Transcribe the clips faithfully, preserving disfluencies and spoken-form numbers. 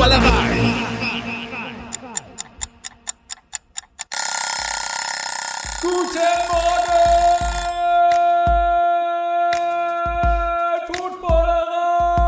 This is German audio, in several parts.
Footballerei. Guten Morgen, Footballerei.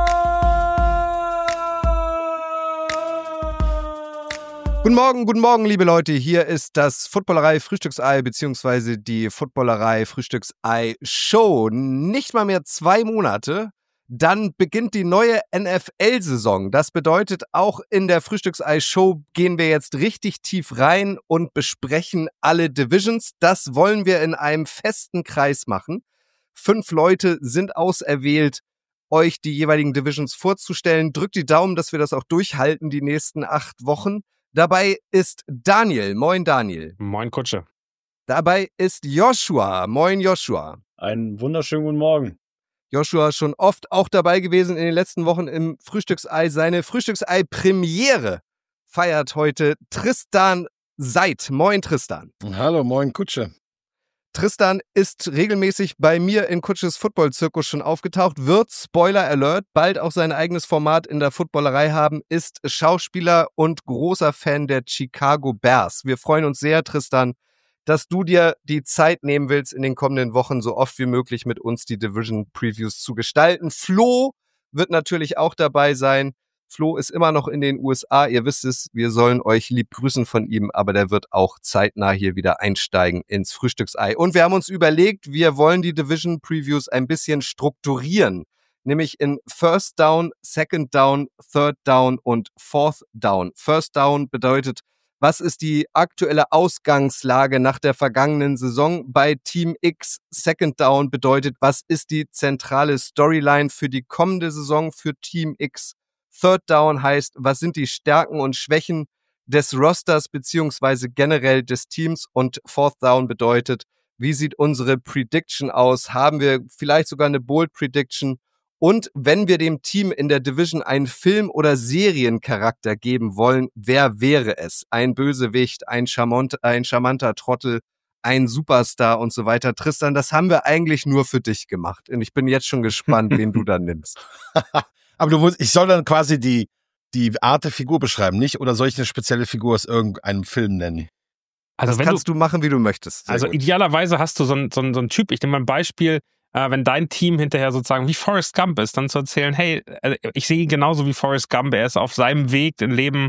Guten Morgen, guten Morgen, liebe Leute. Hier ist das Footballerei Frühstücksei beziehungsweise die Footballerei Frühstücksei Show. Nicht mal mehr zwei Monate. Dann beginnt die neue N F L-Saison. Das bedeutet, auch in der Frühstücksei-Show gehen wir jetzt richtig tief rein und besprechen alle Divisions. Das wollen wir in einem festen Kreis machen. Fünf Leute sind auserwählt, euch die jeweiligen Divisions vorzustellen. Drückt die Daumen, dass wir das auch durchhalten die nächsten acht Wochen. Dabei ist Daniel. Moin, Daniel. Moin, Kutsche. Dabei ist Joshua. Moin, Joshua. Einen wunderschönen guten Morgen. Joshua schon oft auch dabei gewesen in den letzten Wochen im Frühstücksei. Seine Frühstücksei-Premiere feiert heute Tristan Seid. Moin, Tristan. Hallo, moin, Kutsche. Tristan ist regelmäßig bei mir in Kutsches Football-Zirkus schon aufgetaucht, wird, Spoiler Alert, bald auch sein eigenes Format in der Footballerei haben, ist Schauspieler und großer Fan der Chicago Bears. Wir freuen uns sehr, Tristan, dass du dir die Zeit nehmen willst, in den kommenden Wochen so oft wie möglich mit uns die Division-Previews zu gestalten. Flo wird natürlich auch dabei sein. Flo ist immer noch in den U S A, ihr wisst es, wir sollen euch lieb grüßen von ihm, aber der wird auch zeitnah hier wieder einsteigen ins Frühstücksei. Und wir haben uns überlegt, wir wollen die Division-Previews ein bisschen strukturieren, nämlich in First Down, Second Down, Third Down und Fourth Down. First Down bedeutet, was ist die aktuelle Ausgangslage nach der vergangenen Saison bei Team X? Second Down bedeutet, was ist die zentrale Storyline für die kommende Saison für Team X? Third Down heißt, was sind die Stärken und Schwächen des Rosters beziehungsweise generell des Teams? Und Fourth Down bedeutet, wie sieht unsere Prediction aus? Haben wir vielleicht sogar eine Bold Prediction? Und wenn wir dem Team in der Division einen Film- oder Seriencharakter geben wollen, wer wäre es? Ein Bösewicht, ein, charmant, ein charmanter Trottel, ein Superstar und so weiter. Tristan, das haben wir eigentlich nur für dich gemacht. Und ich bin jetzt schon gespannt, wen du dann nimmst. Aber du musst, ich soll dann quasi die, die Art der Figur beschreiben, nicht? Oder soll ich eine spezielle Figur aus irgendeinem Film nennen? Also das wenn kannst du, du machen, wie du möchtest. Sehr also gut. Idealerweise hast du so einen so so einen Typ, ich nehme mal ein Beispiel, äh, wenn dein Team hinterher sozusagen wie Forrest Gump ist, dann zu erzählen, hey, äh, ich sehe ihn genauso wie Forrest Gump, er ist auf seinem Weg im Leben,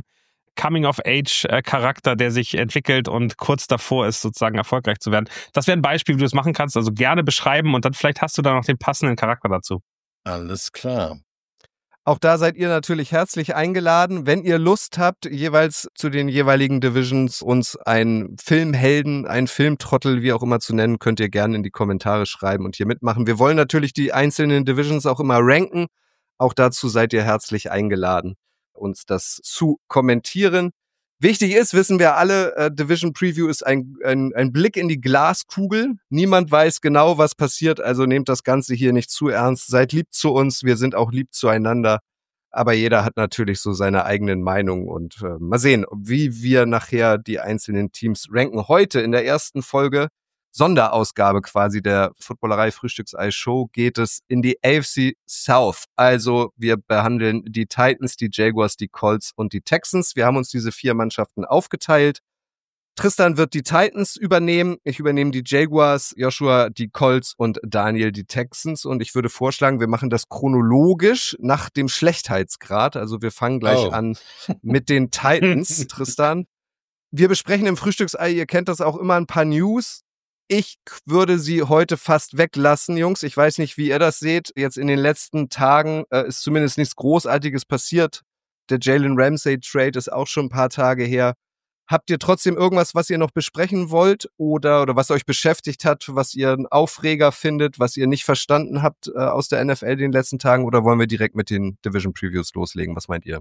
Coming-of-Age-Charakter, der sich entwickelt und kurz davor ist, sozusagen erfolgreich zu werden. Das wäre ein Beispiel, wie du es machen kannst, also gerne beschreiben und dann vielleicht hast du da noch den passenden Charakter dazu. Alles klar. Auch da seid ihr natürlich herzlich eingeladen. Wenn ihr Lust habt, jeweils zu den jeweiligen Divisions uns einen Filmhelden, einen Filmtrottel, wie auch immer zu nennen, könnt ihr gerne in die Kommentare schreiben und hier mitmachen. Wir wollen natürlich die einzelnen Divisions auch immer ranken. Auch dazu seid ihr herzlich eingeladen, uns das zu kommentieren. Wichtig ist, wissen wir alle, äh, Division Preview ist ein, ein, ein Blick in die Glaskugel. Niemand weiß genau, was passiert, also nehmt das Ganze hier nicht zu ernst. Seid lieb zu uns, wir sind auch lieb zueinander. Aber jeder hat natürlich so seine eigenen Meinungen und äh, mal sehen, wie wir nachher die einzelnen Teams ranken. Heute in der ersten Folge, Sonderausgabe quasi der Footballerei Frühstücksei Show, geht es in die A F C South. Also wir behandeln die Titans, die Jaguars, die Colts und die Texans. Wir haben uns diese vier Mannschaften aufgeteilt. Tristan wird die Titans übernehmen, ich übernehme die Jaguars, Joshua die Colts und Daniel die Texans. Und ich würde vorschlagen, wir machen das chronologisch nach dem Schlechtheitsgrad. Also wir fangen gleich oh. an mit den Titans, Tristan. Wir besprechen im Frühstücksei, ihr kennt das auch immer, ein paar News. Ich würde sie heute fast weglassen, Jungs. Ich weiß nicht, wie ihr das seht. Jetzt in den letzten Tagen äh, ist zumindest nichts Großartiges passiert. Der Jalen Ramsey-Trade ist auch schon ein paar Tage her. Habt ihr trotzdem irgendwas, was ihr noch besprechen wollt oder, oder was euch beschäftigt hat, was ihr einen Aufreger findet, was ihr nicht verstanden habt äh, aus der N F L in den letzten Tagen? Oder wollen wir direkt mit den Division-Previews loslegen? Was meint ihr?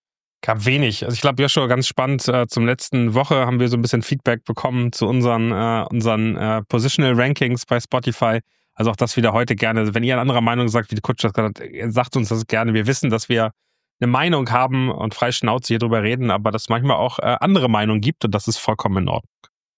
Gab wenig. Also ich glaube, Joshua, ganz spannend, äh, zum letzten Woche haben wir so ein bisschen Feedback bekommen zu unseren, äh, unseren äh, Positional Rankings bei Spotify. Also auch das wieder heute gerne. Wenn ihr eine andere Meinung sagt, wie der Coach das gesagt hat, sagt uns das gerne. Wir wissen, dass wir eine Meinung haben und frei Schnauze hier drüber reden, aber dass es manchmal auch äh, andere Meinungen gibt und das ist vollkommen in Ordnung.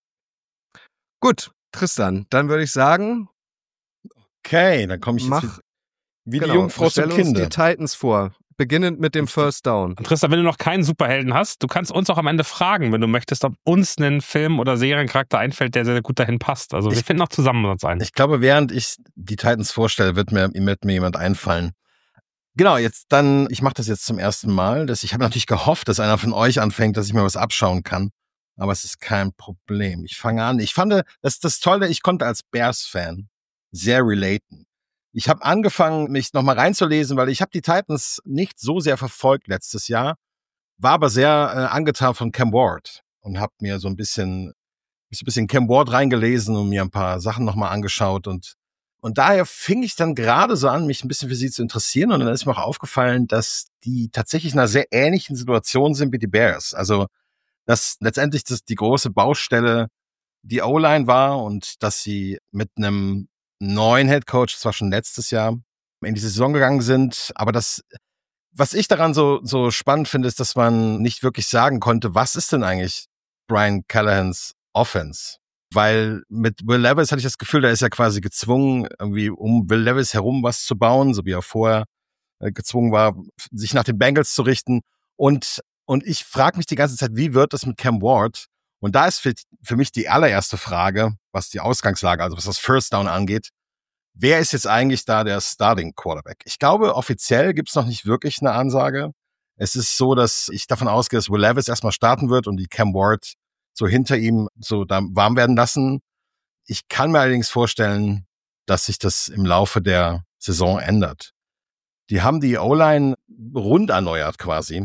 Gut, Tristan, dann würde ich sagen, okay, dann komme ich jetzt mach, wie genau, die Jungfrau zum Kinde. Stell uns die Titans vor. beginnend mit dem First Down. Und Tristan, wenn du noch keinen Superhelden hast, du kannst uns auch am Ende fragen, wenn du möchtest, ob uns ein Film- oder Seriencharakter einfällt, der sehr gut dahin passt. Also wir Ich- finden auch zusammen uns ein. Ich glaube, während ich die Titans vorstelle, wird mir, wird mir jemand einfallen. Genau, jetzt dann, ich mache das jetzt zum ersten Mal. Dass ich habe natürlich gehofft, dass einer von euch anfängt, dass ich mir was abschauen kann. Aber es ist kein Problem. Ich fange an. Ich fand, das ist das Tolle, ich konnte als Bears-Fan sehr relaten. Ich habe angefangen, mich nochmal reinzulesen, weil ich habe die Titans nicht so sehr verfolgt letztes Jahr, war aber sehr äh, angetan von Cam Ward und habe mir so ein bisschen, so ein bisschen Cam Ward reingelesen und mir ein paar Sachen nochmal angeschaut und und daher fing ich dann gerade so an, mich ein bisschen für sie zu interessieren und dann ist mir auch aufgefallen, dass die tatsächlich in einer sehr ähnlichen Situation sind wie die Bears. Also dass letztendlich das die große Baustelle die O-Line war und dass sie mit einem neuen Headcoach, zwar schon letztes Jahr, in die Saison gegangen sind. Aber das, was ich daran so, so spannend finde, ist, dass man nicht wirklich sagen konnte, was ist denn eigentlich Brian Callahans Offense? Weil mit Will Levis hatte ich das Gefühl, der ist ja quasi gezwungen, irgendwie um Will Levis herum was zu bauen, so wie er vorher äh, gezwungen war, sich nach den Bengals zu richten. Und, und ich frage mich die ganze Zeit, wie wird das mit Cam Ward? Und da ist für, für mich die allererste Frage, was die Ausgangslage, also was das First Down angeht, wer ist jetzt eigentlich da der Starting Quarterback? Ich glaube, offiziell gibt's noch nicht wirklich eine Ansage. Es ist so, dass ich davon ausgehe, dass Will Levis erstmal starten wird und die Cam Ward so hinter ihm so da warm werden lassen. Ich kann mir allerdings vorstellen, dass sich das im Laufe der Saison ändert. Die haben die O-Line rund erneuert quasi,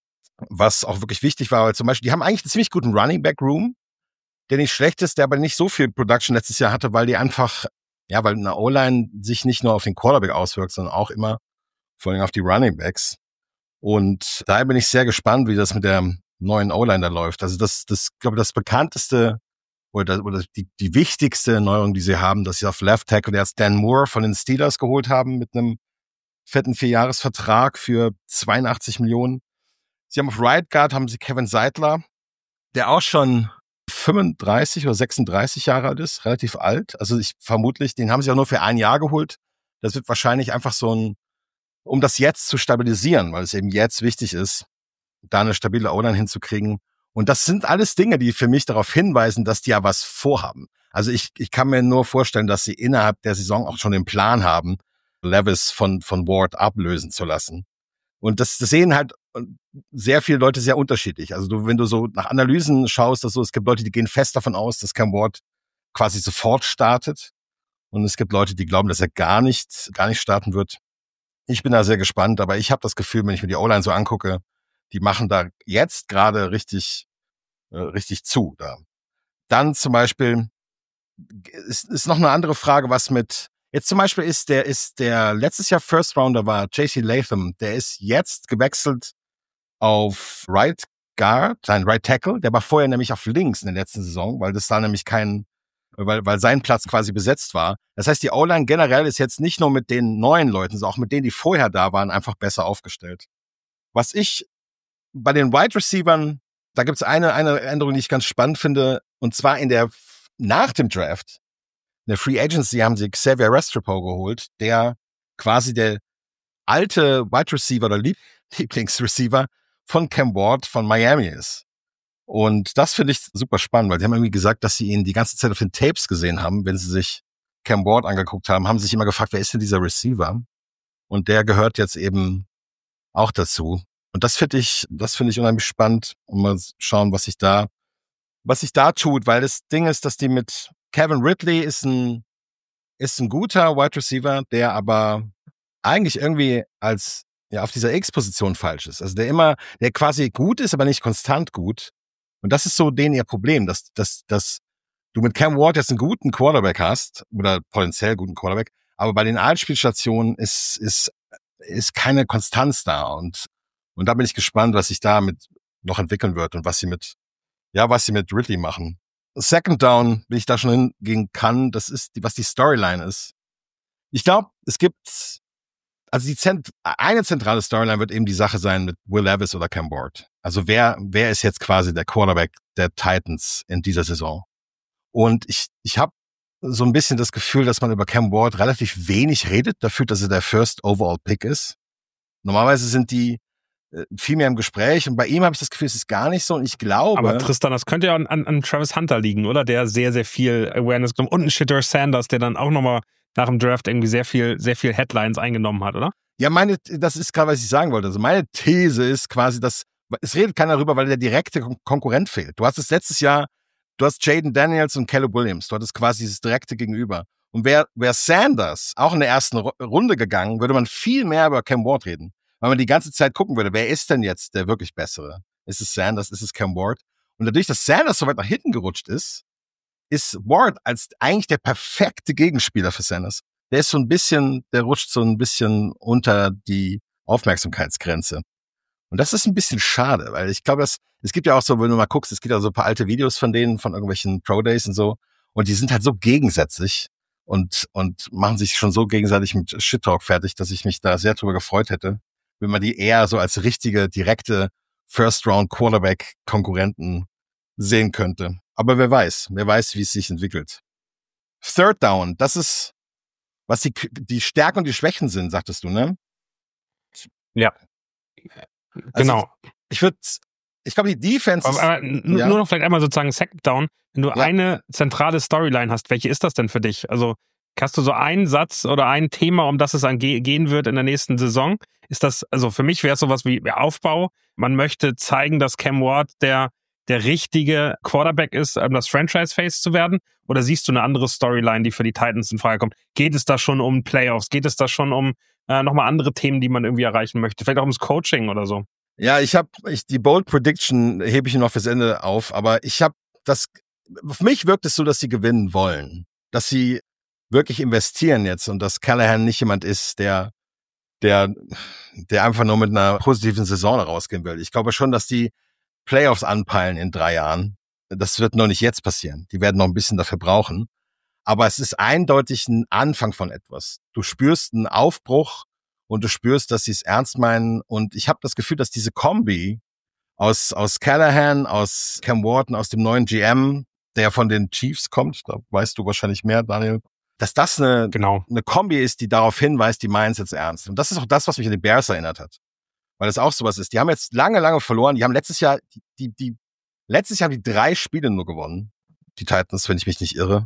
was auch wirklich wichtig war, weil zum Beispiel, die haben eigentlich einen ziemlich guten Running Back Room, der nicht schlecht ist, der aber nicht so viel Production letztes Jahr hatte, weil die einfach, ja, weil eine O-Line sich nicht nur auf den Quarterback auswirkt, sondern auch immer vor allem auf die Running Backs. Und daher bin ich sehr gespannt, wie das mit der neuen O-Line da läuft. Also das, das, glaube ich, das bekannteste oder, oder die, die wichtigste Neuerung, die sie haben, dass sie auf Left Tackle jetzt Dan Moore von den Steelers geholt haben mit einem fetten Vierjahresvertrag für zweiundachtzig Millionen. Sie haben auf Right Guard haben sie Kevin Seidler, der auch schon fünfunddreißig oder sechsunddreißig Jahre alt ist, relativ alt. Also ich vermutlich, den haben sie auch nur für ein Jahr geholt. Das wird wahrscheinlich einfach so ein, um das jetzt zu stabilisieren, weil es eben jetzt wichtig ist, da eine stabile O-Line hinzukriegen. Und das sind alles Dinge, die für mich darauf hinweisen, dass die ja was vorhaben. Also ich, ich kann mir nur vorstellen, dass sie innerhalb der Saison auch schon den Plan haben, Levis von, von Ward ablösen zu lassen. Und das, das sehen halt sehr viele Leute sehr unterschiedlich. Also du, wenn du so nach Analysen schaust, dass so, es gibt Leute, die gehen fest davon aus, dass Cam Ward quasi sofort startet. Und es gibt Leute, die glauben, dass er gar nicht, gar nicht starten wird. Ich bin da sehr gespannt, aber ich habe das Gefühl, wenn ich mir die O-Line so angucke, die machen da jetzt gerade richtig, äh, richtig zu. Da. Dann zum Beispiel ist, ist noch eine andere Frage, was mit jetzt zum Beispiel ist der ist der letztes Jahr First Rounder war J C Latham, der ist jetzt gewechselt auf Right Guard, sein Right Tackle, der war vorher nämlich auf links in der letzten Saison, weil das da nämlich kein, weil weil sein Platz quasi besetzt war. Das heißt, die O-Line generell ist jetzt nicht nur mit den neuen Leuten, sondern auch mit denen, die vorher da waren, einfach besser aufgestellt. Was ich bei den Wide Receivern, da gibt's eine eine Änderung, die ich ganz spannend finde, und zwar in der nach dem Draft, in der Free Agency haben sie Xavier Restrepo geholt, der quasi der alte Wide Receiver oder Lieb- Lieblingsreceiver von Cam Ward von Miami ist. Und das finde ich super spannend, weil die haben irgendwie gesagt, dass sie ihn die ganze Zeit auf den Tapes gesehen haben, wenn sie sich Cam Ward angeguckt haben, haben sie sich immer gefragt, wer ist denn dieser Receiver? Und der gehört jetzt eben auch dazu. Und das finde ich, das finde ich unheimlich spannend, um mal schauen, was sich da, was sich da tut, weil das Ding ist, dass die mit Kevin Ridley ist ein, ist ein guter Wide Receiver, der aber eigentlich irgendwie als, ja, auf dieser X-Position falsch ist. Also der immer, der quasi gut ist, aber nicht konstant gut. Und das ist so denen ihr Problem, dass, dass, dass du mit Cam Ward jetzt einen guten Quarterback hast, oder potenziell guten Quarterback, aber bei den Anspielstationen ist, ist, ist keine Konstanz da. Und, und da bin ich gespannt, was sich da mit noch entwickeln wird und was sie mit, ja, was sie mit Ridley machen. Second Down, wie ich da schon hingehen kann, das ist, was die Storyline ist. Ich glaube, es gibt, also die Zent- eine zentrale Storyline wird eben die Sache sein mit Will Levis oder Cam Ward. Also wer, wer ist jetzt quasi der Quarterback der Titans in dieser Saison? Und ich, ich habe so ein bisschen das Gefühl, dass man über Cam Ward relativ wenig redet, dafür, dass er der First Overall Pick ist. Normalerweise sind die äh, viel mehr im Gespräch und bei ihm habe ich das Gefühl, es ist gar nicht so und ich glaube... Aber Tristan, das könnte ja an, an Travis Hunter liegen, oder? Der sehr, sehr viel Awareness genommen und ein Shedeur Sanders, der dann auch nochmal nach dem Draft irgendwie sehr viel, sehr viel Headlines eingenommen hat, oder? Ja, meine, das ist gerade, was ich sagen wollte. Also meine These ist quasi, dass es redet keiner darüber, weil der direkte Kon- Konkurrent fehlt. Du hast es letztes Jahr, du hast Jaden Daniels und Caleb Williams. Du hattest quasi dieses direkte Gegenüber. Und wäre wär Sanders auch in der ersten Ru- Runde gegangen, würde man viel mehr über Cam Ward reden. Weil man die ganze Zeit gucken würde, wer ist denn jetzt der wirklich Bessere? Ist es Sanders? Ist es Cam Ward? Und dadurch, dass Sanders so weit nach hinten gerutscht ist, ist Ward als eigentlich der perfekte Gegenspieler für Sanders. Der ist so ein bisschen, der rutscht so ein bisschen unter die Aufmerksamkeitsgrenze. Und das ist ein bisschen schade, weil ich glaube, dass es gibt ja auch so, wenn du mal guckst, es gibt ja so ein paar alte Videos von denen, von irgendwelchen Pro-Days und so. Und die sind halt so gegensätzlich und, und machen sich schon so gegenseitig mit Shit-Talk fertig, dass ich mich da sehr drüber gefreut hätte, wenn man die eher so als richtige, direkte First-Round-Quarterback-Konkurrenten sehen könnte. Aber wer weiß, wer weiß, wie es sich entwickelt. Third Down, das ist, was die, die Stärken und die Schwächen sind, sagtest du, ne? Ja. Also Genau. ich, ich würde, ich glaube, die Defense ist, Aber, aber n- ja. nur noch vielleicht einmal sozusagen Second Down. Wenn du Ja. eine zentrale Storyline hast, welche ist das denn für dich? Also hast du so einen Satz oder ein Thema, um das es dann ge- gehen wird in der nächsten Saison? Ist das, also für mich wäre es sowas wie Aufbau. Man möchte zeigen, dass Cam Ward der, der richtige Quarterback ist, um das Franchise-Face zu werden? Oder siehst du eine andere Storyline, die für die Titans in Frage kommt? Geht es da schon um Playoffs? Geht es da schon um äh, nochmal andere Themen, die man irgendwie erreichen möchte? Vielleicht auch ums Coaching oder so? Ja, ich habe ich, die Bold Prediction hebe ich noch fürs Ende auf, aber ich habe das, auf mich wirkt es so, dass sie gewinnen wollen, dass sie wirklich investieren jetzt und dass Callahan nicht jemand ist, der, der, der einfach nur mit einer positiven Saison rausgehen will. Ich glaube schon, dass die Playoffs anpeilen in drei Jahren. Das wird noch nicht jetzt passieren. Die werden noch ein bisschen dafür brauchen. Aber es ist eindeutig ein Anfang von etwas. Du spürst einen Aufbruch und du spürst, dass sie es ernst meinen. Und ich habe das Gefühl, dass diese Kombi aus, aus Callahan, aus Cam Ward, aus dem neuen G M, der von den Chiefs kommt, da weißt du wahrscheinlich mehr, Daniel, dass das eine, Genau. eine Kombi ist, die darauf hinweist, die meinen es jetzt ernst. Und das ist auch das, was mich an die Bears erinnert hat. Weil das auch sowas ist. Die haben jetzt lange, lange verloren. Die haben letztes Jahr, die, die, die letztes Jahr haben die drei Spiele nur gewonnen. Die Titans, wenn ich mich nicht irre.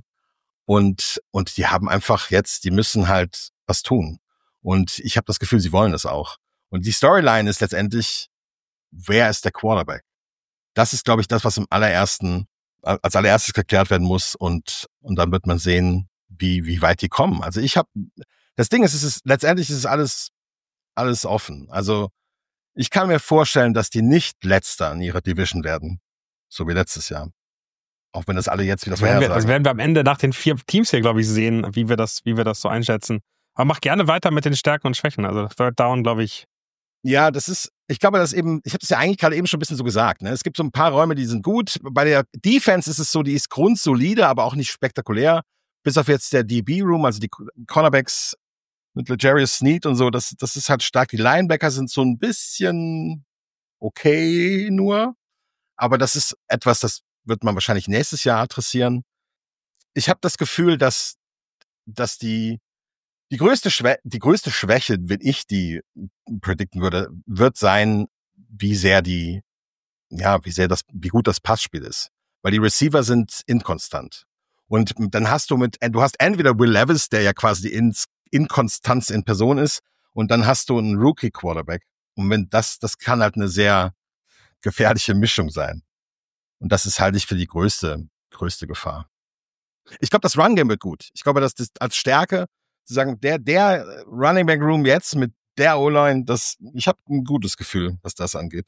Und, und die haben einfach jetzt, die müssen halt was tun. Und ich habe das Gefühl, sie wollen das auch. Und die Storyline ist letztendlich, wer ist der Quarterback? Das ist, glaube ich, das, was im allerersten, als allererstes geklärt werden muss. Und, und dann wird man sehen, wie, wie weit die kommen. Also ich habe, das Ding ist, es ist, letztendlich ist es alles, alles offen. Also ich kann mir vorstellen, dass die nicht Letzter in ihrer Division werden. So wie letztes Jahr. Auch wenn das alle jetzt wieder Das werden, wir, vorhersagen. das werden wir am Ende nach den vier Teams hier, glaube ich, sehen, wie wir das, wie wir das so einschätzen. Aber mach gerne weiter mit den Stärken und Schwächen. Also Third Down, glaube ich. Ja, das ist, ich glaube, das eben, ich habe das ja eigentlich gerade eben schon ein bisschen so gesagt, ne? Es gibt so ein paar Räume, die sind gut. Bei der Defense ist es so, die ist grundsolide, aber auch nicht spektakulär. Bis auf jetzt der D B-Room, also die Cornerbacks mit L'Jarius Sneed und so, das, das ist halt stark. Die Linebacker sind so ein bisschen okay nur. Aber das ist etwas, das wird man wahrscheinlich nächstes Jahr adressieren. Ich habe das Gefühl, dass, dass die, die größte Schwäche, die größte Schwäche, wenn ich die predikten würde, wird sein, wie sehr die, ja, wie sehr das, wie gut das Passspiel ist. Weil die Receiver sind inkonstant. Und dann hast du mit, du hast entweder Will Levis, der ja quasi die In- Inkonstanz in Person ist, und dann hast du einen Rookie-Quarterback. Und wenn das, das kann halt eine sehr gefährliche Mischung sein. Und das ist halt nicht für die größte, größte Gefahr. Ich glaube, das Run-Game wird gut. Ich glaube, dass das als Stärke, zu sagen, der, der Running Back Room jetzt mit der O-Line, das, ich habe ein gutes Gefühl, was das angeht.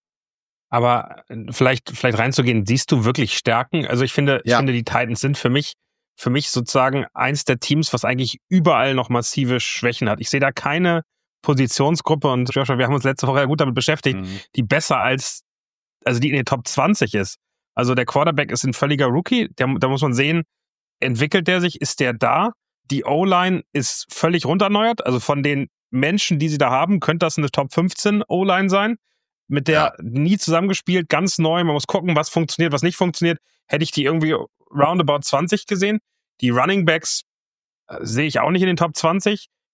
Aber vielleicht, vielleicht reinzugehen, siehst du wirklich Stärken? Also ich finde, ich Ja. finde, die Titans sind für mich, für mich sozusagen eins der Teams, was eigentlich überall noch massive Schwächen hat. Ich sehe da keine Positionsgruppe, und Joshua, wir haben uns letzte Woche ja gut damit beschäftigt, Mhm. die besser als, also die in den Top zwanzig ist. Also der Quarterback ist ein völliger Rookie, der, da muss man sehen, entwickelt der sich, ist der da? Die O-Line ist völlig runterneuert, also von den Menschen, die sie da haben, könnte das eine Top fünfzehn O-Line sein, mit der Ja. nie zusammengespielt, ganz neu, man muss gucken, was funktioniert, was nicht funktioniert. Hätte ich die irgendwie roundabout zwanzig gesehen. Die Running Backs äh, sehe ich auch nicht in den Top zwanzig.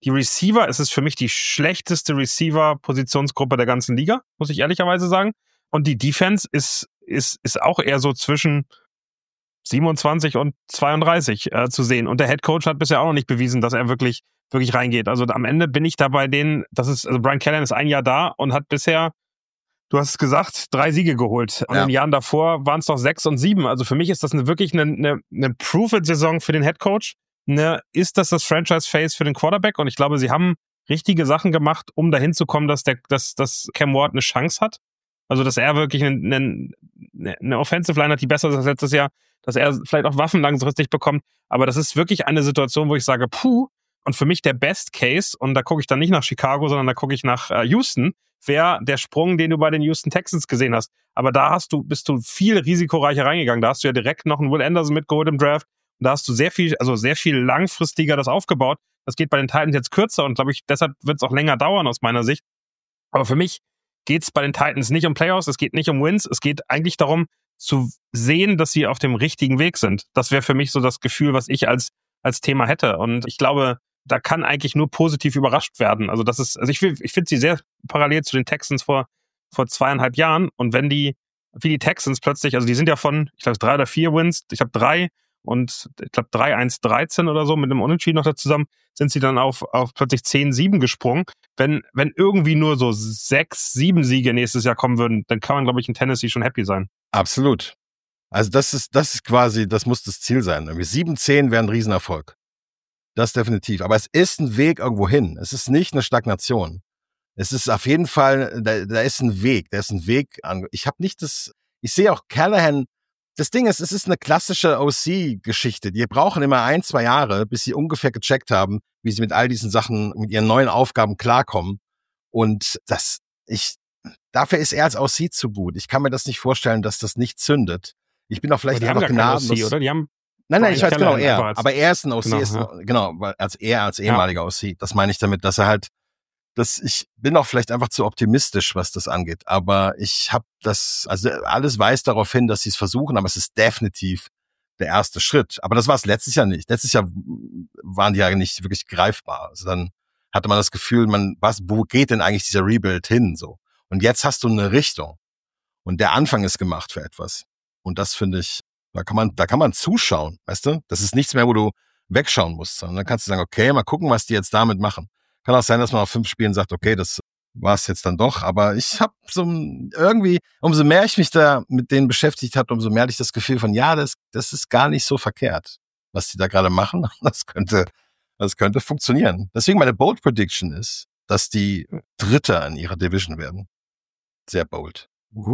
Die Receiver, es ist für mich die schlechteste Receiver-Positionsgruppe der ganzen Liga, muss ich ehrlicherweise sagen. Und die Defense ist, ist, ist auch eher so zwischen siebenundzwanzig und zweiunddreißig äh, zu sehen. Und der Head Coach hat bisher auch noch nicht bewiesen, dass er wirklich, wirklich reingeht. Also am Ende bin ich da bei denen, das ist, also Brian Callahan ist ein Jahr da und hat bisher, du hast es gesagt, drei Siege geholt. Und ja. in den Jahren davor waren es noch sechs und sieben. Also für mich ist das eine, wirklich eine, eine, eine Prove-It-Saison für den Head Coach. Eine, ist das das Franchise-Phase für den Quarterback? Und ich glaube, sie haben richtige Sachen gemacht, um dahin zu kommen, dass der, dass, dass Cam Ward eine Chance hat. Also, dass er wirklich eine, eine, eine Offensive Line hat, die besser ist als letztes Jahr, dass er vielleicht auch Waffen langfristig bekommt. Aber das ist wirklich eine Situation, wo ich sage, puh, und für mich der Best Case, und da gucke ich dann nicht nach Chicago, sondern da gucke ich nach äh, Houston, wäre der Sprung, den du bei den Houston Texans gesehen hast. Aber da hast du, bist du viel risikoreicher reingegangen. Da hast du ja direkt noch einen Will Anderson mitgeholt im Draft. Und da hast du sehr viel, also sehr viel langfristiger das aufgebaut. Das geht bei den Titans jetzt kürzer und glaube ich, deshalb wird es auch länger dauern aus meiner Sicht. Aber für mich geht es bei den Titans nicht um Playoffs, es geht nicht um Wins, es geht eigentlich darum zu sehen, dass sie auf dem richtigen Weg sind. Das wäre für mich so das Gefühl, was ich als als Thema hätte. Und ich glaube, da kann eigentlich nur positiv überrascht werden. Also das ist, also ich, ich finde sie sehr parallel zu den Texans vor vor zweieinhalb Jahren. Und wenn die, wie die Texans plötzlich, also die sind ja von, ich glaube, drei oder vier Wins, ich habe drei und ich glaube drei eins dreizehn oder so mit einem Unentschieden noch da zusammen, sind sie dann auf auf plötzlich zehn sieben gesprungen. Wenn wenn irgendwie nur so sechs, sieben Siege nächstes Jahr kommen würden, dann kann man, glaube ich, in Tennessee schon happy sein. Absolut. Also das ist das ist quasi, das muss das Ziel sein. Irgendwie sieben zehn wäre ein Riesenerfolg. Das definitiv. Aber es ist ein Weg irgendwo hin. Es ist nicht eine Stagnation. Es ist auf jeden Fall, da, da ist ein Weg. Da ist ein Weg an. Ich habe nicht das, ich sehe auch Callahan. Das Ding ist, es ist eine klassische O C-Geschichte. Die brauchen immer ein, zwei Jahre, bis sie ungefähr gecheckt haben, wie sie mit all diesen Sachen, mit ihren neuen Aufgaben klarkommen. Und das, ich, dafür ist er als O C zu gut. Ich kann mir das nicht vorstellen, dass das nicht zündet. Ich bin auch vielleicht einfach gnadenlos. O C, oder? Die haben nein, nein, ich weiß genau, er. Aber er ist ein O C, genau, ist, ja. genau, als er als ehemaliger ja. O C. Das meine ich damit, dass er halt, dass ich bin auch vielleicht einfach zu optimistisch, was das angeht. Aber ich habe das, also alles weist darauf hin, dass sie es versuchen, aber es ist definitiv der erste Schritt. Aber das war es letztes Jahr nicht. Letztes Jahr waren die ja nicht wirklich greifbar. Also dann hatte man das Gefühl, man, was, wo geht denn eigentlich dieser Rebuild hin, so? Und jetzt hast du eine Richtung. Und der Anfang ist gemacht für etwas. Und das finde ich, da kann man, da kann man zuschauen, weißt du? Das ist nichts mehr, wo du wegschauen musst, sondern dann kannst du sagen, okay, mal gucken, was die jetzt damit machen. Kann auch sein, dass man auf fünf Spielen sagt, okay, das war es jetzt dann doch. Aber ich habe so irgendwie, umso mehr ich mich da mit denen beschäftigt habe, umso mehr hatte ich das Gefühl von, ja, das, das ist gar nicht so verkehrt, was die da gerade machen. Das könnte, das könnte funktionieren. Deswegen meine Bold Prediction ist, dass die Dritter in ihrer Division werden. Sehr bold.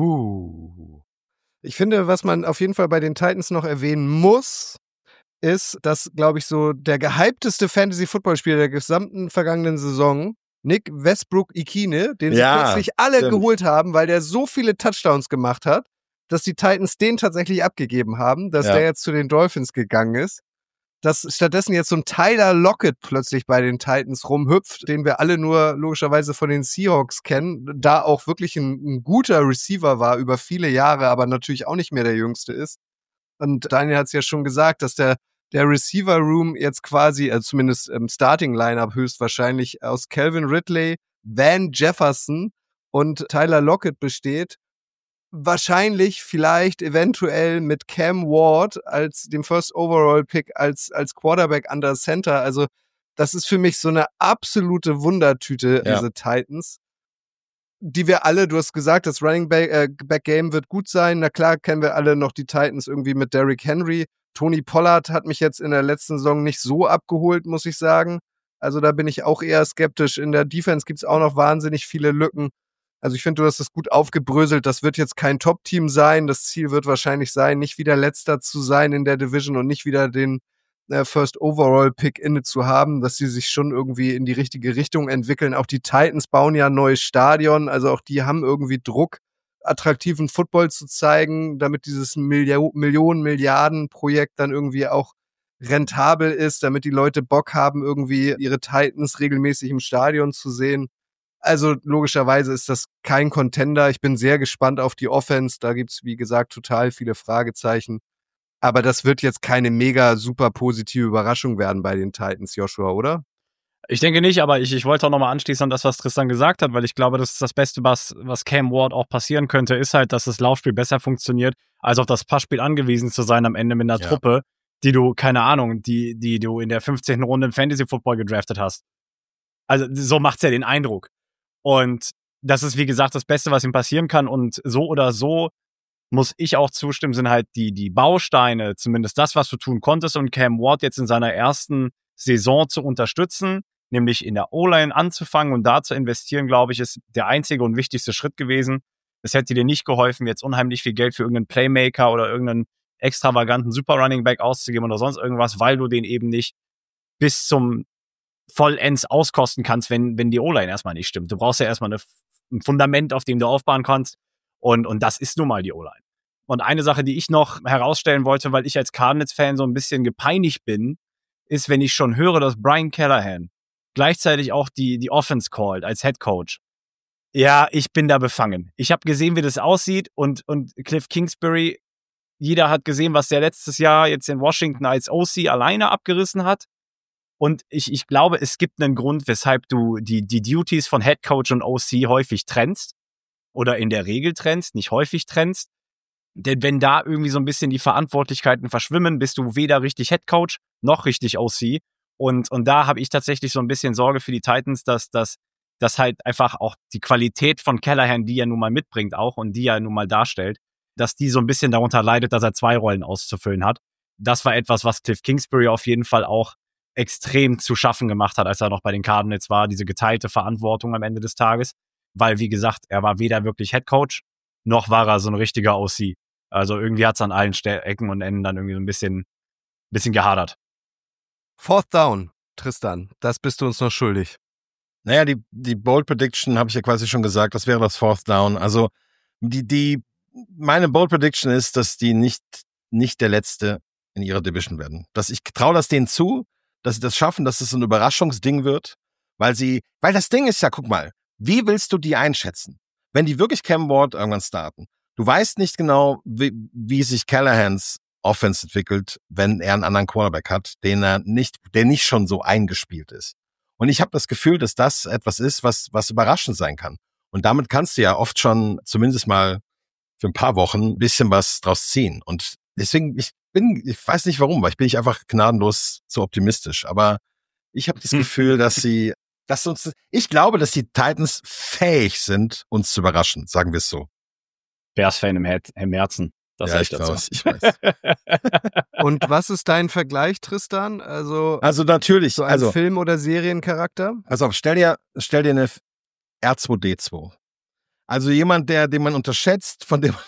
Uh. Ich finde, was man auf jeden Fall bei den Titans noch erwähnen muss, ist, dass, glaube ich, so der gehypteste Fantasy-Football-Spieler der gesamten vergangenen Saison, Nick Westbrook-Ikhine, den sie Ja, plötzlich alle stimmt. geholt haben, weil der so viele Touchdowns gemacht hat, dass die Titans den tatsächlich abgegeben haben, dass Ja. der jetzt zu den Dolphins gegangen ist. Dass stattdessen jetzt so ein Tyler Lockett plötzlich bei den Titans rumhüpft, den wir alle nur logischerweise von den Seahawks kennen, da auch wirklich ein, ein guter Receiver war über viele Jahre, aber natürlich auch nicht mehr der Jüngste ist. Und Daniel hat es ja schon gesagt, dass der, der Receiver-Room jetzt quasi, also zumindest im Starting-Lineup höchstwahrscheinlich aus Calvin Ridley, Van Jefferson und Tyler Lockett besteht. Wahrscheinlich, vielleicht, eventuell mit Cam Ward als dem First Overall Pick als, als Quarterback under Center. Also, das ist für mich so eine absolute Wundertüte, Ja. diese Titans. Die wir alle, du hast gesagt, das Running Back, äh, Back Game wird gut sein. Na klar, kennen wir alle noch die Titans irgendwie mit Derrick Henry. Tony Pollard hat mich jetzt in der letzten Saison nicht so abgeholt, muss ich sagen. Also, da bin ich auch eher skeptisch. In der Defense gibt's auch noch wahnsinnig viele Lücken. Also ich finde, du hast das gut aufgebröselt. Das wird jetzt kein Top-Team sein. Das Ziel wird wahrscheinlich sein, nicht wieder Letzter zu sein in der Division und nicht wieder den äh, First Overall-Pick inne zu haben, dass sie sich schon irgendwie in die richtige Richtung entwickeln. Auch die Titans bauen ja ein neues Stadion. Also auch die haben irgendwie Druck, attraktiven Football zu zeigen, damit dieses Millio- Millionen, Milliarden-Projekt dann irgendwie auch rentabel ist, damit die Leute Bock haben, irgendwie ihre Titans regelmäßig im Stadion zu sehen. Also logischerweise ist das kein Contender. Ich bin sehr gespannt auf die Offense. Da gibt's, wie gesagt, total viele Fragezeichen. Aber das wird jetzt keine mega super positive Überraschung werden bei den Titans, Joshua, oder? Ich denke nicht, aber ich, ich wollte auch nochmal anschließen an das, was Tristan gesagt hat, weil ich glaube, das ist das Beste, was, was Cam Ward auch passieren könnte, ist halt, dass das Laufspiel besser funktioniert, als auf das Passspiel angewiesen zu sein am Ende mit einer Ja. Truppe, die du, keine Ahnung, die, die du in der fünfzehnten Runde im Fantasy-Football gedraftet hast. Also so macht's ja den Eindruck. Und das ist, wie gesagt, das Beste, was ihm passieren kann. Und so oder so muss ich auch zustimmen, sind halt die, die Bausteine, zumindest das, was du tun konntest, und Cam Ward jetzt in seiner ersten Saison zu unterstützen, nämlich in der O-Line anzufangen und da zu investieren, glaube ich, ist der einzige und wichtigste Schritt gewesen. Es hätte dir nicht geholfen, jetzt unheimlich viel Geld für irgendeinen Playmaker oder irgendeinen extravaganten Super Running Back auszugeben oder sonst irgendwas, weil du den eben nicht bis zum vollends auskosten kannst, wenn, wenn die O-Line erstmal nicht stimmt. Du brauchst ja erstmal eine, ein Fundament, auf dem du aufbauen kannst. Und, und das ist nun mal die O-Line. Und eine Sache, die ich noch herausstellen wollte, weil ich als Cardinals-Fan so ein bisschen gepeinigt bin, ist, wenn ich schon höre, dass Brian Callahan gleichzeitig auch die, die Offense called als Head Coach. Ja, ich bin da befangen. Ich habe gesehen, wie das aussieht, und, und Cliff Kingsbury, jeder hat gesehen, was der letztes Jahr jetzt in Washington als O C alleine abgerissen hat. Und ich, ich glaube, es gibt einen Grund, weshalb du die, die Duties von Head Coach und O C häufig trennst. Oder in der Regel trennst, nicht häufig trennst. Denn wenn da irgendwie so ein bisschen die Verantwortlichkeiten verschwimmen, bist du weder richtig Head Coach noch richtig O C. Und, und da habe ich tatsächlich so ein bisschen Sorge für die Titans, dass, dass, dass halt einfach auch die Qualität von Callahan, die er nun mal mitbringt auch und die er nun mal darstellt, dass die so ein bisschen darunter leidet, dass er zwei Rollen auszufüllen hat. Das war etwas, was Cliff Kingsbury auf jeden Fall auch extrem zu schaffen gemacht hat, als er noch bei den Cardinals war, diese geteilte Verantwortung am Ende des Tages. Weil, wie gesagt, er war weder wirklich Head Coach, noch war er so ein richtiger O C. Also irgendwie hat's an allen Ste- Ecken und Enden dann irgendwie so ein bisschen, bisschen gehadert. Fourth Down, Tristan, das bist du uns noch schuldig. Naja, die, die Bold Prediction habe ich ja quasi schon gesagt, das wäre das Fourth Down. Also die, die, meine Bold Prediction ist, dass die nicht, nicht der Letzte in ihrer Division werden. Dass ich traue das denen zu, dass sie das schaffen, dass es so ein Überraschungsding wird, weil sie, weil das Ding ist ja, guck mal, wie willst du die einschätzen? Wenn die wirklich Cam Ward irgendwann starten, du weißt nicht genau, wie, wie sich Callahans Offense entwickelt, wenn er einen anderen Quarterback hat, den er nicht, der nicht schon so eingespielt ist. Und ich habe das Gefühl, dass das etwas ist, was, was überraschend sein kann. Und damit kannst du ja oft schon zumindest mal für ein paar Wochen ein bisschen was draus ziehen. Und deswegen, ich bin, ich weiß nicht warum, weil ich bin ich einfach gnadenlos zu optimistisch. Aber ich habe das hm. Gefühl, dass sie, dass uns, ich glaube, dass die Titans fähig sind, uns zu überraschen, sagen wir es so. Bears-Fan im, Her- im Herzen. Das ja, ich ich dazu. weiß, ich weiß. Und was ist dein Vergleich, Tristan? Also, also natürlich, so ein also Film- oder Seriencharakter? Also stell dir, stell dir eine R zwei D zwei. Also jemand, der, den man unterschätzt, von dem,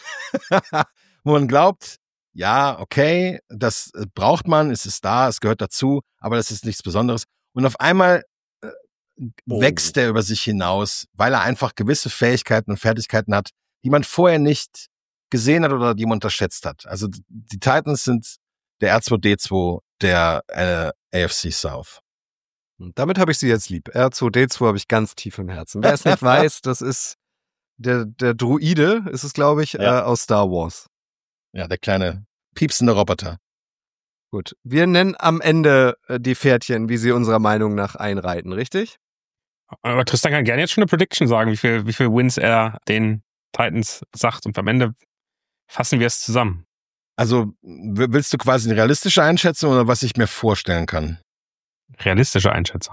wo man glaubt, ja, okay, das braucht man, es ist da, es gehört dazu, aber das ist nichts Besonderes. Und auf einmal äh, Oh. wächst er über sich hinaus, weil er einfach gewisse Fähigkeiten und Fertigkeiten hat, die man vorher nicht gesehen hat oder die man unterschätzt hat. Also die Titans sind der R zwei D zwei der äh, A F C South. Und damit habe ich sie jetzt lieb. R zwei D zwei habe ich ganz tief im Herzen. Wer es nicht weiß, das ist der, der Druide, ist es, glaube ich, Ja. äh, aus Star Wars. Ja, der kleine piepsende Roboter. Gut. Wir nennen am Ende äh, die Pferdchen, wie sie unserer Meinung nach einreiten, richtig? Aber Tristan kann gerne jetzt schon eine Prediction sagen, wie viel, wie viel Wins er den Titans sagt. Und am Ende fassen wir es zusammen. Also w- willst du quasi eine realistische Einschätzung oder was ich mir vorstellen kann? Realistische Einschätzung.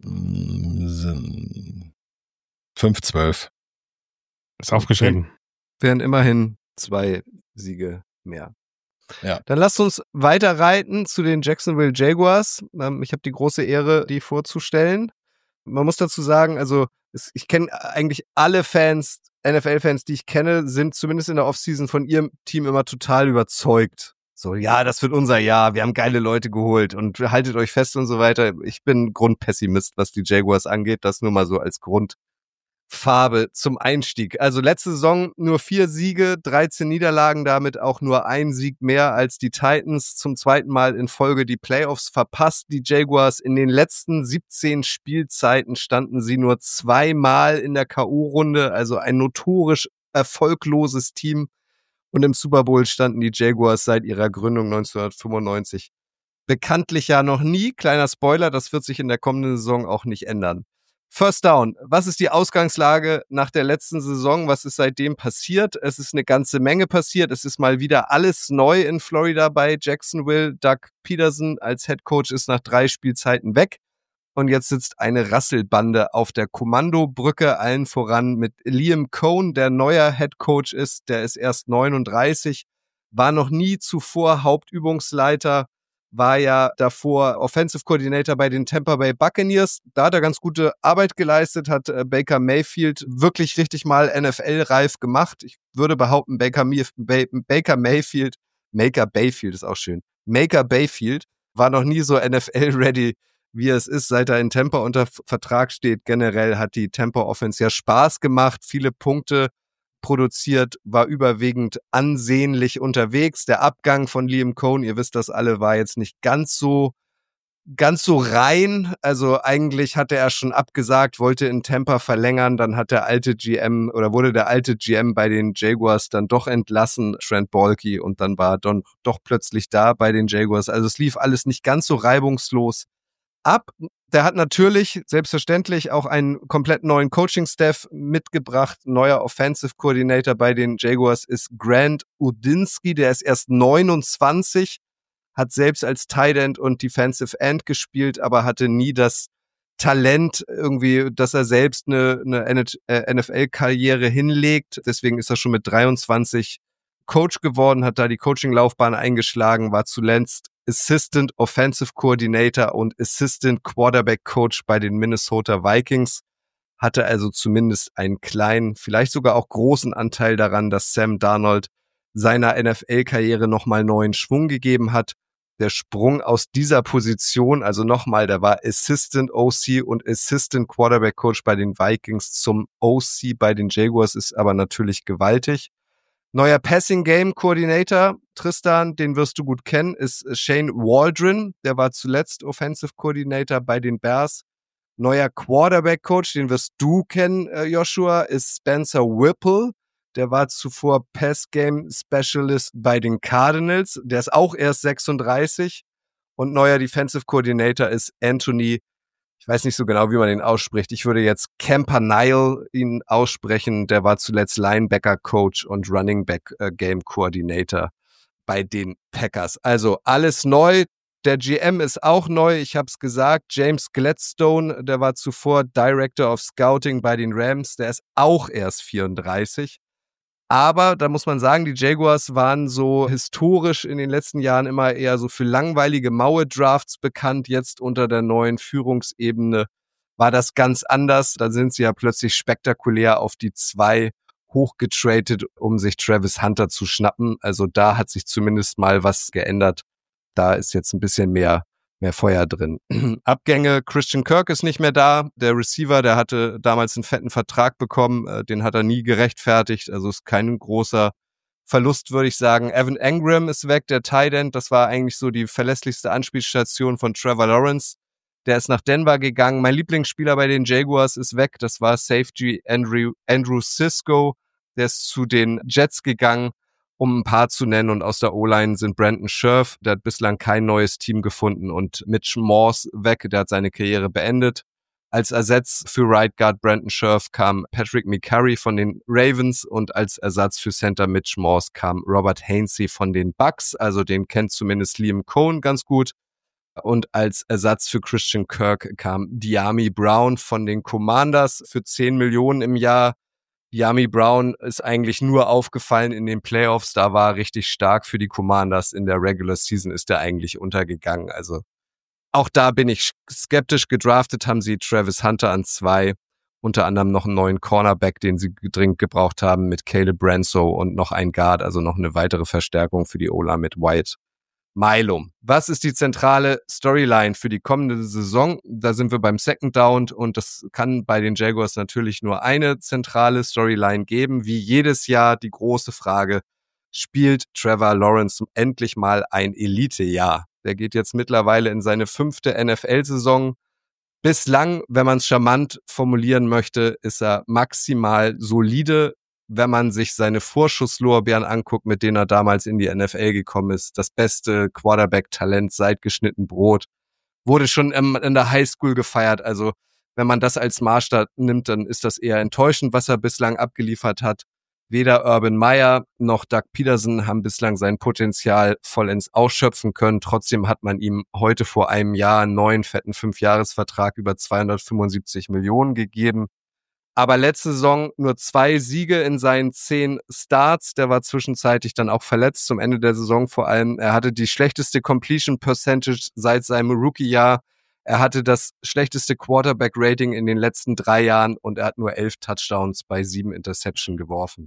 fünf zwölf. Ist aufgeschrieben. Wären immerhin zwei Siege mehr. Ja. Dann lasst uns weiter reiten zu den Jacksonville Jaguars. Ähm, ich habe die große Ehre, die vorzustellen. Man muss dazu sagen, also es, ich kenne eigentlich alle Fans, N F L-Fans, die ich kenne, sind zumindest in der Offseason von ihrem Team immer total überzeugt. So, ja, das wird unser Jahr, wir haben geile Leute geholt und haltet euch fest und so weiter. Ich bin Grundpessimist, was die Jaguars angeht, das nur mal so als Grundfarbe zum Einstieg. Also letzte Saison nur vier Siege, dreizehn Niederlagen, damit auch nur ein Sieg mehr als die Titans. Zum zweiten Mal in Folge die Playoffs verpasst. Die Jaguars in den letzten siebzehn Spielzeiten standen sie nur zweimal in der K O-Runde, also ein notorisch erfolgloses Team. Und im Super Bowl standen die Jaguars seit ihrer Gründung neunzehnhundertfünfundneunzig bekanntlich ja noch nie. Kleiner Spoiler, das wird sich in der kommenden Saison auch nicht ändern. First Down. Was ist die Ausgangslage nach der letzten Saison? Was ist seitdem passiert? Es ist eine ganze Menge passiert. Es ist mal wieder alles neu in Florida bei Jacksonville. Doug Peterson als Head Coach ist nach drei Spielzeiten weg. Und jetzt sitzt eine Rasselbande auf der Kommandobrücke, allen voran mit Liam Cohn, der neuer Head Coach ist. Der ist erst neununddreißig, war noch nie zuvor Hauptübungsleiter, war ja davor Offensive Coordinator bei den Tampa Bay Buccaneers. Da hat er ganz gute Arbeit geleistet, hat äh, Baker Mayfield wirklich richtig mal N F L-reif gemacht. Ich würde behaupten, Baker, Baker Mayfield, Maker Bayfield ist auch schön, Maker Bayfield war noch nie so N F L-ready, wie es ist, seit er in Tampa unter Vertrag steht. Generell hat die Tampa Offense ja Spaß gemacht, viele Punkte produziert, war überwiegend ansehnlich unterwegs. Der Abgang von Liam Cohn, ihr wisst das alle, war jetzt nicht ganz so ganz so rein. Also eigentlich hatte er schon abgesagt, wollte in Tampa verlängern, dann hat der alte G M oder wurde der alte G M bei den Jaguars dann doch entlassen, Trent Baalke, und dann war er dann doch plötzlich da bei den Jaguars. Also es lief alles nicht ganz so reibungslos ab. Der hat natürlich selbstverständlich auch einen komplett neuen Coaching-Staff mitgebracht. Neuer Offensive Coordinator bei den Jaguars ist Grant Udinski, der ist erst neunundzwanzig, hat selbst als Tight End und Defensive End gespielt, aber hatte nie das Talent irgendwie, dass er selbst eine, eine N F L-Karriere hinlegt. Deswegen ist er schon mit dreiundzwanzig Coach geworden, hat da die Coaching-Laufbahn eingeschlagen, war zuletzt Assistant Offensive Coordinator und Assistant Quarterback Coach bei den Minnesota Vikings, hatte also zumindest einen kleinen, vielleicht sogar auch großen Anteil daran, dass Sam Darnold seiner N F L-Karriere nochmal neuen Schwung gegeben hat. Der Sprung aus dieser Position, also nochmal, der war Assistant O C und Assistant Quarterback Coach bei den Vikings zum O C bei den Jaguars, ist aber natürlich gewaltig. Neuer Passing Game Coordinator, Tristan, den wirst du gut kennen, ist Shane Waldron. Der war zuletzt Offensive Coordinator bei den Bears. Neuer Quarterback Coach, den wirst du kennen, Joshua, ist Spencer Whipple. Der war zuvor Pass Game Specialist bei den Cardinals. Der ist auch erst sechsunddreißig. Und neuer Defensive Coordinator ist Anthony, ich weiß nicht so genau, wie man ihn ausspricht. Ich würde jetzt Campanile ihn aussprechen. Der war zuletzt Linebacker-Coach und Running-Back-Game-Coordinator bei den Packers. Also alles neu. Der G M ist auch neu. Ich habe es gesagt. James Gladstone, der war zuvor Director of Scouting bei den Rams. Der ist auch erst vierunddreißig. Aber da muss man sagen, die Jaguars waren so historisch in den letzten Jahren immer eher so für langweilige Maue-Drafts bekannt. Jetzt unter der neuen Führungsebene war das ganz anders. Da sind sie ja plötzlich spektakulär auf die zwei hochgetradet, um sich Travis Hunter zu schnappen. Also da hat sich zumindest mal was geändert. Da ist jetzt ein bisschen mehr mehr Feuer drin. Abgänge, Christian Kirk ist nicht mehr da. Der Receiver, der hatte damals einen fetten Vertrag bekommen, den hat er nie gerechtfertigt. Also ist kein großer Verlust, würde ich sagen. Evan Engram ist weg, der Tight End. Das war eigentlich so die verlässlichste Anspielstation von Trevor Lawrence. Der ist nach Denver gegangen. Mein Lieblingsspieler bei den Jaguars ist weg. Das war Safety Andrew, Andrew Sisko. Der ist zu den Jets gegangen, um ein paar zu nennen. Und aus der O-Line sind Brandon Scherf, der hat bislang kein neues Team gefunden, und Mitch Morse weg, der hat seine Karriere beendet. Als Ersatz für Right Guard Brandon Scherf kam Patrick McCurry von den Ravens und als Ersatz für Center Mitch Morse kam Robert Hainsey von den Bucks, also den kennt zumindest Liam Cohn ganz gut. Und als Ersatz für Christian Kirk kam Dyami Brown von den Commanders für zehn Millionen im Jahr. Dyami Brown ist eigentlich nur aufgefallen in den Playoffs, da war er richtig stark für die Commanders. In der Regular Season ist er eigentlich untergegangen. Also auch da bin ich skeptisch. Gedraftet haben sie Travis Hunter an zwei, unter anderem noch einen neuen Cornerback, den sie dringend gebraucht haben mit Caleb Branso und noch ein Guard, also noch eine weitere Verstärkung für die O-Line mit Wyatt Milum. Was ist die zentrale Storyline für die kommende Saison? Da sind wir beim Second Down und das kann bei den Jaguars natürlich nur eine zentrale Storyline geben. Wie jedes Jahr die große Frage, spielt Trevor Lawrence endlich mal ein Elite-Jahr? Der geht jetzt mittlerweile in seine fünfte N F L-Saison. Bislang, wenn man es charmant formulieren möchte, ist er maximal solide wenn man sich seine Vorschusslorbeeren anguckt, mit denen er damals in die N F L gekommen ist. Das beste Quarterback-Talent seit geschnitten Brot. Wurde schon in der Highschool gefeiert. Also wenn man das als Maßstab nimmt, dann ist das eher enttäuschend, was er bislang abgeliefert hat. Weder Urban Meyer noch Doug Peterson haben bislang sein Potenzial vollends ausschöpfen können. Trotzdem hat man ihm heute vor einem Jahr einen neuen fetten Fünfjahresvertrag über zweihundertfünfundsiebzig Millionen gegeben. Aber letzte Saison nur zwei Siege in seinen zehn Starts. Der war zwischenzeitlich dann auch verletzt, zum Ende der Saison vor allem. Er hatte die schlechteste Completion Percentage seit seinem Rookie-Jahr. Er hatte das schlechteste Quarterback-Rating in den letzten drei Jahren und er hat nur elf Touchdowns bei sieben Interception geworfen.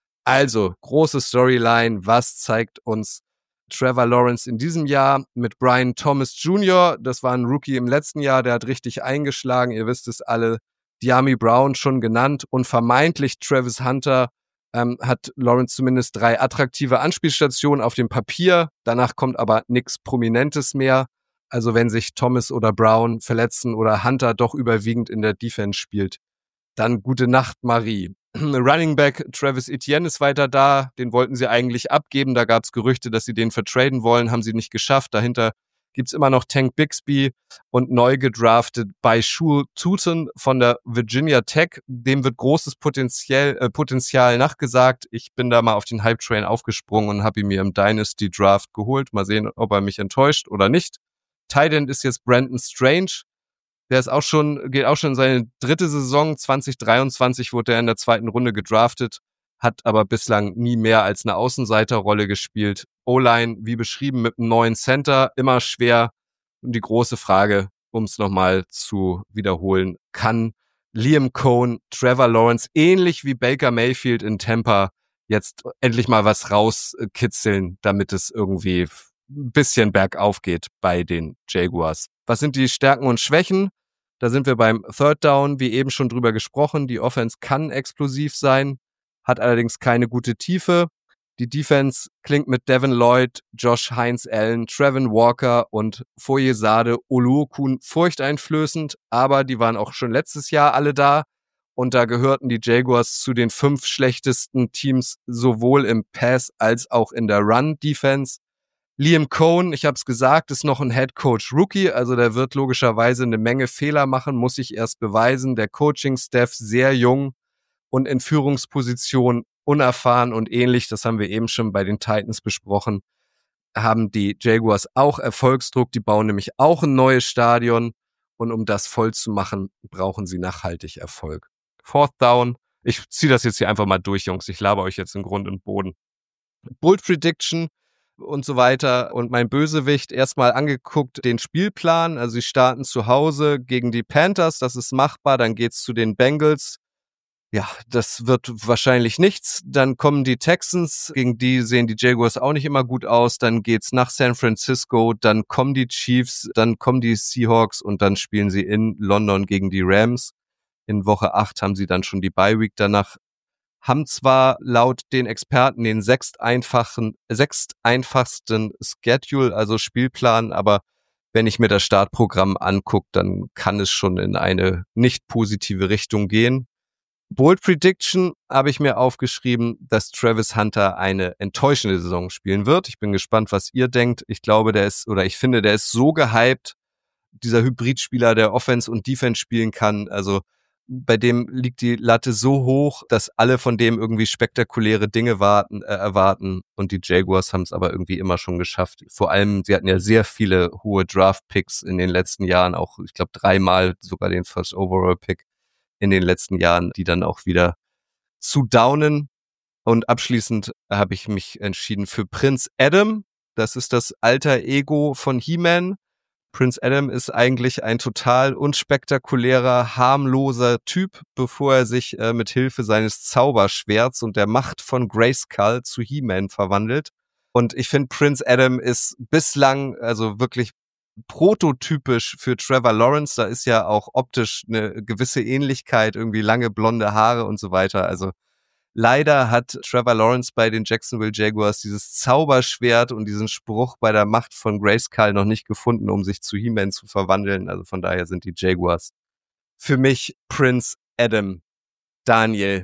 Also, große Storyline. Was zeigt uns Trevor Lawrence in diesem Jahr mit Brian Thomas Junior? Das war ein Rookie im letzten Jahr, der hat richtig eingeschlagen. Ihr wisst es alle. Dyami Brown schon genannt und vermeintlich Travis Hunter ähm, hat Lawrence zumindest drei attraktive Anspielstationen auf dem Papier. Danach kommt aber nichts Prominentes mehr. Also wenn sich Thomas oder Brown verletzen oder Hunter doch überwiegend in der Defense spielt, dann gute Nacht, Marie. Running Back Travis Etienne ist weiter da. Den wollten sie eigentlich abgeben. Da gab es Gerüchte, dass sie den vertraden wollen. Haben sie nicht geschafft. Dahinter gibt's immer noch Tank Bixby und neu gedraftet bei Shul Tootin von der Virginia Tech. Dem wird großes Potenzial, äh, Potenzial nachgesagt. Ich bin da mal auf den Hype-Train aufgesprungen und habe ihn mir im Dynasty Draft geholt. Mal sehen, ob er mich enttäuscht oder nicht. Tight End ist jetzt Brandon Strange. Der ist auch schon, geht auch schon in seine dritte Saison. zwanzig dreiundzwanzig wurde er in der zweiten Runde gedraftet, hat aber bislang nie mehr als eine Außenseiterrolle gespielt. O-Line, wie beschrieben, mit einem neuen Center, immer schwer. Und die große Frage, um es nochmal zu wiederholen, kann Liam Cohen, Trevor Lawrence, ähnlich wie Baker Mayfield in Tampa, jetzt endlich mal was rauskitzeln, damit es irgendwie ein bisschen bergauf geht bei den Jaguars? Was sind die Stärken und Schwächen? Da sind wir beim Third Down, wie eben schon drüber gesprochen. Die Offense kann explosiv sein, hat allerdings keine gute Tiefe. Die Defense klingt mit Devin Lloyd, Josh Hines-Allen, Trevin Walker und Foyesade Oluokun furchteinflößend, aber die waren auch schon letztes Jahr alle da und da gehörten die Jaguars zu den fünf schlechtesten Teams sowohl im Pass als auch in der Run-Defense. Liam Cohen, ich habe es gesagt, ist noch ein Head-Coach-Rookie, also der wird logischerweise eine Menge Fehler machen, muss sich erst beweisen. Der Coaching-Staff sehr jung und in Führungsposition unerfahren und ähnlich, das haben wir eben schon bei den Titans besprochen, haben die Jaguars auch Erfolgsdruck. Die bauen nämlich auch ein neues Stadion und um das voll zu machen, brauchen sie nachhaltig Erfolg. Fourth Down, ich ziehe das jetzt hier einfach mal durch, Jungs, ich laber euch jetzt in Grund und Boden. Bold Prediction und so weiter und mein Bösewicht erstmal angeguckt den Spielplan, also sie starten zu Hause gegen die Panthers, das ist machbar, dann geht's zu den Bengals. Ja, das wird wahrscheinlich nichts. Dann kommen die Texans, gegen die sehen die Jaguars auch nicht immer gut aus. Dann geht's nach San Francisco, dann kommen die Chiefs, dann kommen die Seahawks und dann spielen sie in London gegen die Rams. In Woche acht haben sie dann schon die Bye-Week danach. Haben zwar laut den Experten den sechst einfachen, sechst einfachsten Schedule, also Spielplan, aber wenn ich mir das Startprogramm angucke, dann kann es schon in eine nicht positive Richtung gehen. Bold Prediction habe ich mir aufgeschrieben, dass Travis Hunter eine enttäuschende Saison spielen wird. Ich bin gespannt, was ihr denkt. Ich glaube, der ist, oder ich finde, der ist so gehypt, dieser Hybridspieler, der Offense und Defense spielen kann. Also bei dem liegt die Latte so hoch, dass alle von dem irgendwie spektakuläre Dinge warten, äh, erwarten. Und die Jaguars haben es aber irgendwie immer schon geschafft. Vor allem, sie hatten ja sehr viele hohe Draft-Picks in den letzten Jahren, auch, ich glaube, dreimal sogar den First Overall-Pick in den letzten Jahren, die dann auch wieder zu downen. Und abschließend habe ich mich entschieden für Prince Adam. Das ist das Alter Ego von He-Man. Prince Adam ist eigentlich ein total unspektakulärer, harmloser Typ, bevor er sich äh, mit Hilfe seines Zauberschwerts und der Macht von Grayskull zu He-Man verwandelt. Und ich finde, Prince Adam ist bislang also wirklich prototypisch für Trevor Lawrence. Da ist ja auch optisch eine gewisse Ähnlichkeit, irgendwie lange blonde Haare und so weiter. Also leider hat Trevor Lawrence bei den Jacksonville Jaguars dieses Zauberschwert und diesen Spruch bei der Macht von Grayskull noch nicht gefunden, um sich zu He-Man zu verwandeln. Also von daher sind die Jaguars für mich Prince Adam. Daniel,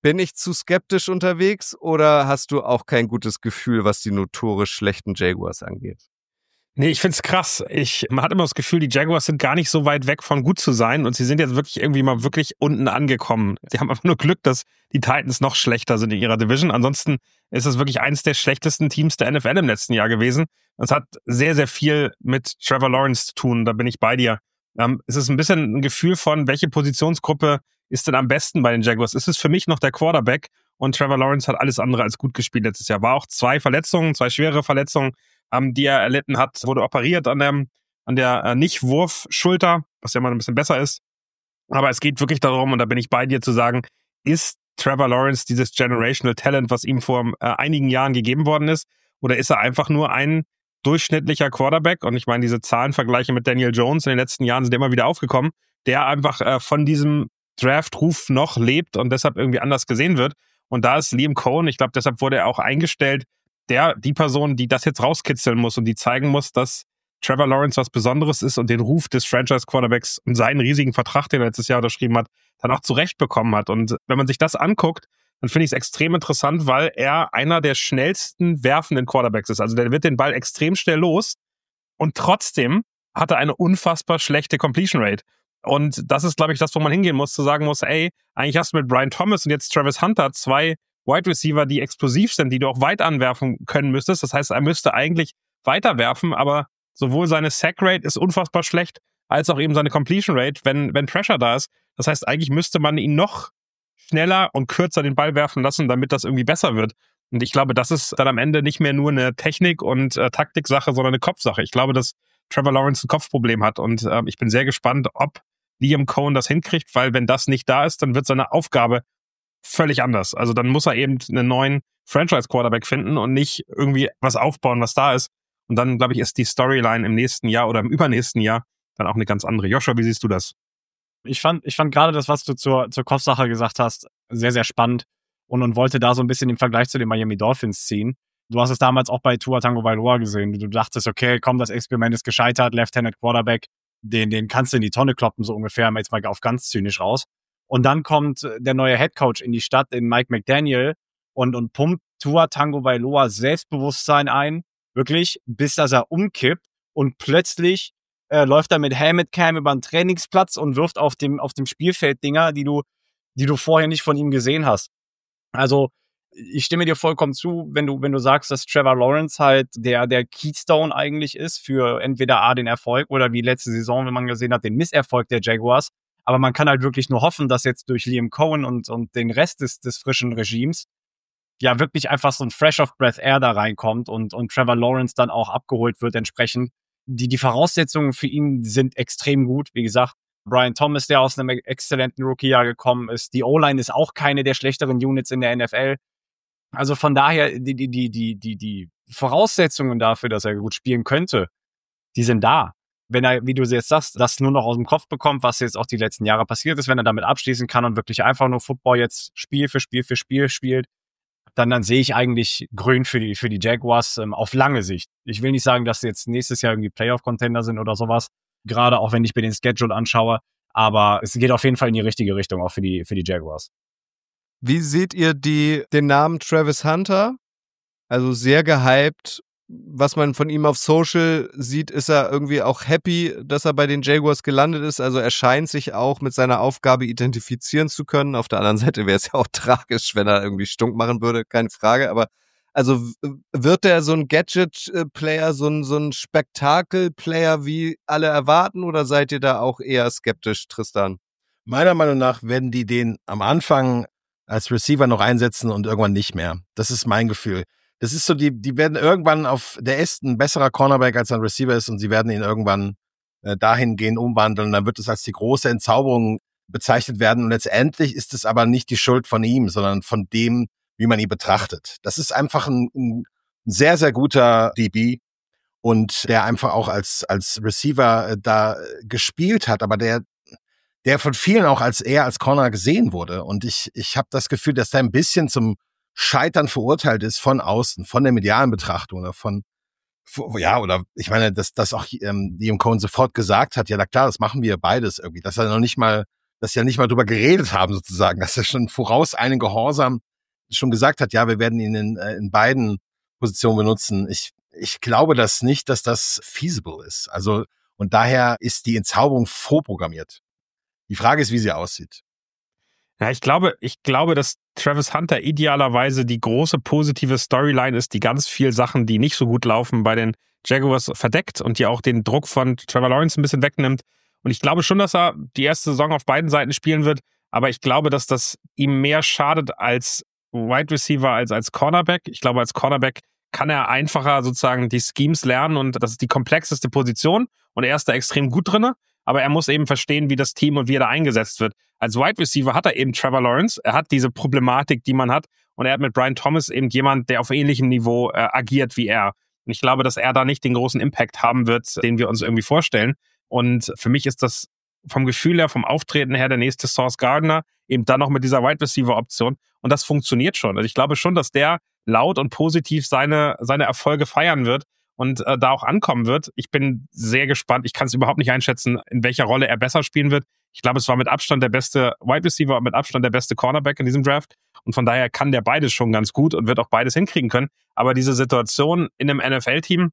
Bin ich zu skeptisch unterwegs oder hast du auch kein gutes Gefühl, was die notorisch schlechten Jaguars angeht? Nee, ich find's krass. Ich, man hat immer das Gefühl, die Jaguars sind gar nicht so weit weg von gut zu sein und sie sind jetzt wirklich irgendwie mal wirklich unten angekommen. Sie haben einfach nur Glück, dass die Titans noch schlechter sind in ihrer Division. Ansonsten ist es wirklich eines der schlechtesten Teams der N F L im letzten Jahr gewesen. Das hat sehr, sehr viel mit Trevor Lawrence zu tun, da bin ich bei dir. Ähm, es ist ein bisschen ein Gefühl von, welche Positionsgruppe ist denn am besten bei den Jaguars? Ist es für mich noch der Quarterback und Trevor Lawrence hat alles andere als gut gespielt letztes Jahr. War auch zwei Verletzungen, zwei schwere Verletzungen, die er erlitten hat, wurde operiert an der, an der äh, Nicht-Wurf-Schulter, was ja mal ein bisschen besser ist. Aber es geht wirklich darum, und da bin ich bei dir zu sagen, ist Trevor Lawrence dieses Generational Talent, was ihm vor äh, einigen Jahren gegeben worden ist, oder ist er einfach nur ein durchschnittlicher Quarterback? Und ich meine, diese Zahlenvergleiche mit Daniel Jones in den letzten Jahren sind immer wieder aufgekommen, der einfach äh, von diesem Draft-Ruf noch lebt und deshalb irgendwie anders gesehen wird. Und da ist Liam Cohen, ich glaube, deshalb wurde er auch eingestellt, der, die Person, die das jetzt rauskitzeln muss und die zeigen muss, dass Trevor Lawrence was Besonderes ist und den Ruf des Franchise-Quarterbacks und seinen riesigen Vertrag, den er letztes Jahr unterschrieben hat, dann auch zurechtbekommen hat. Und wenn man sich das anguckt, dann finde ich es extrem interessant, weil er einer der schnellsten werfenden Quarterbacks ist. Also der wird den Ball extrem schnell los und trotzdem hat er eine unfassbar schlechte Completion Rate. Und das ist, glaube ich, das, wo man hingehen muss, zu sagen muss, ey, eigentlich hast du mit Brian Thomas und jetzt Travis Hunter zwei Wide Receiver, die explosiv sind, die du auch weit anwerfen können müsstest. Das heißt, er müsste eigentlich weiter werfen, aber sowohl seine Sack Rate ist unfassbar schlecht, als auch eben seine Completion Rate, wenn, wenn Pressure da ist. Das heißt, eigentlich müsste man ihn noch schneller und kürzer den Ball werfen lassen, damit das irgendwie besser wird. Und ich glaube, das ist dann am Ende nicht mehr nur eine Technik- und äh, Taktiksache, sondern eine Kopfsache. Ich glaube, dass Trevor Lawrence ein Kopfproblem hat und äh, ich bin sehr gespannt, ob Liam Cohen das hinkriegt, weil wenn das nicht da ist, dann wird seine Aufgabe völlig anders. Also dann muss er eben einen neuen Franchise-Quarterback finden und nicht irgendwie was aufbauen, was da ist. Und dann, glaube ich, ist die Storyline im nächsten Jahr oder im übernächsten Jahr dann auch eine ganz andere. Joshua, wie siehst du das? Ich fand, ich fand gerade das, was du zur, zur Kopfsache gesagt hast, sehr, sehr spannend und, und wollte da so ein bisschen den Vergleich zu den Miami Dolphins ziehen. Du hast es damals auch bei Tua Tagovailoa gesehen. Du dachtest, okay, komm, das Experiment ist gescheitert, Left-Handed Quarterback, den, den kannst du in die Tonne kloppen, so ungefähr, jetzt mal auf ganz zynisch raus. Und dann kommt der neue Headcoach in die Stadt, in Mike McDaniel, und, und pumpt Tua Tagovailoa Selbstbewusstsein ein, wirklich, bis dass er umkippt und plötzlich äh, läuft er mit Helmet Cam über den Trainingsplatz und wirft auf dem, auf dem Spielfeld Dinger, die du, die du vorher nicht von ihm gesehen hast. Also, ich stimme dir vollkommen zu, wenn du, wenn du sagst, dass Trevor Lawrence halt der, der Keystone eigentlich ist für entweder A, den Erfolg oder wie letzte Saison, wenn man gesehen hat, den Misserfolg der Jaguars. Aber man kann halt wirklich nur hoffen, dass jetzt durch Liam Cohen und, und den Rest des, des frischen Regimes ja wirklich einfach so ein Fresh of Breath Air da reinkommt und, und Trevor Lawrence dann auch abgeholt wird entsprechend. Die, die Voraussetzungen für ihn sind extrem gut. Wie gesagt, Brian Thomas, der aus einem exzellenten Rookie-Jahr gekommen ist. Die O-Line ist auch keine der schlechteren Units in der N F L. Also von daher, die, die, die, die, die, die Voraussetzungen dafür, dass er gut spielen könnte, die sind da. Wenn er, wie du jetzt sagst, das nur noch aus dem Kopf bekommt, was jetzt auch die letzten Jahre passiert ist, wenn er damit abschließen kann und wirklich einfach nur Football jetzt Spiel für Spiel für Spiel spielt, dann, dann sehe ich eigentlich grün für die, für die Jaguars ähm, auf lange Sicht. Ich will nicht sagen, dass sie jetzt nächstes Jahr irgendwie Playoff-Contender sind oder sowas, gerade auch wenn ich mir den Schedule anschaue, aber es geht auf jeden Fall in die richtige Richtung, auch für die, für die Jaguars. Wie seht ihr die, den Namen Travis Hunter? Also sehr gehypt. Was man von ihm auf Social sieht, ist er irgendwie auch happy, dass er bei den Jaguars gelandet ist. Also er scheint sich auch mit seiner Aufgabe identifizieren zu können. Auf der anderen Seite wäre es ja auch tragisch, wenn er irgendwie stunk machen würde, keine Frage. Aber also wird er so ein Gadget-Player, so ein, so ein Spektakel-Player, wie alle erwarten? Oder seid ihr da auch eher skeptisch, Tristan? Meiner Meinung nach werden die den am Anfang als Receiver noch einsetzen und irgendwann nicht mehr. Das ist mein Gefühl. Das ist so, die, die werden irgendwann auf, der ist ein besserer Cornerback, als ein Receiver ist und sie werden ihn irgendwann äh, dahingehend umwandeln. Dann wird es als die große Entzauberung bezeichnet werden und letztendlich ist es aber nicht die Schuld von ihm, sondern von dem, wie man ihn betrachtet. Das ist einfach ein, ein sehr, sehr guter D B und der einfach auch als, als Receiver äh, da gespielt hat, aber der der von vielen auch als eher als Corner gesehen wurde. Und ich, ich habe das Gefühl, dass der ein bisschen zum Scheitern verurteilt ist von außen, von der medialen Betrachtung oder von, ja, oder ich meine, dass, dass auch ähm, Liam Cohen sofort gesagt hat, ja, na klar, das machen wir beides irgendwie, dass er noch nicht mal dass sie ja nicht mal drüber geredet haben sozusagen, dass er schon voraus einen Gehorsam schon gesagt hat, ja, wir werden ihn in, in beiden Positionen benutzen. Ich, ich glaube das nicht, dass das feasible ist. Also, und daher ist die Entzauberung vorprogrammiert. Die Frage ist, wie sie aussieht. Ja, ich glaube, ich glaube, dass Travis Hunter idealerweise die große positive Storyline ist, die ganz viel Sachen, die nicht so gut laufen, bei den Jaguars verdeckt und die auch den Druck von Trevor Lawrence ein bisschen wegnimmt. Und ich glaube schon, dass er die erste Saison auf beiden Seiten spielen wird, aber ich glaube, dass das ihm mehr schadet als Wide Receiver als als Cornerback. Ich glaube, als Cornerback kann er einfacher sozusagen die Schemes lernen und das ist die komplexeste Position und er ist da extrem gut drin. Aber er muss eben verstehen, wie das Team und wie er da eingesetzt wird. Als Wide Receiver hat er eben Trevor Lawrence, er hat diese Problematik, die man hat und er hat mit Brian Thomas eben jemand, der auf ähnlichem Niveau äh, agiert wie er. Und ich glaube, dass er da nicht den großen Impact haben wird, den wir uns irgendwie vorstellen. Und für mich ist das vom Gefühl her, vom Auftreten her der nächste Sauce Gardner, eben dann noch mit dieser Wide Receiver Option. Und das funktioniert schon. Also ich glaube schon, dass der laut und positiv seine, seine Erfolge feiern wird und äh, da auch ankommen wird. Ich bin sehr gespannt. Ich kann es überhaupt nicht einschätzen, in welcher Rolle er besser spielen wird. Ich glaube, es war mit Abstand der beste Wide Receiver und mit Abstand der beste Cornerback in diesem Draft. Und von daher kann der beides schon ganz gut und wird auch beides hinkriegen können. Aber diese Situation in einem N F L-Team,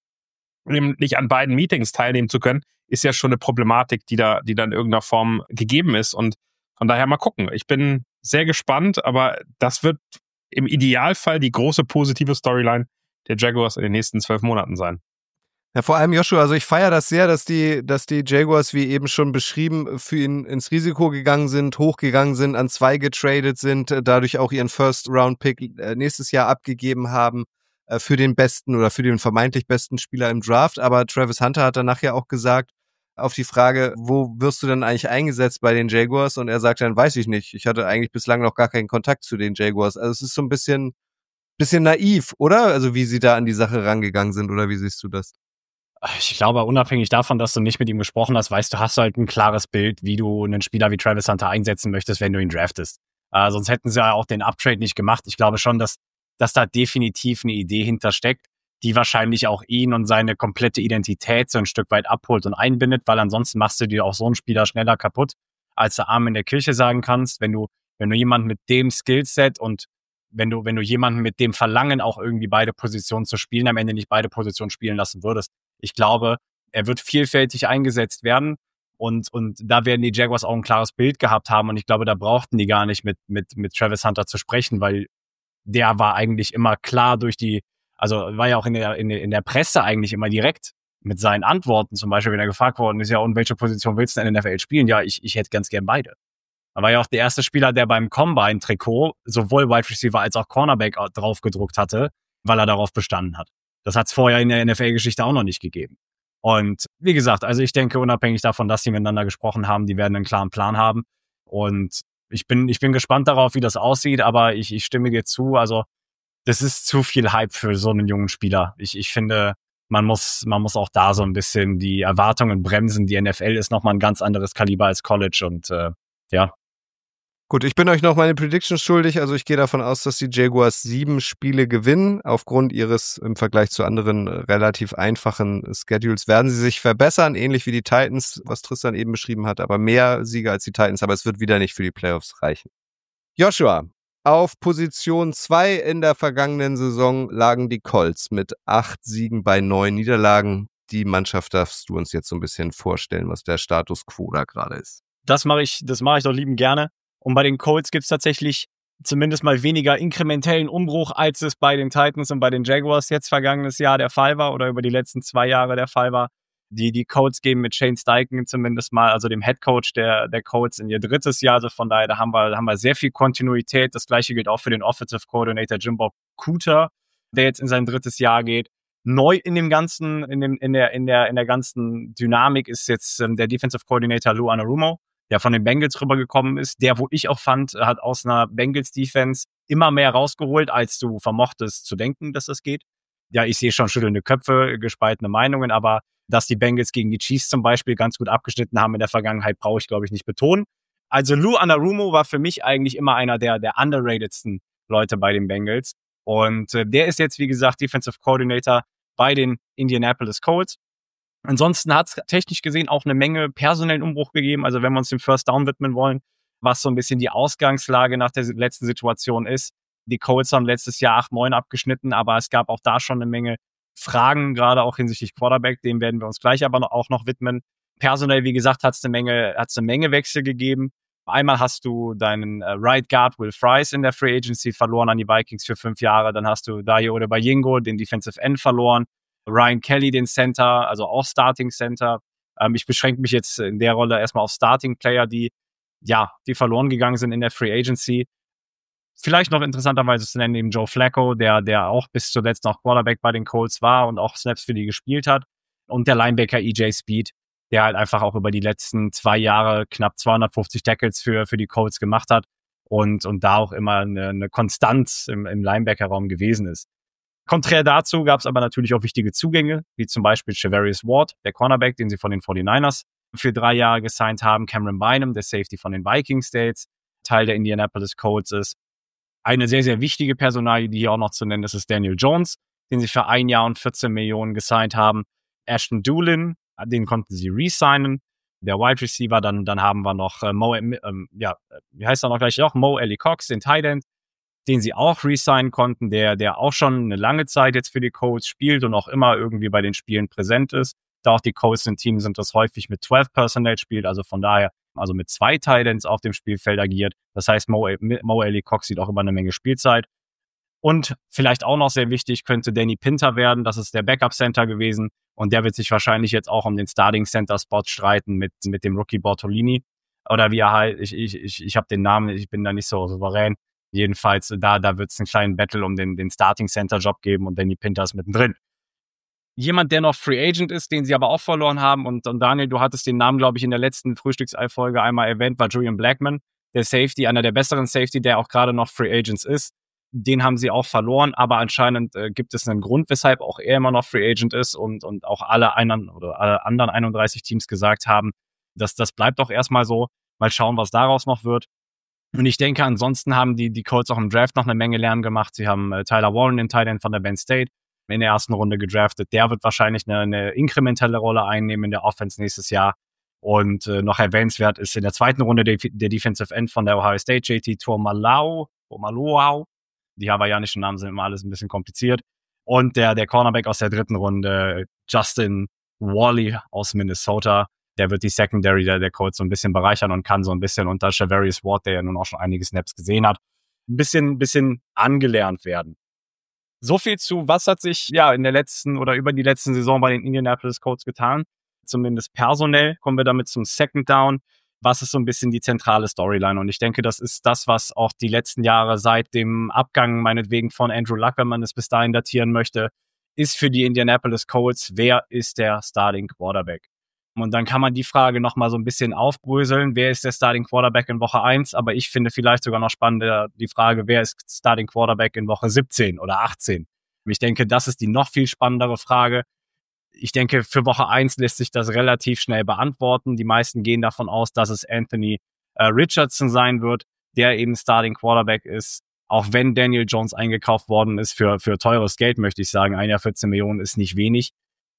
nicht an beiden Meetings teilnehmen zu können, ist ja schon eine Problematik, die da, die da in irgendeiner Form gegeben ist. Und von daher mal gucken. Ich bin sehr gespannt, aber das wird im Idealfall die große positive Storyline der Jaguars in den nächsten zwölf Monaten sein. Ja, vor allem Joshua, also ich feiere das sehr, dass die, dass die Jaguars, wie eben schon beschrieben, für ihn ins Risiko gegangen sind, hochgegangen sind, an zwei getradet sind, dadurch auch ihren First-Round-Pick nächstes Jahr abgegeben haben für den besten oder für den vermeintlich besten Spieler im Draft. Aber Travis Hunter hat danach ja auch gesagt, auf die Frage, wo wirst du denn eigentlich eingesetzt bei den Jaguars? Und er sagt dann, weiß ich nicht. Ich hatte eigentlich bislang noch gar keinen Kontakt zu den Jaguars. Also es ist so ein bisschen, bisschen naiv, oder? Also wie sie da an die Sache rangegangen sind, oder wie siehst du das? Ich glaube, unabhängig davon, dass du nicht mit ihm gesprochen hast, weißt du, hast du halt ein klares Bild, wie du einen Spieler wie Travis Hunter einsetzen möchtest, wenn du ihn draftest. Äh, sonst hätten sie ja auch den Uptrade nicht gemacht. Ich glaube schon, dass, dass da definitiv eine Idee hintersteckt, die wahrscheinlich auch ihn und seine komplette Identität so ein Stück weit abholt und einbindet, weil ansonsten machst du dir auch so einen Spieler schneller kaputt, als du Arm in der Kirche sagen kannst. Wenn du, wenn du jemanden mit dem Skillset und wenn du, wenn du jemanden mit dem Verlangen auch irgendwie beide Positionen zu spielen, am Ende nicht beide Positionen spielen lassen würdest. Ich glaube, er wird vielfältig eingesetzt werden und, und da werden die Jaguars auch ein klares Bild gehabt haben und ich glaube, da brauchten die gar nicht mit, mit, mit Travis Hunter zu sprechen, weil der war eigentlich immer klar durch die, also war ja auch in der, in der, in der Presse eigentlich immer direkt mit seinen Antworten, zum Beispiel, wenn er gefragt worden ist, ja, und welche Position willst du in der N F L spielen? Ja, ich, ich hätte ganz gern beide. Er war ja auch der erste Spieler, der beim Combine-Trikot sowohl Wide Receiver als auch Cornerback drauf gedruckt hatte, weil er darauf bestanden hat. Das hat es vorher in der N F L-Geschichte auch noch nicht gegeben. Und wie gesagt, also ich denke, unabhängig davon, dass sie miteinander gesprochen haben, die werden einen klaren Plan haben. Und ich bin, ich bin gespannt darauf, wie das aussieht, aber ich, ich stimme dir zu. Also das ist zu viel Hype für so einen jungen Spieler. Ich, ich finde, man muss, man muss auch da so ein bisschen die Erwartungen bremsen. Die N F L ist nochmal ein ganz anderes Kaliber als College und äh, ja. Gut, ich bin euch noch meine Predictions schuldig. Also ich gehe davon aus, dass die Jaguars sieben Spiele gewinnen. Aufgrund ihres im Vergleich zu anderen relativ einfachen Schedules werden sie sich verbessern, ähnlich wie die Titans, was Tristan eben beschrieben hat, aber mehr Siege als die Titans, aber es wird wieder nicht für die Playoffs reichen. Joshua, auf Position zwei in der vergangenen Saison lagen die Colts mit acht Siegen bei neun Niederlagen. Die Mannschaft darfst du uns jetzt so ein bisschen vorstellen, was der Status quo da gerade ist. Das mache ich, das mache ich doch liebend gerne. Und bei den Colts gibt's tatsächlich zumindest mal weniger inkrementellen Umbruch, als es bei den Titans und bei den Jaguars jetzt vergangenes Jahr der Fall war oder über die letzten zwei Jahre der Fall war. Die, die Colts gehen mit Shane Steichen zumindest mal, also dem Head Coach der, der Colts in ihr drittes Jahr. Also von daher, da haben wir, da haben wir sehr viel Kontinuität. Das Gleiche gilt auch für den Offensive Coordinator Jimbo Cooter, der jetzt in sein drittes Jahr geht. Neu in dem ganzen, in dem, in der, in der, in der ganzen Dynamik ist jetzt ähm, der Defensive Coordinator Lou Anarumo, der von den Bengals rübergekommen ist, der, wo ich auch fand, hat aus einer Bengals-Defense immer mehr rausgeholt, als du vermochtest zu denken, dass das geht. Ja, ich sehe schon schüttelnde Köpfe, gespaltene Meinungen, aber dass die Bengals gegen die Chiefs zum Beispiel ganz gut abgeschnitten haben in der Vergangenheit, brauche ich, glaube ich, nicht betonen. Also Lou Anarumo war für mich eigentlich immer einer der, der underratedsten Leute bei den Bengals. Und äh, der ist jetzt, wie gesagt, Defensive Coordinator bei den Indianapolis Colts. Ansonsten hat es technisch gesehen auch eine Menge personellen Umbruch gegeben. Also wenn wir uns dem First Down widmen wollen, was so ein bisschen die Ausgangslage nach der letzten Situation ist. Die Colts haben letztes Jahr acht neun abgeschnitten, aber es gab auch da schon eine Menge Fragen, gerade auch hinsichtlich Quarterback. Dem werden wir uns gleich aber auch noch widmen. Personell, wie gesagt, hat es eine Menge, hat's eine Menge Wechsel gegeben. Einmal hast du deinen äh, Right Guard Will Fries in der Free Agency verloren an die Vikings für fünf Jahre. Dann hast du Dayo Odebayingo, den Defensive End, verloren. Ryan Kelly, den Center, also auch Starting Center. Ähm, ich beschränke mich jetzt in der Rolle erstmal auf Starting Player, die, ja, die verloren gegangen sind in der Free Agency. Vielleicht noch interessanterweise zu nennen eben Joe Flacco, der, der auch bis zuletzt noch Quarterback bei den Colts war und auch Snaps für die gespielt hat. Und der Linebacker E J Speed, der halt einfach auch über die letzten zwei Jahre knapp zweihundertfünfzig Tackles für, für die Colts gemacht hat und, und da auch immer eine, eine Konstanz im, im Linebacker-Raum gewesen ist. Konträr dazu gab es aber natürlich auch wichtige Zugänge, wie zum Beispiel Charvarius Ward, der Cornerback, den sie von den forty-niners für drei Jahre gesigned haben, Cameron Bynum, der Safety von den Vikings, der jetzt Teil der Indianapolis Colts ist. Eine sehr, sehr wichtige Personalie, die hier auch noch zu nennen ist, ist Daniel Jones, den sie für ein Jahr und vierzehn Millionen gesigned haben. Ashton Doolin, den konnten sie re-signen. Der Wide Receiver, dann, dann haben wir noch äh, Mo, ähm, ja, wie heißt er noch gleich noch? Mo Alie-Cox, den Tight End, den sie auch re-signen konnten, der, der auch schon eine lange Zeit jetzt für die Colts spielt und auch immer irgendwie bei den Spielen präsent ist. Da auch die Colts ein Team sind, das häufig mit zwölf Personnel spielt, also von daher, also mit zwei Tight Ends auf dem Spielfeld agiert. Das heißt, Mo, Mo Alie-Cox sieht auch immer eine Menge Spielzeit. Und vielleicht auch noch sehr wichtig könnte Danny Pinter werden. Das ist der Backup-Center gewesen. Und der wird sich wahrscheinlich jetzt auch um den Starting-Center-Spot streiten mit, mit dem Rookie Bortolini. Oder wie er halt, ich, ich, ich, ich habe den Namen, ich bin da nicht so souverän. Jedenfalls, da, da wird es einen kleinen Battle um den, den Starting-Center-Job geben und Danny Pinter ist mittendrin. Jemand, der noch Free Agent ist, den sie aber auch verloren haben, und, und Daniel, du hattest den Namen, glaube ich, in der letzten Frühstücksei-Folge einmal erwähnt, war Julian Blackmon, der Safety, einer der besseren Safety, der auch gerade noch Free Agents ist. Den haben sie auch verloren, aber anscheinend äh, gibt es einen Grund, weshalb auch er immer noch Free Agent ist und, und auch alle, einen, oder alle anderen einunddreißig Teams gesagt haben, dass das bleibt doch erstmal so. Mal schauen, was daraus noch wird. Und ich denke, ansonsten haben die, die Colts auch im Draft noch eine Menge Lärm gemacht. Sie haben äh, Tyler Warren, den Tight End von der Penn State, in der ersten Runde gedraftet. Der wird wahrscheinlich eine, eine inkrementelle Rolle einnehmen in der Offense nächstes Jahr. Und äh, noch erwähnenswert ist in der zweiten Runde der, der Defensive End von der Ohio State, J T Tuimoloau. Tuimoloau. Die hawaiianischen Namen sind immer alles ein bisschen kompliziert. Und der, der Cornerback aus der dritten Runde, Justin Wally aus Minnesota, der wird die Secondary der, der Colts so ein bisschen bereichern und kann so ein bisschen unter Charvarius Ward, der ja nun auch schon einige Snaps gesehen hat, ein bisschen, ein bisschen angelernt werden. So viel zu, was hat sich ja in der letzten oder über die letzten Saison bei den Indianapolis Colts getan. Zumindest personell kommen wir damit zum Second Down. Was ist so ein bisschen die zentrale Storyline? Und ich denke, das ist das, was auch die letzten Jahre seit dem Abgang meinetwegen von Andrew Luck, wenn man es bis dahin datieren möchte, ist für die Indianapolis Colts, wer ist der Starting Quarterback? Und dann kann man die Frage nochmal so ein bisschen aufbröseln, wer ist der Starting Quarterback in Woche eins? Aber ich finde vielleicht sogar noch spannender die Frage, wer ist Starting Quarterback in Woche siebzehn oder achtzehn? Und ich denke, das ist die noch viel spannendere Frage. Ich denke, für Woche eins lässt sich das relativ schnell beantworten. Die meisten gehen davon aus, dass es Anthony äh, Richardson sein wird, der eben Starting Quarterback ist. Auch wenn Daniel Jones eingekauft worden ist für, für teures Geld, möchte ich sagen. Ein Jahr vierzehn Millionen ist nicht wenig.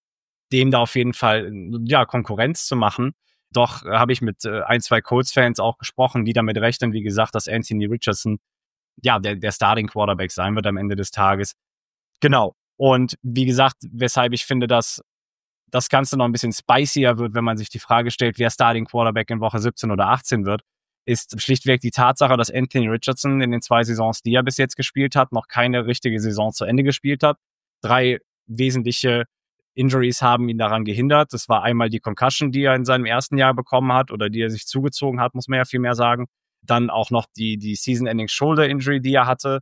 Dem da auf jeden Fall ja Konkurrenz zu machen. Doch äh, habe ich mit äh, ein, zwei Colts-Fans auch gesprochen, die damit rechnen, wie gesagt, dass Anthony Richardson ja der, der Starting Quarterback sein wird am Ende des Tages. Genau. Und wie gesagt, weshalb ich finde, dass das Ganze noch ein bisschen spicier wird, wenn man sich die Frage stellt, wer Starting Quarterback in Woche siebzehn oder achtzehn wird, ist schlichtweg die Tatsache, dass Anthony Richardson in den zwei Saisons, die er bis jetzt gespielt hat, noch keine richtige Saison zu Ende gespielt hat. Drei wesentliche Injuries haben ihn daran gehindert. Das war einmal die Concussion, die er in seinem ersten Jahr bekommen hat oder die er sich zugezogen hat, muss man ja viel mehr sagen. Dann auch noch die, die Season-Ending Shoulder Injury, die er hatte.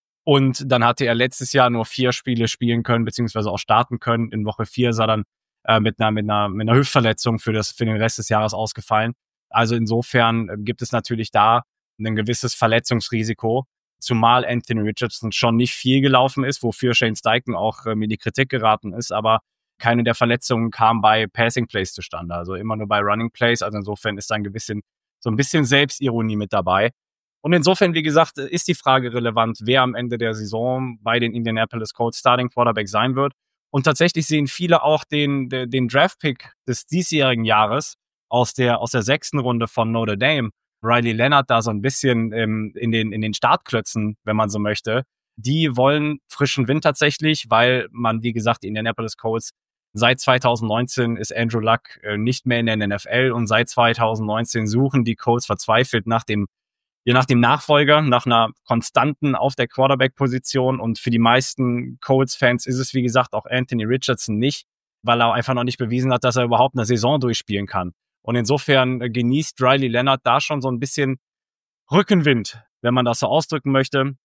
Und dann hatte er letztes Jahr nur vier Spiele spielen können, beziehungsweise auch starten können. In Woche vier ist er dann äh, mit einer, mit einer, mit einer Hüftverletzung für das, für den Rest des Jahres ausgefallen. Also insofern äh, gibt es natürlich da ein gewisses Verletzungsrisiko, zumal Anthony Richardson schon nicht viel gelaufen ist, wofür Shane Steichen auch ähm, in die Kritik geraten ist, aber keine der Verletzungen kam bei Passing Plays zustande, also immer nur bei Running Plays. Also insofern ist da ein gewissen, so ein bisschen Selbstironie mit dabei. Und insofern, wie gesagt, ist die Frage relevant, wer am Ende der Saison bei den Indianapolis Colts Starting Quarterback sein wird. Und tatsächlich sehen viele auch den, den, den Draft-Pick des diesjährigen Jahres aus der, aus der sechsten Runde von Notre Dame, Riley Leonard da so ein bisschen ähm, in den in den Startklötzen, wenn man so möchte. Die wollen frischen Wind tatsächlich, weil man, wie gesagt, die Indianapolis Colts seit zwanzig neunzehn ist Andrew Luck äh, nicht mehr in der N F L und seit zwanzig neunzehn suchen die Colts verzweifelt nach dem ja, nach dem Nachfolger, nach einer konstanten auf der Quarterback-Position. Und für die meisten Colts-Fans ist es, wie gesagt, auch Anthony Richardson nicht, weil er einfach noch nicht bewiesen hat, dass er überhaupt eine Saison durchspielen kann. Und insofern genießt Riley Leonard da schon so ein bisschen Rückenwind, wenn man das so ausdrücken möchte.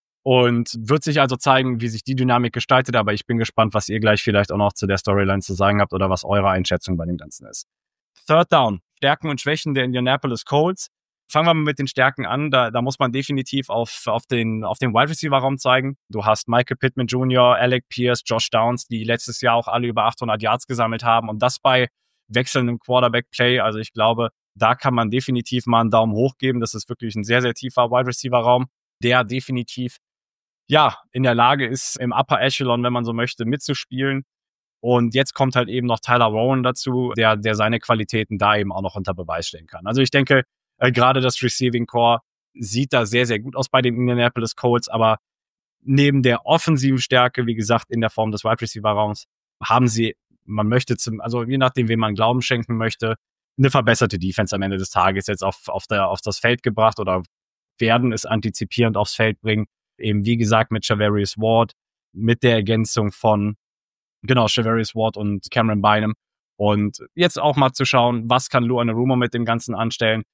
Und wird sich also zeigen, wie sich die Dynamik gestaltet. Aber ich bin gespannt, was ihr gleich vielleicht auch noch zu der Storyline zu sagen habt oder was eure Einschätzung bei dem Ganzen ist. Third Down, Stärken und Schwächen der Indianapolis Colts. Fangen wir mal mit den Stärken an. Da, da muss man definitiv auf, auf den, auf den Wide Receiver Raum zeigen. Du hast Michael Pittman Junior, Alec Pierce, Josh Downs, die letztes Jahr auch alle über achthundert Yards gesammelt haben. Und das bei wechselndem Quarterback Play. Also ich glaube, da kann man definitiv mal einen Daumen hoch geben. Das ist wirklich ein sehr, sehr tiefer Wide Receiver Raum, der definitiv, ja, in der Lage ist, im Upper Echelon, wenn man so möchte, mitzuspielen. Und jetzt kommt halt eben noch Tyler Rowan dazu, der, der seine Qualitäten da eben auch noch unter Beweis stellen kann. Also ich denke, Äh, gerade das Receiving Core sieht da sehr, sehr gut aus bei den Indianapolis Colts, aber neben der offensiven Stärke, wie gesagt, in der Form des Wide Receiver Raums, haben sie, man möchte zum, also je nachdem, wem man Glauben schenken möchte, eine verbesserte Defense am Ende des Tages jetzt auf, auf der, auf das Feld gebracht oder werden es antizipierend aufs Feld bringen. Eben, wie gesagt, mit Charvarius Ward, mit der Ergänzung von, genau, Charvarius Ward und Cameron Bynum. Und jetzt auch mal zu schauen, was kann Lou Anarumo mit dem Ganzen anstellen.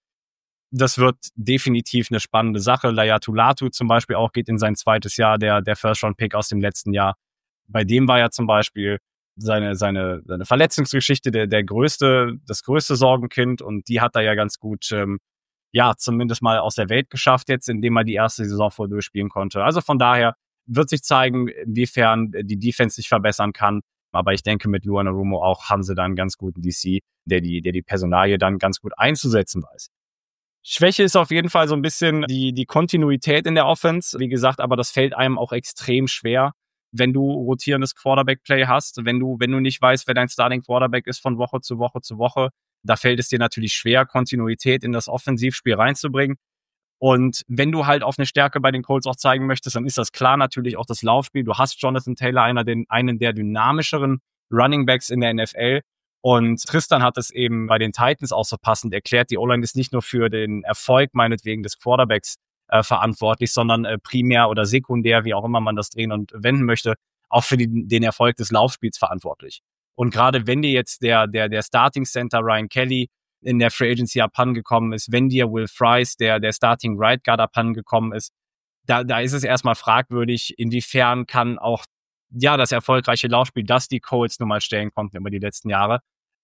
Das wird definitiv eine spannende Sache. Laiatu Latu zum Beispiel auch geht in sein zweites Jahr, der, der First-Round-Pick aus dem letzten Jahr. Bei dem war ja zum Beispiel seine, seine, seine Verletzungsgeschichte der, der größte, das größte Sorgenkind und die hat er ja ganz gut, ähm, ja, zumindest mal aus der Welt geschafft jetzt, indem er die erste Saison vor durchspielen konnte. Also von daher wird sich zeigen, inwiefern die Defense sich verbessern kann. Aber ich denke, mit Lou Anarumo auch haben sie da einen ganz guten D C, der die, der die Personalie dann ganz gut einzusetzen weiß. Schwäche ist auf jeden Fall so ein bisschen die, die Kontinuität in der Offense. Wie gesagt, aber das fällt einem auch extrem schwer, wenn du rotierendes Quarterback-Play hast. Wenn du, wenn du nicht weißt, wer dein Starting Quarterback ist von Woche zu Woche zu Woche, da fällt es dir natürlich schwer, Kontinuität in das Offensivspiel reinzubringen. Und wenn du halt auf eine Stärke bei den Colts auch zeigen möchtest, dann ist das klar natürlich auch das Laufspiel. Du hast Jonathan Taylor, einer den, einen der dynamischeren Running Backs in der N F L. Und Tristan hat es eben bei den Titans auch so passend erklärt. Die O-Line ist nicht nur für den Erfolg meinetwegen des Quarterbacks äh, verantwortlich, sondern äh, primär oder sekundär, wie auch immer man das drehen und wenden möchte, auch für die, den Erfolg des Laufspiels verantwortlich. Und gerade wenn dir jetzt der, der, der Starting Center Ryan Kelly in der Free Agency abhandengekommen ist, wenn dir Will Fries, der, der Starting Right Guard abhandengekommen ist, da, da ist es erstmal fragwürdig, inwiefern kann auch ja, das erfolgreiche Laufspiel, das die Colts nun mal stellen konnten über die letzten Jahre,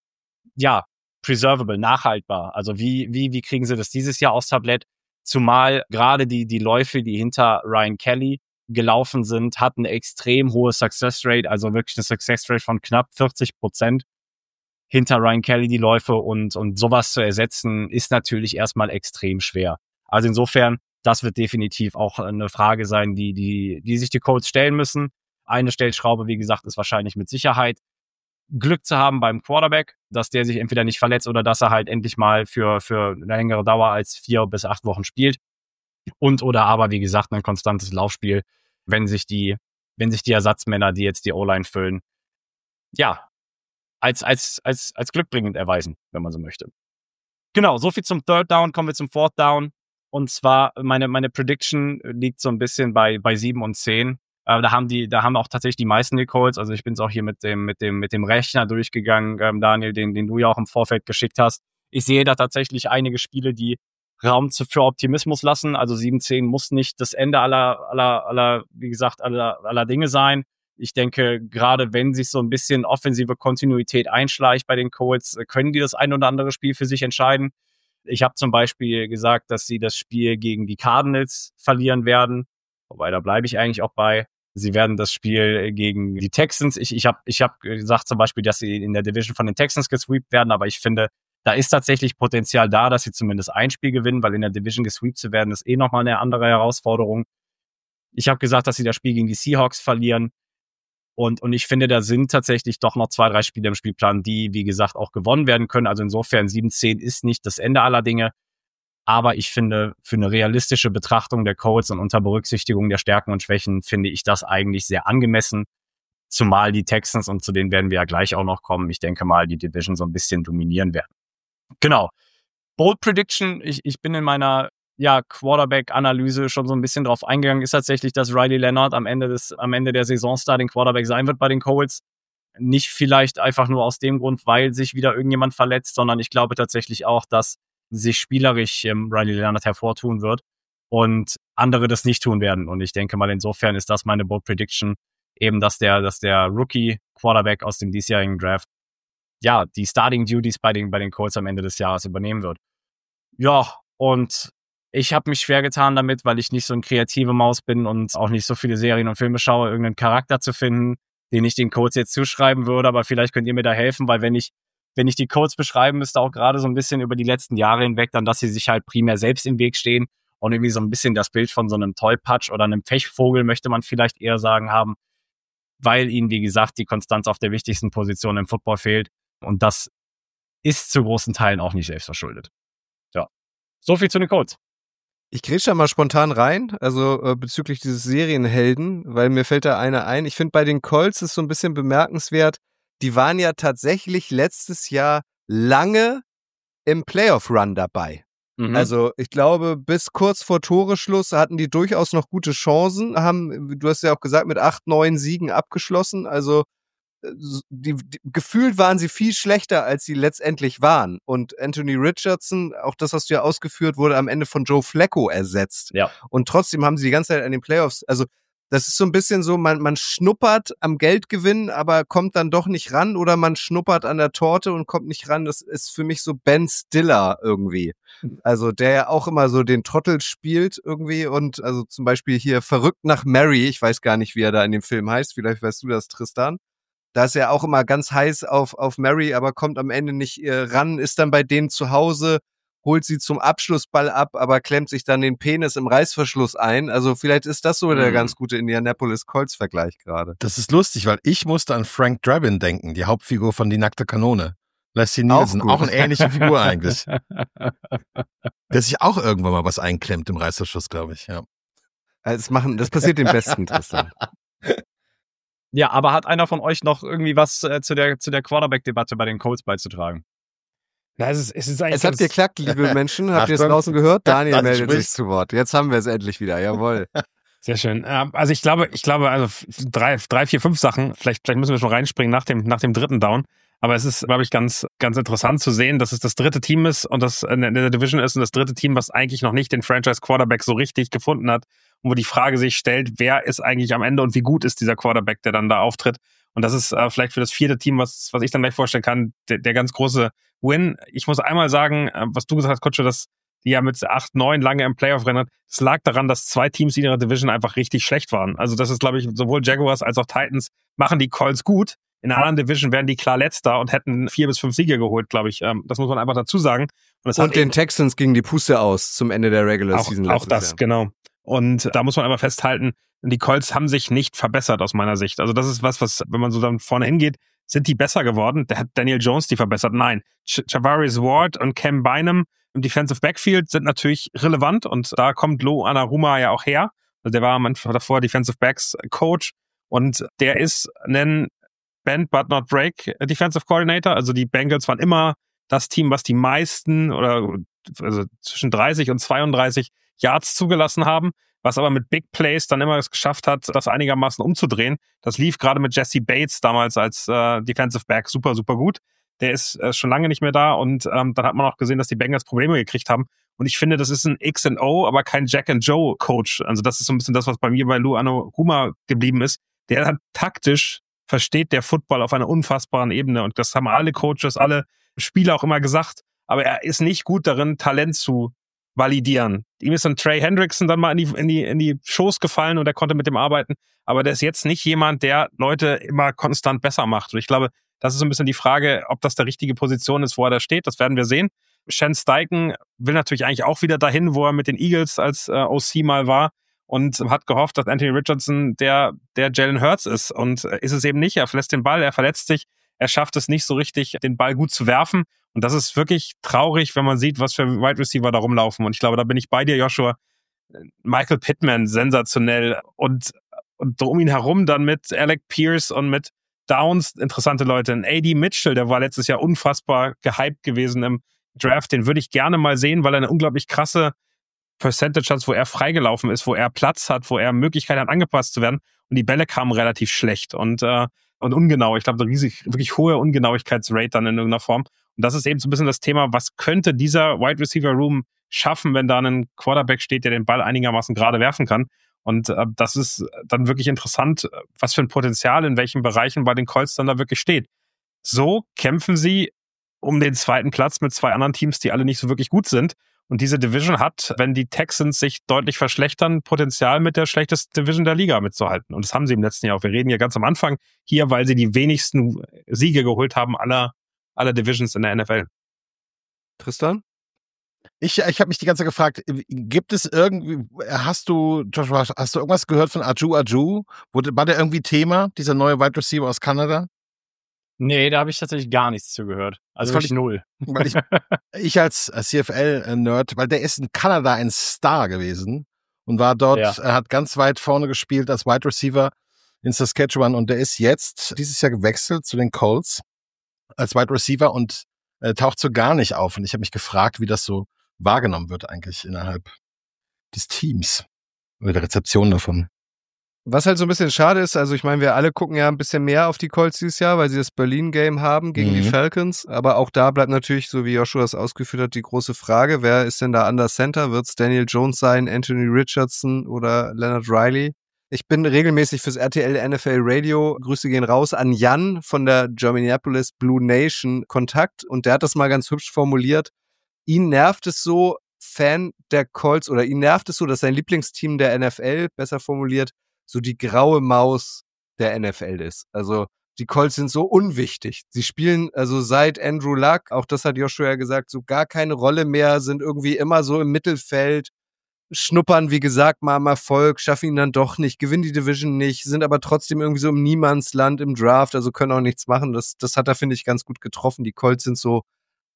ja, preservable, nachhaltbar. Also wie, wie, wie kriegen sie das dieses Jahr aufs Tablett? Zumal gerade die, die Läufe, die hinter Ryan Kelly gelaufen sind, hatten eine extrem hohe Success Rate, also wirklich eine Success Rate von knapp vierzig Prozent hinter Ryan Kelly die Läufe und, und sowas zu ersetzen, ist natürlich erstmal extrem schwer. Also insofern, das wird definitiv auch eine Frage sein, die, die, die sich die Colts stellen müssen. Eine Stellschraube, wie gesagt, ist wahrscheinlich mit Sicherheit Glück zu haben beim Quarterback, dass der sich entweder nicht verletzt oder dass er halt endlich mal für, für eine längere Dauer als vier bis acht Wochen spielt. Und oder aber, wie gesagt, ein konstantes Laufspiel, wenn sich die, wenn sich die Ersatzmänner, die jetzt die O-Line füllen, ja, als, als, als, als glückbringend erweisen, wenn man so möchte. Genau, so viel zum Third Down, kommen wir zum Fourth Down. Und zwar, meine, meine Prediction liegt so ein bisschen bei, bei sieben und zehn. Äh, da haben die, da haben auch tatsächlich die meisten die Colts. Also ich bin es auch hier mit dem, mit dem, mit dem Rechner durchgegangen, ähm, Daniel, den, den du ja auch im Vorfeld geschickt hast. Ich sehe da tatsächlich einige Spiele, die Raum zu, für Optimismus lassen. Also sieben zehn muss nicht das Ende aller, aller, aller, wie gesagt, aller, aller Dinge sein. Ich denke, gerade wenn sich so ein bisschen offensive Kontinuität einschleicht bei den Colts, können die das ein oder andere Spiel für sich entscheiden. Ich habe zum Beispiel gesagt, dass sie das Spiel gegen die Cardinals verlieren werden. Wobei, da bleibe ich eigentlich auch bei. Sie werden das Spiel gegen die Texans, ich, ich habe ich hab gesagt zum Beispiel, dass sie in der Division von den Texans gesweept werden, aber ich finde, da ist tatsächlich Potenzial da, dass sie zumindest ein Spiel gewinnen, weil in der Division gesweept zu werden, ist eh nochmal eine andere Herausforderung. Ich habe gesagt, dass sie das Spiel gegen die Seahawks verlieren. Und, und ich finde, da sind tatsächlich doch noch zwei, drei Spiele im Spielplan, die, wie gesagt, auch gewonnen werden können. Also insofern sieben zehn ist nicht das Ende aller Dinge. Aber ich finde, für eine realistische Betrachtung der Colts und unter Berücksichtigung der Stärken und Schwächen finde ich das eigentlich sehr angemessen. Zumal die Texans, und zu denen werden wir ja gleich auch noch kommen, ich denke mal, die Division so ein bisschen dominieren werden. Genau. Bold Prediction, ich, ich bin in meiner ja, Quarterback-Analyse schon so ein bisschen drauf eingegangen, ist tatsächlich, dass Riley Leonard am Ende des, am Ende der Saison Starting Quarterback sein wird bei den Colts. Nicht vielleicht einfach nur aus dem Grund, weil sich wieder irgendjemand verletzt, sondern ich glaube tatsächlich auch, dass sich spielerisch ähm, Riley Leonard hervortun wird und andere das nicht tun werden. Und ich denke mal, insofern ist das meine Bold Prediction, eben, dass der, dass der Rookie-Quarterback aus dem diesjährigen Draft ja, die Starting Duties bei den, bei den Colts am Ende des Jahres übernehmen wird. Ja, und ich habe mich schwer getan damit, weil ich nicht so eine kreative Maus bin und auch nicht so viele Serien und Filme schaue, irgendeinen Charakter zu finden, den ich den Colts jetzt zuschreiben würde, aber vielleicht könnt ihr mir da helfen, weil wenn ich wenn ich die Colts beschreiben müsste, auch gerade so ein bisschen über die letzten Jahre hinweg, dann, dass sie sich halt primär selbst im Weg stehen und irgendwie so ein bisschen das Bild von so einem Tollpatsch oder einem Pechvogel, möchte man vielleicht eher sagen, haben, weil ihnen, wie gesagt, die Konstanz auf der wichtigsten Position im Football fehlt. Und das ist zu großen Teilen auch nicht selbstverschuldet. Ja, so viel zu den Colts. Ich grätsch da mal spontan rein, also äh, bezüglich dieses Serienhelden, weil mir fällt da einer ein. Ich finde, bei den Colts ist so ein bisschen bemerkenswert, die waren ja tatsächlich letztes Jahr lange im Playoff-Run dabei. Mhm. Also ich glaube, bis kurz vor Toreschluss hatten die durchaus noch gute Chancen, haben, du hast ja auch gesagt, mit acht, neun Siegen abgeschlossen. Also die, die, gefühlt waren sie viel schlechter, als sie letztendlich waren. Und Anthony Richardson, auch das hast du ja ausgeführt, wurde am Ende von Joe Flacco ersetzt. Ja. Und trotzdem haben sie die ganze Zeit an den Playoffs, also das ist so ein bisschen so, man, man schnuppert am Geldgewinn, aber kommt dann doch nicht ran, oder man schnuppert an der Torte und kommt nicht ran. Das ist für mich so Ben Stiller irgendwie. Also der ja auch immer so den Trottel spielt irgendwie, und also zum Beispiel hier Verrückt nach Mary, ich weiß gar nicht, wie er da in dem Film heißt, vielleicht weißt du das, Tristan. Da ist er auch immer ganz heiß auf, auf Mary, aber kommt am Ende nicht äh, ran, ist dann bei denen zu Hause, holt sie zum Abschlussball ab, aber klemmt sich dann den Penis im Reißverschluss ein. Also vielleicht ist das so mhm. der ganz gute Indianapolis-Colts-Vergleich gerade. Das ist lustig, weil ich musste an Frank Drabin denken, die Hauptfigur von Die nackte Kanone. Leslie Nielsen, auch, auch eine ähnliche Figur eigentlich. Der sich auch irgendwann mal was einklemmt im Reißverschluss, glaube ich. Ja. Das, machen, das passiert dem Besten, Tristan. Ja, aber hat einer von euch noch irgendwie was äh, zu der, zu der Quarterback-Debatte bei den Colts beizutragen? Na, es ist, es ist es hat geklackt, liebe Menschen. Habt ihr es draußen gehört? Daniel meldet sich zu Wort. Jetzt haben wir es endlich wieder. Jawohl. Sehr schön. Also ich glaube, ich glaube, also drei, drei, vier, fünf Sachen. Vielleicht, vielleicht müssen wir schon reinspringen nach dem, nach dem dritten Down. Aber es ist, glaube ich, ganz, ganz interessant zu sehen, dass es das dritte Team ist und das in der Division ist und das dritte Team, was eigentlich noch nicht den Franchise-Quarterback so richtig gefunden hat und wo die Frage sich stellt, wer ist eigentlich am Ende und wie gut ist dieser Quarterback, der dann da auftritt. Und das ist äh, vielleicht für das vierte Team, was, was ich dann gleich vorstellen kann, der, der ganz große Win. Ich muss einmal sagen, äh, was du gesagt hast, Kutsche, dass die ja mit acht, neun lange im Playoff-Rennen hat, es lag daran, dass zwei Teams in ihrer Division einfach richtig schlecht waren. Also das ist, glaube ich, sowohl Jaguars als auch Titans machen die Colts gut. In einer anderen Division wären die klar Letzter und hätten vier bis fünf Siege geholt, glaube ich. Ähm, das muss man einfach dazu sagen. Und, und den Texans ging die Puste aus zum Ende der Regular auch, Season. Auch das, Jahr. Genau. Und da muss man aber festhalten, die Colts haben sich nicht verbessert aus meiner Sicht. Also das ist was, was, wenn man so dann vorne hingeht, sind die besser geworden? Der hat Daniel Jones die verbessert? Nein. Ch- Charvarius Ward und Cam Bynum im Defensive Backfield sind natürlich relevant und da kommt Lou Anarumo ja auch her. Also der war am Anfang davor Defensive Backs Coach und der ist ein Bend but not break Defensive Coordinator. Also die Bengals waren immer das Team, was die meisten oder also zwischen dreißig und zweiunddreißig Yards zugelassen haben, was aber mit Big Plays dann immer es geschafft hat, das einigermaßen umzudrehen. Das lief gerade mit Jesse Bates damals als äh, Defensive Back super, super gut. Der ist äh, schon lange nicht mehr da und ähm, dann hat man auch gesehen, dass die Bengals Probleme gekriegt haben. Und ich finde, das ist ein X and O, aber kein Jack and Joe Coach. Also das ist so ein bisschen das, was bei mir bei Lou Anarumo geblieben ist. Der hat taktisch versteht der Football auf einer unfassbaren Ebene und das haben alle Coaches, alle Spieler auch immer gesagt. Aber er ist nicht gut darin, Talent zu validieren. Ihm ist dann Trey Hendrickson dann mal in die, in die, in die Schoß gefallen und er konnte mit dem arbeiten. Aber der ist jetzt nicht jemand, der Leute immer konstant besser macht. Und ich glaube, das ist so ein bisschen die Frage, ob das der richtige Position ist, wo er da steht. Das werden wir sehen. Shane Steichen will natürlich eigentlich auch wieder dahin, wo er mit den Eagles als äh, O C mal war und hat gehofft, dass Anthony Richardson der, der Jalen Hurts ist. Und äh, ist es eben nicht. Er verlässt den Ball, er verletzt sich. Er schafft es nicht so richtig, den Ball gut zu werfen. Und das ist wirklich traurig, wenn man sieht, was für Wide Receiver da rumlaufen. Und ich glaube, da bin ich bei dir, Joshua. Michael Pittman, sensationell. Und, und um ihn herum dann mit Alec Pierce und mit Downs, interessante Leute. Ein A D Mitchell, der war letztes Jahr unfassbar gehypt gewesen im Draft. Den würde ich gerne mal sehen, weil er eine unglaublich krasse Percentage hat, wo er freigelaufen ist, wo er Platz hat, wo er Möglichkeit hat, angepasst zu werden. Und die Bälle kamen relativ schlecht und, äh, und ungenau. Ich glaube, eine riesig, wirklich hohe Ungenauigkeitsrate dann in irgendeiner Form. Und das ist eben so ein bisschen das Thema, was könnte dieser Wide Receiver Room schaffen, wenn da ein Quarterback steht, der den Ball einigermaßen gerade werfen kann. Und äh, das ist dann wirklich interessant, was für ein Potenzial in welchen Bereichen bei den Colts dann da wirklich steht. So kämpfen sie um den zweiten Platz mit zwei anderen Teams, die alle nicht so wirklich gut sind. Und diese Division hat, wenn die Texans sich deutlich verschlechtern, Potenzial mit der schlechtesten Division der Liga mitzuhalten. Und das haben sie im letzten Jahr auch. Wir reden ja ganz am Anfang hier, weil sie die wenigsten Siege geholt haben aller, aller Divisions in der N F L. Tristan? Ich, ich habe mich die ganze Zeit gefragt, gibt es irgendwie, hast du, Joshua, hast du irgendwas gehört von Aju Aju? Wurde, war der irgendwie Thema, dieser neue Wide Receiver aus Kanada? Nee, da habe ich tatsächlich gar nichts zu gehört. Also Das fand wirklich ich- null. Weil ich, ich als C F L-Nerd, weil der ist in Kanada ein Star gewesen und war dort, Ja. er hat ganz weit vorne gespielt als Wide Receiver in Saskatchewan und der ist jetzt dieses Jahr gewechselt zu den Colts als Wide Receiver und äh, taucht so gar nicht auf. Und ich habe mich gefragt, wie das so wahrgenommen wird eigentlich innerhalb des Teams oder der Rezeption davon. Was halt so ein bisschen schade ist, also ich meine, wir alle gucken ja ein bisschen mehr auf die Colts dieses Jahr, weil sie das Berlin-Game haben gegen Mhm. die Falcons. Aber auch da bleibt natürlich, so wie Joshua das ausgeführt hat, die große Frage, wer ist denn da under Center? Wird es Daniel Jones sein, Anthony Richardson oder Leonard Riley? Ich bin regelmäßig fürs R T L N F L Radio, Grüße gehen raus, an Jan von der Minneapolis Blue Nation Kontakt. Und der hat das mal ganz hübsch formuliert. Ihn nervt es so, Fan der Colts, oder ihn nervt es so, dass sein Lieblingsteam der N F L, besser formuliert, so die graue Maus der N F L ist. Also die Colts sind so unwichtig. Sie spielen also seit Andrew Luck, auch das hat Joshua ja gesagt, so gar keine Rolle mehr, sind irgendwie immer so im Mittelfeld, schnuppern, wie gesagt, mal am Erfolg, schaffen ihn dann doch nicht, gewinnen die Division nicht, sind aber trotzdem irgendwie so im Niemandsland im Draft, also können auch nichts machen. Das, das hat er, finde ich, ganz gut getroffen. Die Colts sind so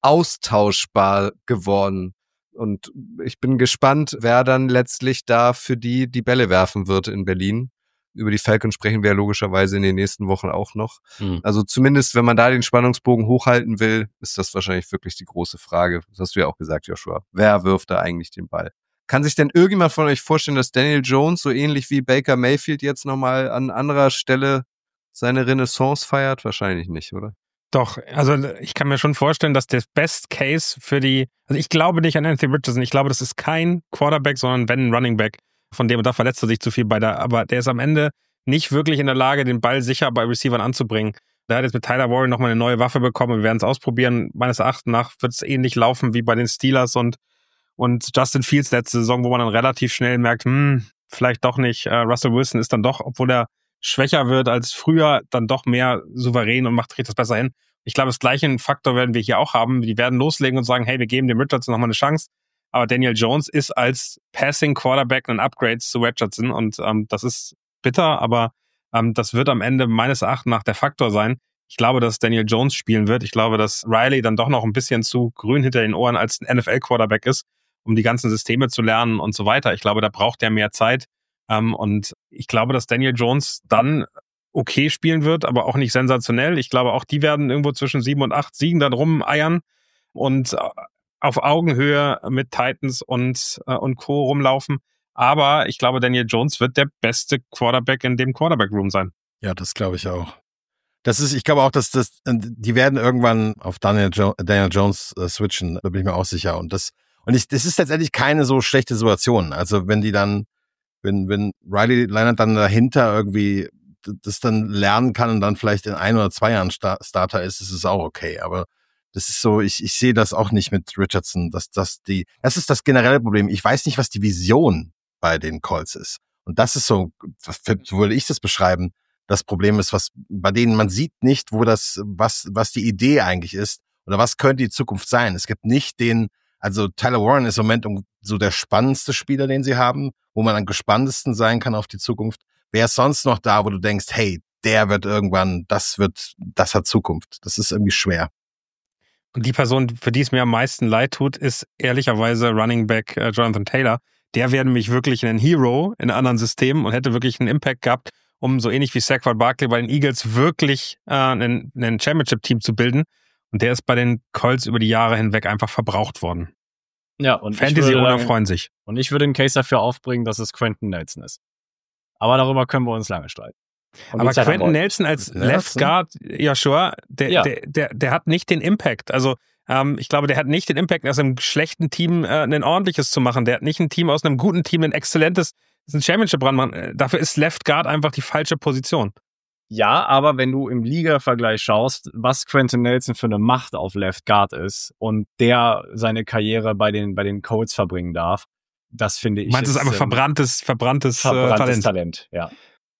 austauschbar geworden. Und ich bin gespannt, wer dann letztlich da für die die Bälle werfen wird in Berlin. Über die Falcons sprechen wir ja logischerweise in den nächsten Wochen auch noch. Hm. Also zumindest, wenn man da den Spannungsbogen hochhalten will, ist das wahrscheinlich wirklich die große Frage. Das hast du ja auch gesagt, Joshua. Wer wirft da eigentlich den Ball? Kann sich denn irgendjemand von euch vorstellen, dass Daniel Jones so ähnlich wie Baker Mayfield jetzt nochmal an anderer Stelle seine Renaissance feiert? Wahrscheinlich nicht, oder? Doch, also ich kann mir schon vorstellen, dass der Best Case für die, also ich glaube nicht an Anthony Richardson, ich glaube, das ist kein Quarterback, sondern wenn ein Running Back, von dem, da verletzt er sich zu viel bei der, aber der ist am Ende nicht wirklich in der Lage, den Ball sicher bei Receivern anzubringen. Der hat jetzt mit Tyler Warren nochmal eine neue Waffe bekommen, wir werden es ausprobieren. Meines Erachtens nach wird es ähnlich laufen wie bei den Steelers und, und Justin Fields letzte Saison, wo man dann relativ schnell merkt, hm, vielleicht doch nicht. Uh, Russell Wilson ist dann doch, obwohl er schwächer wird als früher, dann doch mehr souverän und macht das besser hin. Ich glaube, das gleiche Faktor werden wir hier auch haben. Die werden loslegen und sagen, hey, wir geben dem Richardson nochmal eine Chance. Aber Daniel Jones ist als Passing Quarterback ein Upgrade zu Richardson und ähm, das ist bitter, aber ähm, das wird am Ende meines Erachtens nach der Faktor sein. Ich glaube, dass Daniel Jones spielen wird. Ich glaube, dass Riley dann doch noch ein bisschen zu grün hinter den Ohren als ein N F L-Quarterback ist, um die ganzen Systeme zu lernen und so weiter. Ich glaube, da braucht er mehr Zeit. Ähm, und ich glaube, dass Daniel Jones dann okay spielen wird, aber auch nicht sensationell. Ich glaube, auch die werden irgendwo zwischen sieben und acht Siegen dann rumeiern und auf Augenhöhe mit Titans und, äh, und Co. rumlaufen. Aber ich glaube, Daniel Jones wird der beste Quarterback in dem Quarterback-Room sein. Ja, das glaube ich auch. Das ist, ich glaube auch, dass das, die werden irgendwann auf Daniel, jo- Daniel Jones äh, switchen, da bin ich mir auch sicher. Und das, und ich, das ist letztendlich keine so schlechte Situation. Also wenn die dann, wenn, wenn Riley Leonard dann dahinter irgendwie das dann lernen kann und dann vielleicht in ein oder zwei Jahren Star- Starter ist, ist es auch okay. Aber das ist so, ich, ich sehe das auch nicht mit Richardson, dass das die, das ist das generelle Problem. Ich weiß nicht, was die Vision bei den Colts ist. Und das ist so, so würde ich das beschreiben, das Problem ist, was bei denen man sieht nicht, wo das, was, was die Idee eigentlich ist oder was könnte die Zukunft sein. Es gibt nicht den, also Tyler Warren ist im Moment so der spannendste Spieler, den sie haben, wo man am gespanntesten sein kann auf die Zukunft. Wer ist sonst noch da, wo du denkst, hey, der wird irgendwann, das wird, das hat Zukunft. Das ist irgendwie schwer. Und die Person, für die es mir am meisten leid tut, ist ehrlicherweise Running Back äh, Jonathan Taylor. Der wäre nämlich wirklich ein Hero in anderen Systemen und hätte wirklich einen Impact gehabt, um so ähnlich wie Saquon Barkley bei den Eagles wirklich äh, ein, ein Championship-Team zu bilden. Und der ist bei den Colts über die Jahre hinweg einfach verbraucht worden. Ja, und Fantasy-Owner freuen sich. Und ich würde einen Case dafür aufbringen, dass es Quentin Nelson ist. Aber darüber können wir uns lange streiten. Und aber Quentin Nelson als Nelson? Left Guard, Joshua, der, Ja. der, der, der hat nicht den Impact. Also ähm, ich glaube, der hat nicht den Impact, aus einem schlechten Team äh, ein ordentliches zu machen. Der hat nicht ein Team aus einem guten Team ein exzellentes, ein Championship ranmachen. Dafür ist Left Guard einfach die falsche Position. Ja, aber wenn du im Liga-Vergleich schaust, was Quentin Nelson für eine Macht auf Left Guard ist und der seine Karriere bei den, bei den Colts verbringen darf, das finde ich. Du meinst, es ist einfach ähm, verbranntes, verbranntes, verbranntes äh, Talent. Talent, ja.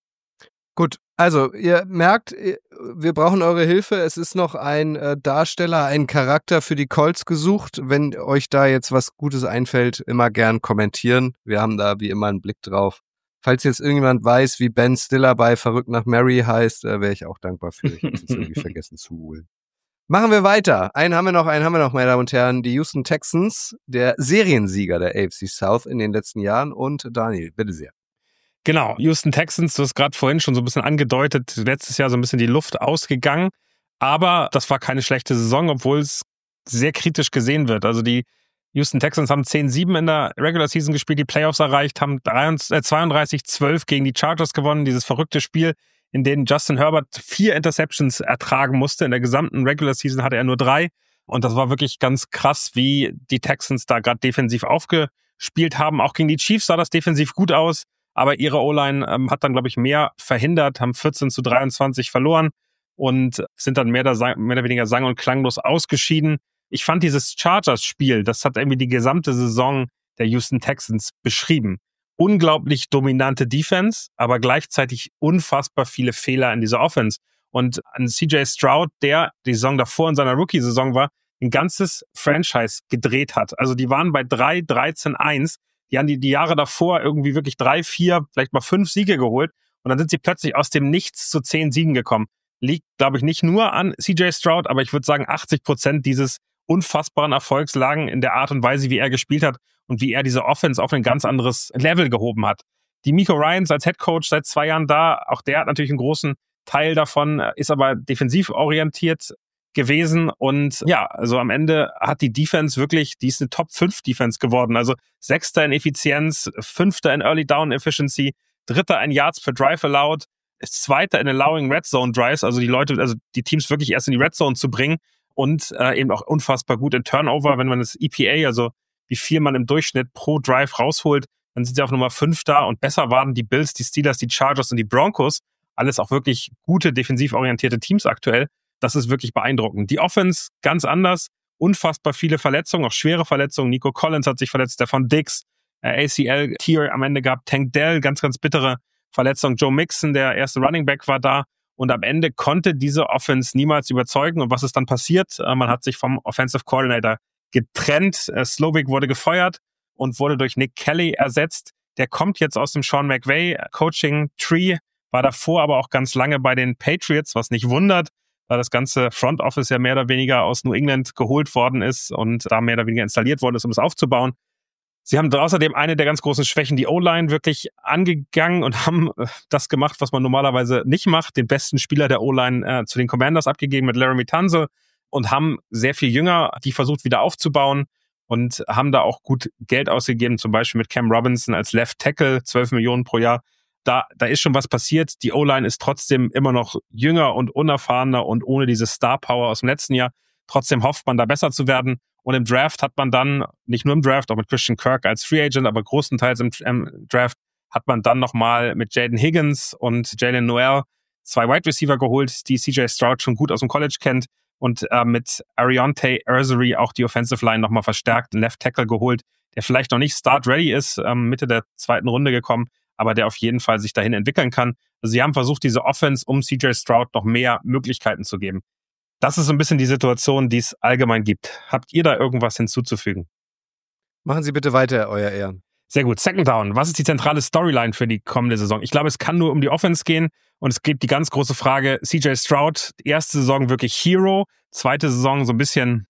Gut, also ihr merkt, wir brauchen eure Hilfe. Es ist noch ein äh, Darsteller, ein Charakter für die Colts gesucht. Wenn euch da jetzt was Gutes einfällt, immer gern kommentieren. Wir haben da wie immer einen Blick drauf. Falls jetzt irgendjemand weiß, wie Ben Stiller bei Verrückt nach Mary heißt, äh, wäre ich auch dankbar für. Ich habe es jetzt irgendwie vergessen zu holen. Machen wir weiter. Einen haben wir noch, einen haben wir noch, meine Damen und Herren. Die Houston Texans, der Seriensieger der A F C South in den letzten Jahren. Und Daniel, bitte sehr. Genau, Houston Texans, du hast gerade vorhin schon so ein bisschen angedeutet, letztes Jahr so ein bisschen die Luft ausgegangen, aber das war keine schlechte Saison, obwohl es sehr kritisch gesehen wird. Also die Houston Texans haben zehn sieben in der Regular Season gespielt, die Playoffs erreicht, haben zweiunddreißig zwölf gegen die Chargers gewonnen, dieses verrückte Spiel, in dem Justin Herbert vier Interceptions ertragen musste. In der gesamten Regular Season hatte er nur drei und das war wirklich ganz krass, wie die Texans da gerade defensiv aufgespielt haben. Auch gegen die Chiefs sah das defensiv gut aus. Aber ihre O-Line ähm, hat dann, glaube ich, mehr verhindert, haben vierzehn zu dreiundzwanzig verloren und sind dann mehr oder, mehr oder weniger sang- und klanglos ausgeschieden. Ich fand dieses Chargers-Spiel, das hat irgendwie die gesamte Saison der Houston Texans beschrieben. Unglaublich dominante Defense, aber gleichzeitig unfassbar viele Fehler in dieser Offense. Und an C J Stroud, der die Saison davor in seiner Rookie-Saison war, ein ganzes Franchise gedreht hat. Also die waren bei drei dreizehn eins. Die haben die, die Jahre davor irgendwie wirklich drei, vier, vielleicht mal fünf Siege geholt. Und dann sind sie plötzlich aus dem Nichts zu zehn Siegen gekommen. Liegt, glaube ich, nicht nur an C J Stroud, aber ich würde sagen, achtzig Prozent dieses unfassbaren Erfolgs lagen in der Art und Weise, wie er gespielt hat und wie er diese Offense auf ein ganz anderes Level gehoben hat. Die Miko Ryans als Headcoach seit zwei Jahren da, auch der hat natürlich einen großen Teil davon, ist aber defensiv orientiert gewesen und ja, also am Ende hat die Defense wirklich, die ist eine Top fünf Defense geworden, also Sechster in Effizienz, Fünfter in Early Down Efficiency, Dritter in Yards per Drive allowed, Zweiter in Allowing Red Zone Drives, also die Leute, also die Teams wirklich erst in die Red Zone zu bringen und äh, eben auch unfassbar gut in Turnover, wenn man das E P A, also wie viel man im Durchschnitt pro Drive rausholt, dann sind sie auf Nummer fünf da und besser waren die Bills, die Steelers, die Chargers und die Broncos, alles auch wirklich gute defensiv orientierte Teams aktuell. Das ist wirklich beeindruckend. Die Offense ganz anders, unfassbar viele Verletzungen, auch schwere Verletzungen. Nico Collins hat sich verletzt, Stefan Diggs, äh, A C L-Tier am Ende gehabt, Tank Dell, ganz, ganz bittere Verletzung. Joe Mixon, der erste Running Back, war da. Und am Ende konnte diese Offense niemals überzeugen. Und was ist dann passiert? Äh, man hat sich vom Offensive Coordinator getrennt. Äh, Slovic wurde gefeuert und wurde durch Nick Kelly ersetzt. Der kommt jetzt aus dem Sean McVay Coaching Tree, war davor aber auch ganz lange bei den Patriots, was nicht wundert, weil das ganze Front Office ja mehr oder weniger aus New England geholt worden ist und da mehr oder weniger installiert worden ist, um es aufzubauen. Sie haben außerdem eine der ganz großen Schwächen, die O-Line, wirklich angegangen und haben das gemacht, was man normalerweise nicht macht, den besten Spieler der O-Line äh, zu den Commanders abgegeben mit Laramie Tunsil und haben sehr viel Jünger, die versucht wieder aufzubauen und haben da auch gut Geld ausgegeben, zum Beispiel mit Cam Robinson als Left Tackle, zwölf Millionen pro Jahr. Da, da ist schon was passiert. Die O-Line ist trotzdem immer noch jünger und unerfahrener und ohne diese Star-Power aus dem letzten Jahr. Trotzdem hofft man, da besser zu werden. Und im Draft hat man dann, nicht nur im Draft, auch mit Christian Kirk als Free Agent, aber größtenteils im, im Draft, hat man dann nochmal mit Jaden Higgins und Jalen Noel zwei Wide Receiver geholt, die C J Stroud schon gut aus dem College kennt. Und äh, mit Arionte Ursery auch die Offensive Line nochmal verstärkt, einen Left Tackle geholt, der vielleicht noch nicht start-ready ist, ähm, Mitte der zweiten Runde gekommen, aber der auf jeden Fall sich dahin entwickeln kann. Also sie haben versucht, diese Offense um C J Stroud noch mehr Möglichkeiten zu geben. Das ist so ein bisschen die Situation, die es allgemein gibt. Habt ihr da irgendwas hinzuzufügen? Machen Sie bitte weiter, Euer Ehren. Sehr gut. Second Down. Was ist die zentrale Storyline für die kommende Saison? Ich glaube, es kann nur um die Offense gehen und es gibt die ganz große Frage, C J Stroud, erste Saison wirklich Hero, zweite Saison so ein bisschen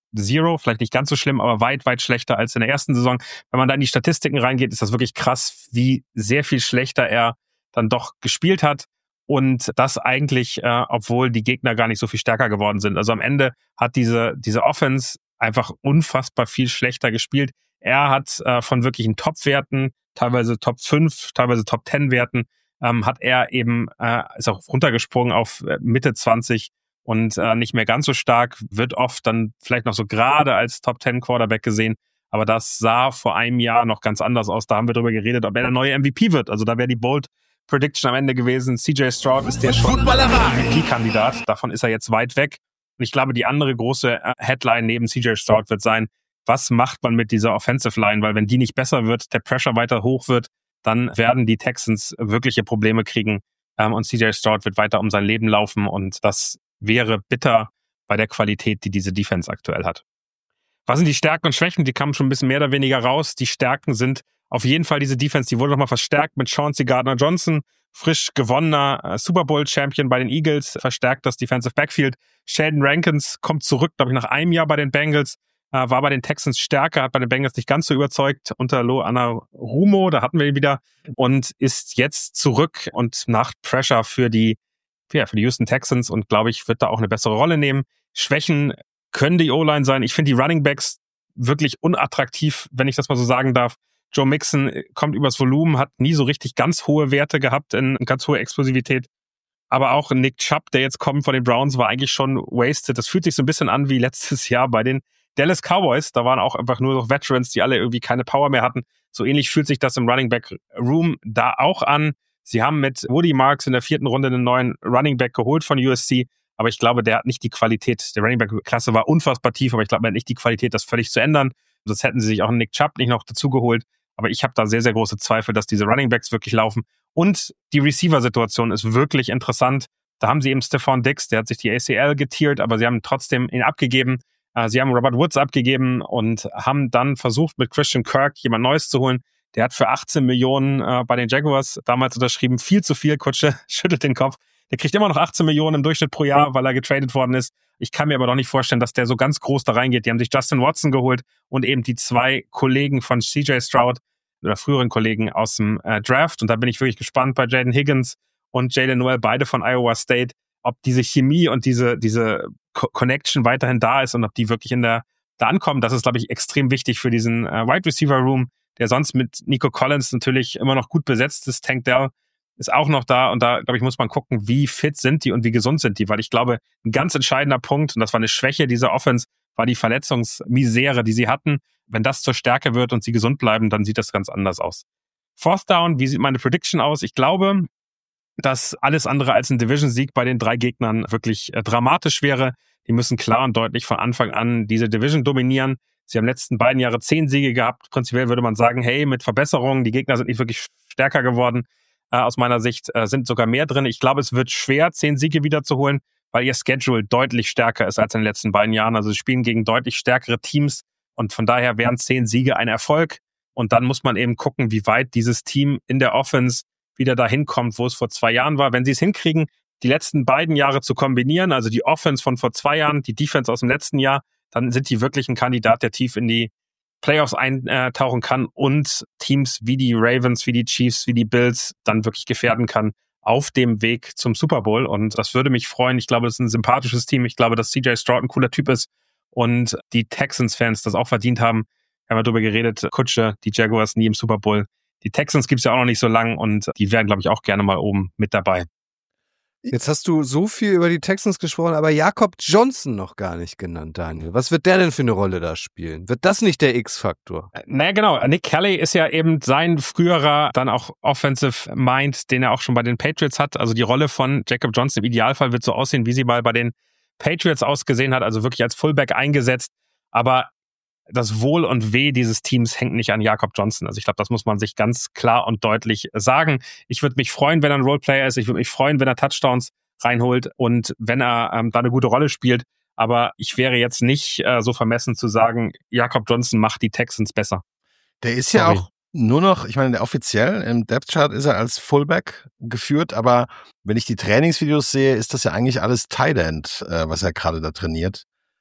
Zero, vielleicht nicht ganz so schlimm, aber weit, weit schlechter als in der ersten Saison. Wenn man da in die Statistiken reingeht, ist das wirklich krass, wie sehr viel schlechter er dann doch gespielt hat. Und das eigentlich, äh, obwohl die Gegner gar nicht so viel stärker geworden sind. Also am Ende hat diese, diese Offense einfach unfassbar viel schlechter gespielt. Er hat äh, von wirklichen Top-Werten, teilweise Top fünf, teilweise Top zehn Werten, ähm, hat er eben, äh, ist auch runtergesprungen auf Mitte zwanzig und äh, nicht mehr ganz so stark, wird oft dann vielleicht noch so gerade als Top zehn Quarterback gesehen. Aber das sah vor einem Jahr noch ganz anders aus. Da haben wir drüber geredet, ob er der neue M V P wird. Also da wäre die Bold Prediction am Ende gewesen. C J Stroud ist der schon M V P-Kandidat. Davon ist er jetzt weit weg. Und ich glaube, die andere große Headline neben C J Stroud wird sein, was macht man mit dieser Offensive Line? Weil wenn die nicht besser wird, der Pressure weiter hoch wird, dann werden die Texans wirkliche Probleme kriegen. Und C J Stroud wird weiter um sein Leben laufen. Und das wäre bitter bei der Qualität, die diese Defense aktuell hat. Was sind die Stärken und Schwächen? Die kamen schon ein bisschen mehr oder weniger raus. Die Stärken sind auf jeden Fall diese Defense, die wurde nochmal verstärkt mit Chauncey Gardner-Johnson, frisch gewonnener äh, Super Bowl-Champion bei den Eagles, verstärkt das Defensive Backfield. Sheldon Rankins kommt zurück, glaube ich, nach einem Jahr bei den Bengals, äh, war bei den Texans stärker, hat bei den Bengals nicht ganz so überzeugt unter Lo Anarumo, da hatten wir ihn wieder, und ist jetzt zurück und macht Pressure für die, ja, für die Houston Texans und, glaube ich, wird da auch eine bessere Rolle nehmen. Schwächen können die O-Line sein. Ich finde die Running Backs wirklich unattraktiv, wenn ich das mal so sagen darf. Joe Mixon kommt übers Volumen, hat nie so richtig ganz hohe Werte gehabt, in ganz hohe Explosivität. Aber auch Nick Chubb, der jetzt kommt von den Browns, war eigentlich schon wasted. Das fühlt sich so ein bisschen an wie letztes Jahr bei den Dallas Cowboys. Da waren auch einfach nur noch Veterans, die alle irgendwie keine Power mehr hatten. So ähnlich fühlt sich das im Running Back Room da auch an. Sie haben mit Woody Marks in der vierten Runde einen neuen Running Back geholt von U S C. Aber ich glaube, der hat nicht die Qualität. Der Running Back-Klasse war unfassbar tief, aber ich glaube, er hat nicht die Qualität, das völlig zu ändern. Sonst hätten sie sich auch einen Nick Chubb nicht noch dazu geholt. Aber ich habe da sehr, sehr große Zweifel, dass diese Running Backs wirklich laufen. Und die Receiver-Situation ist wirklich interessant. Da haben sie eben Stephon Diggs, der hat sich die A C L getiert, aber sie haben trotzdem ihn abgegeben. Sie haben Robert Woods abgegeben und haben dann versucht, mit Christian Kirk jemand Neues zu holen. Der hat für achtzehn Millionen äh, bei den Jaguars damals unterschrieben. Viel zu viel, Kutsche, schüttelt den Kopf. Der kriegt immer noch achtzehn Millionen im Durchschnitt pro Jahr, weil er getradet worden ist. Ich kann mir aber doch nicht vorstellen, dass der so ganz groß da reingeht. Die haben sich Justin Watson geholt und eben die zwei Kollegen von C J Stroud oder früheren Kollegen aus dem äh, Draft. Und da bin ich wirklich gespannt bei Jaden Higgins und Jalen Noel, beide von Iowa State, ob diese Chemie und diese diese Co- Connection weiterhin da ist und ob die wirklich in der da ankommen. Das ist, glaube ich, extrem wichtig für diesen äh, Wide Receiver Room, der sonst mit Nico Collins natürlich immer noch gut besetzt ist. Tank Dell ist auch noch da und da, glaube ich, muss man gucken, wie fit sind die und wie gesund sind die, weil ich glaube, ein ganz entscheidender Punkt, und das war eine Schwäche dieser Offense, war die Verletzungsmisere, die sie hatten. Wenn das zur Stärke wird und sie gesund bleiben, dann sieht das ganz anders aus. Fourth Down, wie sieht meine Prediction aus? Ich glaube, dass alles andere als ein Division-Sieg bei den drei Gegnern wirklich äh, dramatisch wäre. Die müssen klar und deutlich von Anfang an diese Division dominieren. Sie haben letzten beiden Jahre zehn Siege gehabt. Prinzipiell würde man sagen, hey, mit Verbesserungen, die Gegner sind nicht wirklich stärker geworden. Äh, aus meiner Sicht äh, sind sogar mehr drin. Ich glaube, es wird schwer, zehn Siege wiederzuholen, weil ihr Schedule deutlich stärker ist als in den letzten beiden Jahren. Also sie spielen gegen deutlich stärkere Teams und von daher wären zehn Siege ein Erfolg. Und dann muss man eben gucken, wie weit dieses Team in der Offense wieder dahin kommt, wo es vor zwei Jahren war. Wenn sie es hinkriegen, die letzten beiden Jahre zu kombinieren, also die Offense von vor zwei Jahren, die Defense aus dem letzten Jahr, dann sind die wirklich ein Kandidat, der tief in die Playoffs eintauchen kann und Teams wie die Ravens, wie die Chiefs, wie die Bills dann wirklich gefährden kann auf dem Weg zum Super Bowl. Und das würde mich freuen. Ich glaube, das ist ein sympathisches Team. Ich glaube, dass C J Stroud ein cooler Typ ist und die Texans-Fans das auch verdient haben. Wir haben ja darüber geredet, Kutsche, die Jaguars nie im Super Bowl. Die Texans gibt's ja auch noch nicht so lang und die wären, glaube ich, auch gerne mal oben mit dabei. Jetzt hast du so viel über die Texans gesprochen, aber Jakob Johnson noch gar nicht genannt, Daniel. Was wird der denn für eine Rolle da spielen? Wird das nicht der X-Faktor? Naja, genau. Nick Kelly ist ja eben sein früherer, dann auch Offensive Mind, den er auch schon bei den Patriots hat. Also die Rolle von Jakob Johnson im Idealfall wird so aussehen, wie sie mal bei den Patriots ausgesehen hat, also wirklich als Fullback eingesetzt. Aber das Wohl und Weh dieses Teams hängt nicht an Jakob Johnson. Also ich glaube, das muss man sich ganz klar und deutlich sagen. Ich würde mich freuen, wenn er ein Roleplayer ist. Ich würde mich freuen, wenn er Touchdowns reinholt und wenn er ähm, da eine gute Rolle spielt. Aber ich wäre jetzt nicht äh, so vermessen zu sagen, Jakob Johnson macht die Texans besser. Der ist ja Sorry. auch nur noch, ich meine, offiziell im Depth-Chart ist er als Fullback geführt, aber wenn ich die Trainingsvideos sehe, ist das ja eigentlich alles Tight End, äh, was er gerade da trainiert.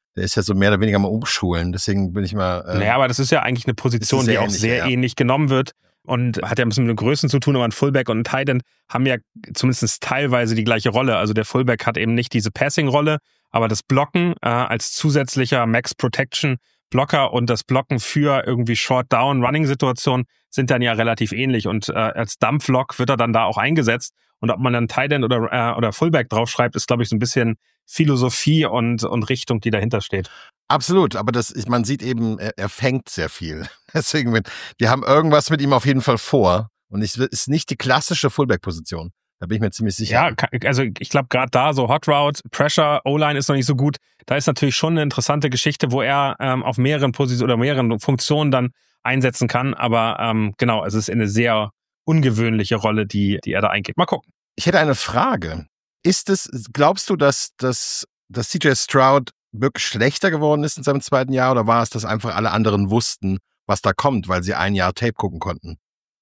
der ist ja so mehr oder weniger mal umschulen. Deswegen bin ich mal. Äh, naja, aber das ist ja eigentlich eine Position, die auch ähnlich, sehr ja. ähnlich genommen wird und hat ja ein bisschen mit den Größen zu tun, aber ein Fullback und ein Tight End haben ja zumindest teilweise die gleiche Rolle. Also der Fullback hat eben nicht diese Passing-Rolle, aber das Blocken äh, als zusätzlicher Max Protection Blocker und das Blocken für irgendwie Short-Down-Running-Situationen sind dann ja relativ ähnlich und äh, als Dump-Lock wird er dann da auch eingesetzt und ob man dann Tight End oder, äh, oder Fullback draufschreibt, ist glaube ich so ein bisschen Philosophie und, und Richtung, die dahinter steht. Absolut, aber das, ich, man sieht eben, er, er fängt sehr viel. Deswegen, wenn, die haben irgendwas mit ihm auf jeden Fall vor und es ist nicht die klassische Fullback-Position. Da bin ich mir ziemlich sicher. Ja, also ich glaube gerade da so Hot Route, Pressure, O-Line ist noch nicht so gut. Da ist natürlich schon eine interessante Geschichte, wo er ähm, auf mehreren Positionen oder mehreren Funktionen dann einsetzen kann. Aber ähm, genau, es ist eine sehr ungewöhnliche Rolle, die, die er da eingeht. Mal gucken. Ich hätte eine Frage. Ist es, glaubst du, dass, dass, dass C J Stroud wirklich schlechter geworden ist in seinem zweiten Jahr oder war es, dass einfach alle anderen wussten, was da kommt, weil sie ein Jahr Tape gucken konnten?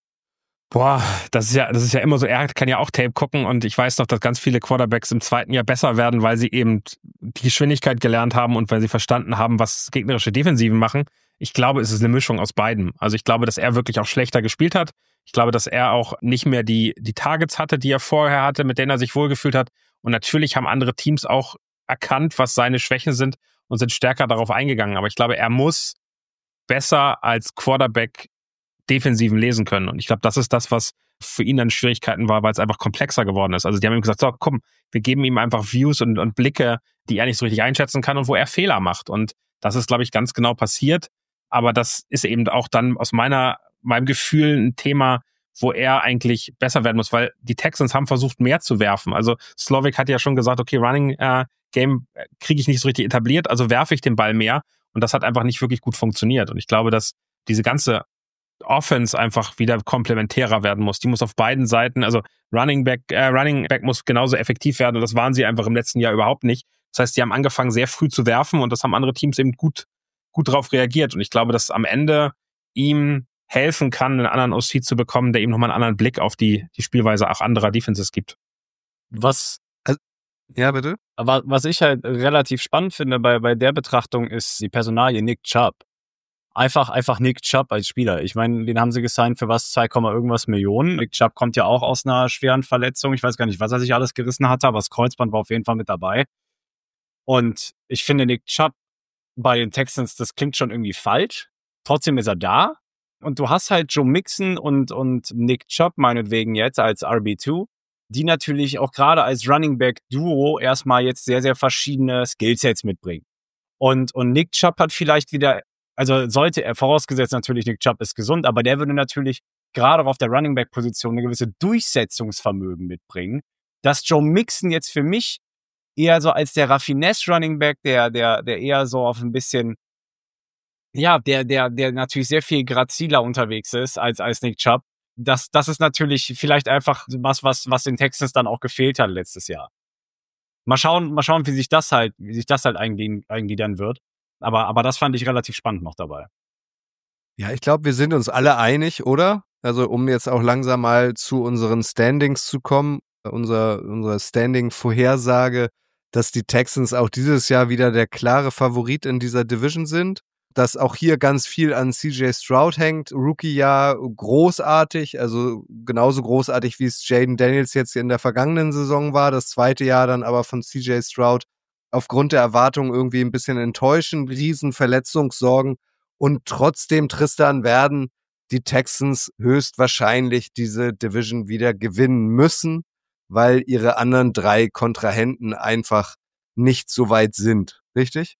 Boah, das ist ja, das ist ja immer so, er kann ja auch Tape gucken und ich weiß noch, dass ganz viele Quarterbacks im zweiten Jahr besser werden, weil sie eben die Geschwindigkeit gelernt haben und weil sie verstanden haben, was gegnerische Defensiven machen. Ich glaube, es ist eine Mischung aus beidem. Also ich glaube, dass er wirklich auch schlechter gespielt hat. Ich glaube, dass er auch nicht mehr die, die Targets hatte, die er vorher hatte, mit denen er sich wohlgefühlt hat. Und natürlich haben andere Teams auch erkannt, was seine Schwächen sind und sind stärker darauf eingegangen. Aber ich glaube, er muss besser als Quarterback Defensiven lesen können. Und ich glaube, das ist das, was für ihn dann Schwierigkeiten war, weil es einfach komplexer geworden ist. Also die haben ihm gesagt, so komm, wir geben ihm einfach Views und, und Blicke, die er nicht so richtig einschätzen kann und wo er Fehler macht. Und das ist, glaube ich, ganz genau passiert. Aber das ist eben auch dann aus meiner, meinem Gefühl ein Thema, wo er eigentlich besser werden muss, weil die Texans haben versucht, mehr zu werfen. Also Slovic hat ja schon gesagt, okay, Running äh, Game kriege ich nicht so richtig etabliert, also werfe ich den Ball mehr. Und das hat einfach nicht wirklich gut funktioniert. Und ich glaube, dass diese ganze Offense einfach wieder komplementärer werden muss. Die muss auf beiden Seiten, also Running Back, äh, Running Back muss genauso effektiv werden und das waren sie einfach im letzten Jahr überhaupt nicht. Das heißt, die haben angefangen, sehr früh zu werfen und das haben andere Teams eben gut, gut drauf reagiert. Und ich glaube, dass am Ende ihm helfen kann, einen anderen O C zu bekommen, der ihm nochmal einen anderen Blick auf die, die Spielweise auch anderer Defenses gibt. Was, also, ja, bitte? Aber was ich halt relativ spannend finde bei, bei der Betrachtung ist die Personalie Nick Chubb. Einfach, einfach Nick Chubb als Spieler. Ich meine, den haben sie gesigned für was? zwei, irgendwas Millionen. Nick Chubb kommt ja auch aus einer schweren Verletzung. Ich weiß gar nicht, was er sich alles gerissen hatte, aber das Kreuzband war auf jeden Fall mit dabei. Und ich finde Nick Chubb bei den Texans, das klingt schon irgendwie falsch. Trotzdem ist er da. Und du hast halt Joe Mixon und, und Nick Chubb meinetwegen jetzt als R B zwei, die natürlich auch gerade als Running Back Duo erstmal jetzt sehr, sehr verschiedene Skillsets mitbringen. Und, und Nick Chubb hat vielleicht wieder, also sollte er, vorausgesetzt natürlich, Nick Chubb ist gesund, aber der würde natürlich gerade auch auf der Running Back Position eine gewisse Durchsetzungsvermögen mitbringen, dass Joe Mixon jetzt für mich eher so als der Raffinesse Running Back, der, der, der eher so auf ein bisschen, ja, der, der, der natürlich sehr viel graziler unterwegs ist als, als Nick Chubb. Das, das ist natürlich vielleicht einfach was, was, was den Texans dann auch gefehlt hat letztes Jahr. Mal schauen, mal schauen, wie sich das halt, wie sich das halt eingliedern wird. Aber, aber das fand ich relativ spannend noch dabei. Ja, ich glaube, wir sind uns alle einig, oder? Also, um jetzt auch langsam mal zu unseren Standings zu kommen, unser, unsere Standing-Vorhersage, dass die Texans auch dieses Jahr wieder der klare Favorit in dieser Division sind. Dass auch hier ganz viel an C J Stroud hängt. Rookie-Jahr großartig, also genauso großartig, wie es Jaden Daniels jetzt in der vergangenen Saison war. Das zweite Jahr dann aber von C J Stroud aufgrund der Erwartungen irgendwie ein bisschen enttäuschend, riesen Verletzungssorgen. Und trotzdem, Tristan, werden die Texans höchstwahrscheinlich diese Division wieder gewinnen müssen, weil ihre anderen drei Kontrahenten einfach nicht so weit sind. Richtig?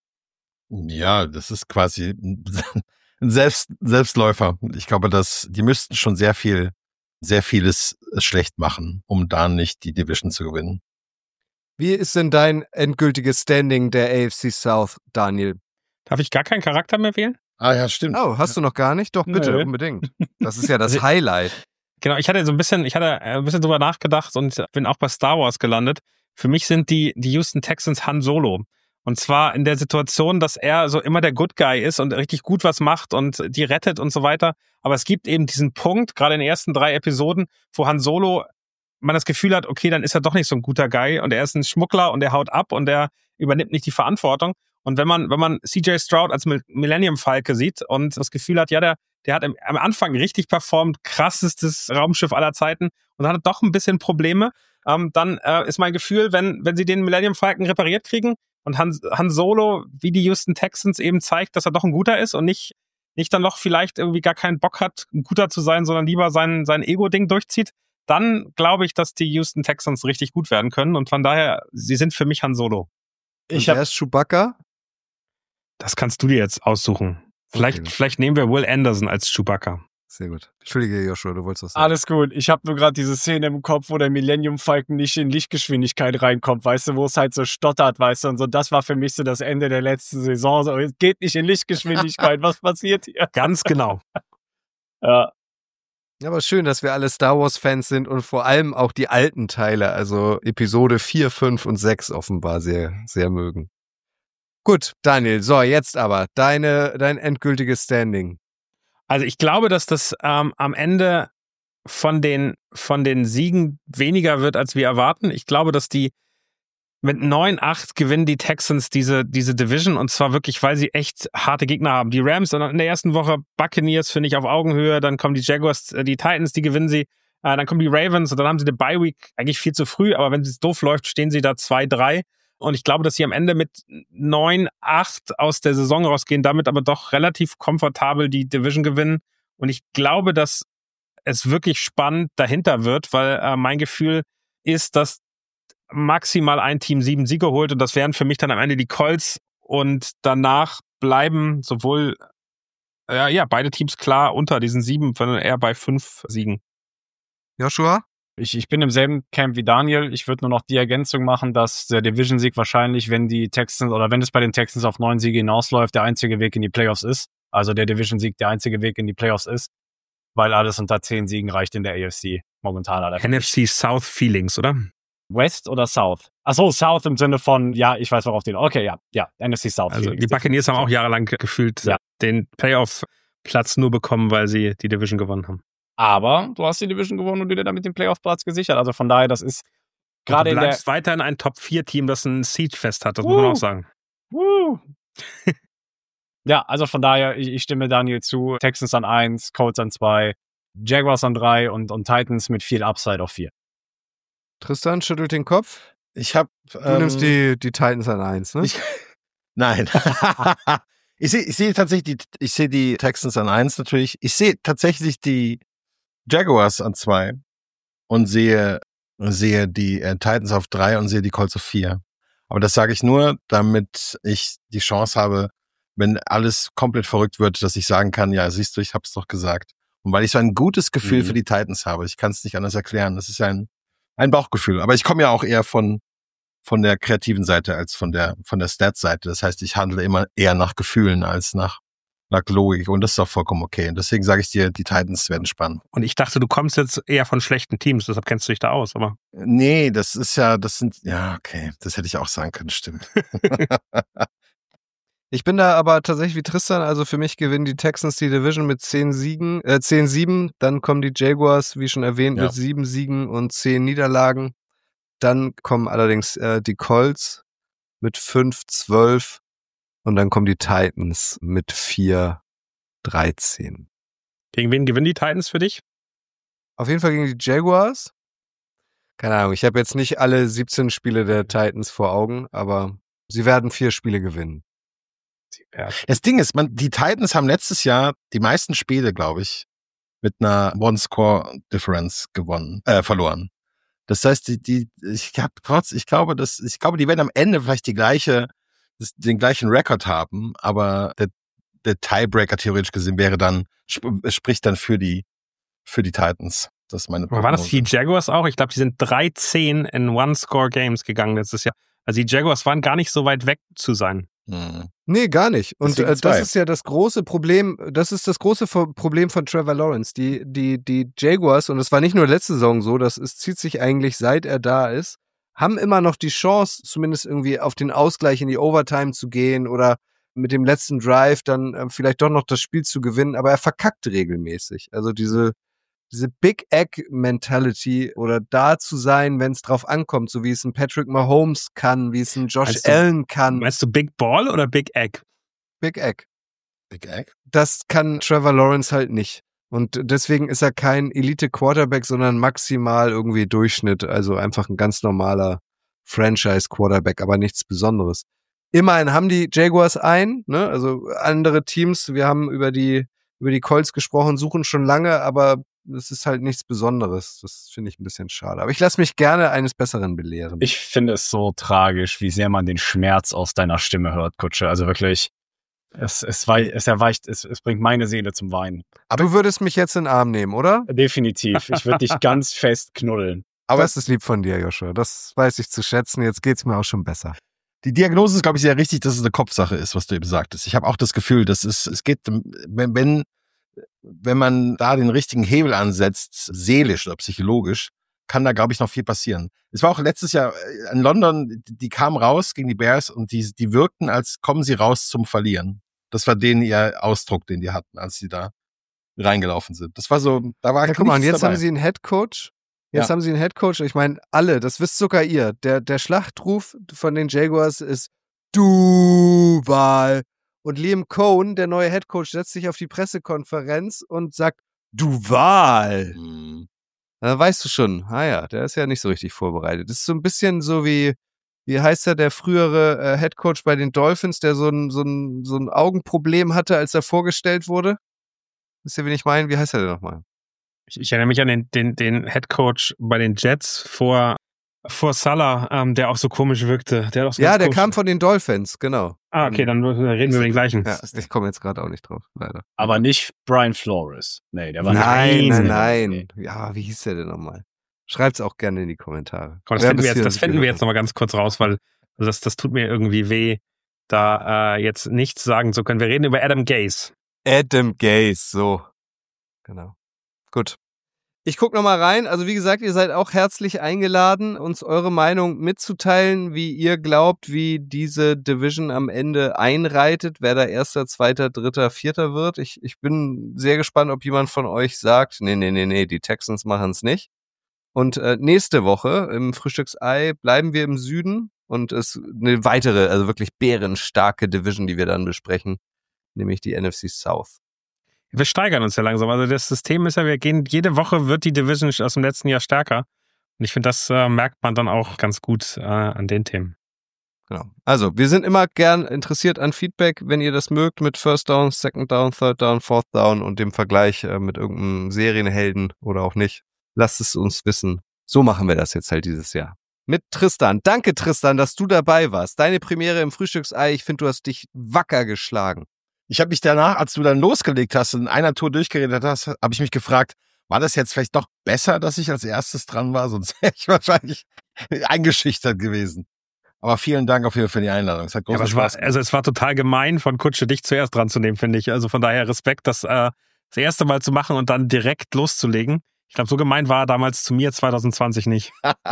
Ja, das ist quasi ein Selbst, Selbstläufer. Ich glaube, dass die müssten schon sehr viel, sehr vieles schlecht machen, um da nicht die Division zu gewinnen. Wie ist denn dein endgültiges Standing der A F C South, Daniel? Darf ich gar keinen Charakter mehr wählen? Ah ja, stimmt. Oh, hast du noch gar nicht? Doch, bitte, Nö. unbedingt. Das ist ja das Highlight. Genau, ich hatte so ein bisschen, ich hatte ein bisschen drüber nachgedacht und bin auch bei Star Wars gelandet. Für mich sind die, die Houston Texans Han Solo. Und zwar in der Situation, dass er so immer der Good Guy ist und richtig gut was macht und die rettet und so weiter. Aber es gibt eben diesen Punkt, gerade in den ersten drei Episoden, wo Han Solo man das Gefühl hat, okay, dann ist er doch nicht so ein guter Guy und er ist ein Schmuggler und er haut ab und er übernimmt nicht die Verantwortung. Und wenn man, wenn man C J Stroud als Millennium Falke sieht und das Gefühl hat, ja, der, der hat im, am Anfang richtig performt, krassestes Raumschiff aller Zeiten und hat doch ein bisschen Probleme, ähm, dann äh, ist mein Gefühl, wenn, wenn sie den Millennium Falcon repariert kriegen und Han, Han Solo, wie die Houston Texans eben zeigt, dass er doch ein guter ist und nicht, nicht dann doch vielleicht irgendwie gar keinen Bock hat, ein guter zu sein, sondern lieber sein, sein Ego-Ding durchzieht, dann glaube ich, dass die Houston Texans richtig gut werden können und von daher, sie sind für mich Han Solo. Ich habe Chewbacca. Das kannst du dir jetzt aussuchen. Vielleicht, Okay. vielleicht nehmen wir Will Anderson als Chewbacca. Sehr gut. Entschuldige, Joshua, du wolltest was sagen. Alles gut. Ich habe nur gerade diese Szene im Kopf, wo der Millennium Falcon nicht in Lichtgeschwindigkeit reinkommt, weißt du, wo es halt so stottert, weißt du, und so. Das war für mich so das Ende der letzten Saison. So, es geht nicht in Lichtgeschwindigkeit. Was passiert hier? Ganz genau. Ja. Aber schön, dass wir alle Star Wars-Fans sind und vor allem auch die alten Teile, also Episode vier, fünf und sechs offenbar sehr, sehr mögen. Gut, Daniel, so, jetzt aber deine, dein endgültiges Standing. Also ich glaube, dass das ähm, am Ende von den, von den Siegen weniger wird, als wir erwarten. Ich glaube, dass die mit neun acht gewinnen die Texans diese, diese Division und zwar wirklich, weil sie echt harte Gegner haben. Die Rams in der ersten Woche, Buccaneers finde ich auf Augenhöhe, dann kommen die Jaguars, die Titans, die gewinnen sie, äh, dann kommen die Ravens und dann haben sie eine Bye-Week, eigentlich viel zu früh, aber wenn es doof läuft, stehen sie da zwei drei und ich glaube, dass sie am Ende mit neun acht aus der Saison rausgehen, damit aber doch relativ komfortabel die Division gewinnen und ich glaube, dass es wirklich spannend dahinter wird, weil äh, mein Gefühl ist, dass maximal ein Team sieben Siege holt und das wären für mich dann am Ende die Colts und danach bleiben sowohl äh, ja beide Teams klar unter diesen sieben, sondern eher bei fünf Siegen. Joshua? Ich, ich bin im selben Camp wie Daniel. Ich würde nur noch die Ergänzung machen, dass der Division-Sieg wahrscheinlich, wenn die Texans oder wenn es bei den Texans auf neun Siege hinausläuft, der einzige Weg in die Playoffs ist. Also der Division-Sieg der einzige Weg in die Playoffs ist, weil alles unter zehn Siegen reicht in der A F C momentan. N F C South Feelings, oder? West oder South? Achso, South im Sinne von, ja, ich weiß, worauf den. Okay, ja, ja, N F C South. Also die Buccaneers haben auch jahrelang gefühlt Ja. den Playoff-Platz nur bekommen, weil sie die Division gewonnen haben. Aber du hast die Division gewonnen und dir damit den Playoff-Platz gesichert. Also von daher, das ist gerade Du in der... bleibst weiterhin ein Top vier Team, das ein Siege-Fest hat, das uh. muss man auch sagen. Uh. Ja, also von daher, ich, ich stimme Daniel zu. Texans an eins, Colts an zwei, Jaguars an drei und, und Titans mit viel Upside auf vier. Tristan schüttelt den Kopf. Ich hab, Du ähm, nimmst die, die Titans an eins, ne? Ich, nein. ich sehe ich sehe tatsächlich die, ich sehe die Texans an eins natürlich. Ich sehe tatsächlich die Jaguars an zwei und sehe, sehe die äh, Titans auf drei und sehe die Colts auf vier. Aber das sage ich nur, damit ich die Chance habe, wenn alles komplett verrückt wird, dass ich sagen kann, ja, siehst du, ich hab's doch gesagt. Und weil ich so ein gutes Gefühl Mhm. für die Titans habe, ich kann es nicht anders erklären. Das ist ein, ein Bauchgefühl. Aber ich komme ja auch eher von, von der kreativen Seite als von der, von der Stats-Seite. Das heißt, ich handle immer eher nach Gefühlen als nach, nach Logik. Und das ist auch vollkommen okay. Und deswegen sage ich dir, die Titans werden spannend. Und ich dachte, du kommst jetzt eher von schlechten Teams, deshalb kennst du dich da aus, aber Nee, das ist ja, das sind, ja, okay. Das hätte ich auch sagen können, stimmt. Ich bin da aber tatsächlich wie Tristan, also für mich gewinnen die Texans die Division mit zehn Siegen, äh, zehn sieben, dann kommen die Jaguars, wie schon erwähnt, Ja. mit sieben Siegen und zehn Niederlagen. Dann kommen allerdings äh, die Colts mit fünf zwölf und dann kommen die Titans mit vier dreizehn. gegen wen gewinnen die Titans für dich? Auf jeden Fall gegen die Jaguars. Keine Ahnung, ich habe jetzt nicht alle siebzehn Spiele der Titans vor Augen, aber sie werden vier Spiele gewinnen. Das Ding ist, man, die Titans haben letztes Jahr die meisten Spiele, glaube ich, mit einer One-Score-Difference gewonnen, äh, verloren. Das heißt, die, die, ich hab trotz, ich glaube, dass, ich glaube, die werden am Ende vielleicht die gleiche, das, den gleichen Rekord haben, aber der, der Tiebreaker theoretisch gesehen wäre dann, sp- spricht dann für die, für die Titans. Das ist meine Aber war das die Prognose. Jaguars auch? Ich glaube, die sind dreizehn in One-Score-Games gegangen letztes Jahr. Also die Jaguars waren gar nicht so weit weg zu sein. Hm. Nee, gar nicht. Und Deswegen äh, zwei. das ist ja das große Problem, das ist das große Vo- Problem von Trevor Lawrence. Die, die, die Jaguars, und es war nicht nur letzte Saison so, das ist, zieht sich eigentlich seit er da ist, haben immer noch die Chance, zumindest irgendwie auf den Ausgleich in die Overtime zu gehen oder mit dem letzten Drive dann äh, vielleicht doch noch das Spiel zu gewinnen, aber er verkackt regelmäßig. Also diese, diese Big Egg Mentality oder da zu sein, wenn es drauf ankommt, so wie es ein Patrick Mahomes kann, wie es ein Josh Meinst du- Allen kann. Meinst du Big Ball oder Big Egg? Big Egg. Big Egg? Das kann Trevor Lawrence halt nicht. Und deswegen ist er kein Elite-Quarterback, sondern maximal irgendwie Durchschnitt. Also einfach ein ganz normaler Franchise-Quarterback, aber nichts Besonderes. Immerhin haben die Jaguars ein, ne? Also andere Teams, wir haben über die, über die Colts gesprochen, suchen schon lange, aber es ist halt nichts Besonderes. Das finde ich ein bisschen schade. Aber ich lasse mich gerne eines Besseren belehren. Ich finde es so tragisch, wie sehr man den Schmerz aus deiner Stimme hört, Kutsche. Also wirklich, es, es, wei- es erweicht, es, es bringt meine Seele zum Weinen. Du würdest mich jetzt in den Arm nehmen, oder? Definitiv. Ich würde dich ganz fest knuddeln. Aber das ist lieb von dir, Joshua. Das weiß ich zu schätzen. Jetzt geht's mir auch schon besser. Die Diagnose ist, glaube ich, sehr richtig, dass es eine Kopfsache ist, was du eben sagtest. Ich habe auch das Gefühl, dass es, es geht, wenn, wenn, wenn man da den richtigen Hebel ansetzt, seelisch oder psychologisch, kann da, glaube ich, noch viel passieren. Es war auch letztes Jahr in London, die kamen raus gegen die Bears und die, die wirkten, als kommen sie raus zum Verlieren. Das war denen ihr Ausdruck, den die hatten, als sie da reingelaufen sind. Das war so, da war Ja, guck mal, und nichts jetzt dabei. haben sie einen Headcoach. Jetzt Ja. haben sie einen Headcoach. Ich meine, alle, das wisst sogar ihr. Der, der Schlachtruf von den Jaguars ist Duval. Und Liam Cohen, der neue Headcoach, setzt sich auf die Pressekonferenz und sagt Duval. Hm. Da weißt du schon, ah ja, der ist ja nicht so richtig vorbereitet. Das ist so ein bisschen so wie, wie heißt er, der frühere äh, Headcoach bei den Dolphins, der so ein, so ein, so ein Augenproblem hatte, als er vorgestellt wurde. Wisst ihr, wen ich meine? Wie heißt er denn nochmal? Ich, ich erinnere mich an den, den, den Headcoach bei den Jets vor, vor Salah, ähm, der auch so komisch wirkte. Der hat auch so Ja, ganz der komisch- kam von den Dolphins, genau. Ah, okay, dann reden wir über den gleichen. Ja, ich komme jetzt gerade auch nicht drauf, leider. Aber nicht Brian Flores. Nee, der war Nein, nicht. nein, Nee. nein. Ja, wie hieß der denn nochmal? Schreibt's auch gerne in die Kommentare. Komm, das Wer finden wir bis jetzt, hierhin das finden wir gehört jetzt nochmal ganz kurz raus, weil das, das tut mir irgendwie weh, da äh, jetzt nichts sagen zu können. Wir reden über Adam Gase. hat. Adam Gase, so. Genau. Gut. Ich guck noch mal rein. Also wie gesagt, ihr seid auch herzlich eingeladen, uns eure Meinung mitzuteilen, wie ihr glaubt, wie diese Division am Ende einreitet, wer da Erster, Zweiter, Dritter, Vierter wird. Ich, ich bin sehr gespannt, ob jemand von euch sagt, nee, nee, nee, nee, die Texans machen es nicht. Und äh, nächste Woche im Frühstücksei bleiben wir im Süden und es eine weitere, also wirklich bärenstarke Division, die wir dann besprechen, nämlich die N F C South. Wir steigern uns ja langsam. Also das System ist ja, wir gehen, jede Woche wird die Division aus dem letzten Jahr stärker. Und ich finde, das äh, merkt man dann auch ganz gut äh, an den Themen. Genau. Also, wir sind immer gern interessiert an Feedback, wenn ihr das mögt, mit First Down, Second Down, Third Down, Fourth Down und dem Vergleich äh, mit irgendeinem Serienhelden oder auch nicht. Lasst es uns wissen. So machen wir das jetzt halt dieses Jahr. Mit Tristan. Danke, Tristan, dass du dabei warst. Deine Premiere im Frühstücksei. Ich finde, du hast dich wacker geschlagen. Ich habe mich danach, als du dann losgelegt hast und in einer Tour durchgeredet hast, habe ich mich gefragt, war das jetzt vielleicht doch besser, dass ich als erstes dran war? Sonst wäre ich wahrscheinlich eingeschüchtert gewesen. Aber vielen Dank auf jeden Fall für die Einladung. Es hat Ja, großen aber es Spaß war, gemacht. also es war total gemein von Kutsche, dich zuerst dran zu nehmen, finde ich. Also von daher Respekt, das äh, das erste Mal zu machen und dann direkt loszulegen. Ich glaube, so gemein war er damals zu mir zwanzig zwanzig nicht.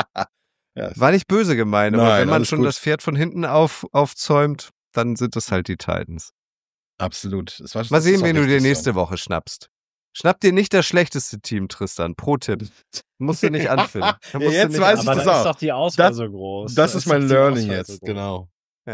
Ja, War nicht böse gemeint, aber Nein, wenn man alles schon gut. das Pferd von hinten auf, aufzäumt, dann sind es halt die Titans. absolut. Es war, Mal das sehen, ist auch wen du dir richtig so. nächste Woche schnappst. Schnapp dir nicht das schlechteste Team, Tristan. Pro-Tipp. Musst du nicht anfinden. Da musst Ja, du jetzt nicht weiß ich Aber anfinden. das da auch. ist doch die Auswahl Das- so groß. Das Da ist mein doch die Learning Auswahl jetzt, so groß. genau.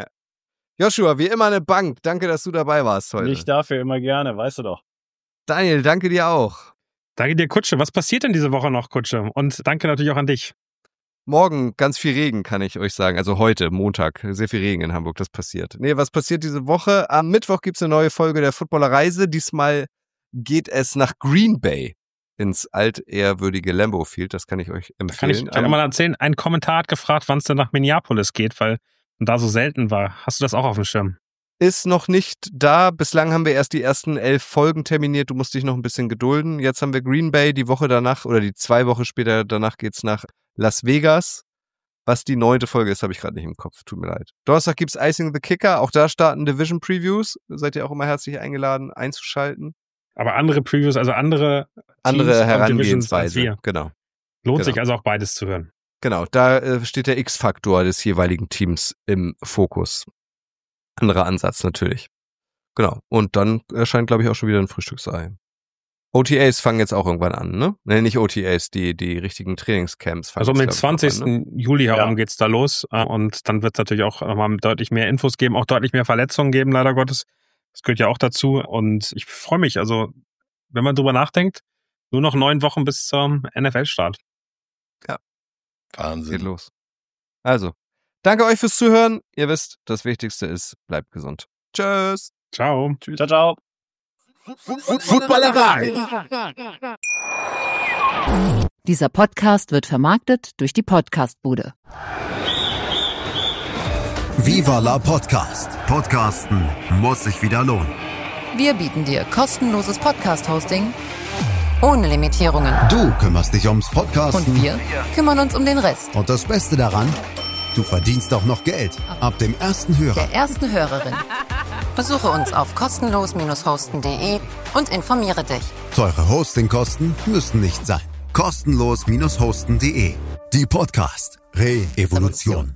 Joshua, wie immer eine Bank. Danke, dass du dabei warst heute. Nicht dafür, immer gerne, weißt du doch. Daniel, danke dir auch. Danke dir, Kutsche. Was passiert denn diese Woche noch, Kutsche? Und danke natürlich auch an dich. Morgen ganz viel Regen, kann ich euch sagen. Also heute, Montag, sehr viel Regen in Hamburg, das passiert. Nee, was passiert diese Woche? Am Mittwoch gibt's eine neue Folge der Footballerreise. Diesmal geht es nach Green Bay ins altehrwürdige Lambeau Field. Das kann ich euch Da kann ich empfehlen. vielleicht Am- mal erzählen. Ein Kommentar hat gefragt, wann es denn nach Minneapolis geht, weil man da so selten war. Hast du das auch auf dem Schirm? ist noch nicht da. Bislang haben wir erst die ersten elf Folgen terminiert. Du musst dich noch ein bisschen gedulden. Jetzt haben wir Green Bay. Die Woche danach oder die zwei Wochen später danach geht's nach Las Vegas. Was die neunte Folge ist, habe ich gerade nicht im Kopf. Tut mir leid. Donnerstag gibt's Icing the Kicker. Auch da starten Division Previews. Seid ihr auch immer herzlich eingeladen, einzuschalten. Aber andere Previews, also andere Andere Teams und Divisions als Herangehensweise. wir. Genau. Lohnt Genau. sich also auch beides zu hören. Genau. Da äh, steht der X-Faktor des jeweiligen Teams im Fokus. Anderer Ansatz natürlich. Genau. Und dann erscheint, glaube ich, auch schon wieder ein Frühstücksei. O T As fangen jetzt auch irgendwann an, ne? Ne, nicht O T As, die, die richtigen Trainingscamps fangen Also um den jetzt, glaub ich, auch zwanzigsten an, ne? Juli herum Ja. geht's da los. äh, Und dann wird es natürlich auch nochmal deutlich mehr Infos geben, auch deutlich mehr Verletzungen geben, leider Gottes. Das gehört ja auch dazu. Und ich freue mich, also wenn man drüber nachdenkt, nur noch neun Wochen bis zum N F L-Start. Wahnsinn. Geht los. Also, danke euch fürs Zuhören. Ihr wisst, das Wichtigste ist, bleibt gesund. Tschüss. Ciao. Ciao, ciao. Footballerei. Dieser Podcast wird vermarktet durch die Podcastbude. Viva la Podcast. Podcasten muss sich wieder lohnen. Wir bieten dir kostenloses Podcast-Hosting ohne Limitierungen. Du kümmerst dich ums Podcasten. Und wir kümmern uns um den Rest. Und das Beste daran, du verdienst auch noch Geld. Ab dem ersten Hörer. Der ersten Hörerin. Besuche uns auf kostenlos hosten punkt de und informiere dich. Teure Hostingkosten müssen nicht sein. kostenlos hosten punkt de. Die Podcast Re-Evolution.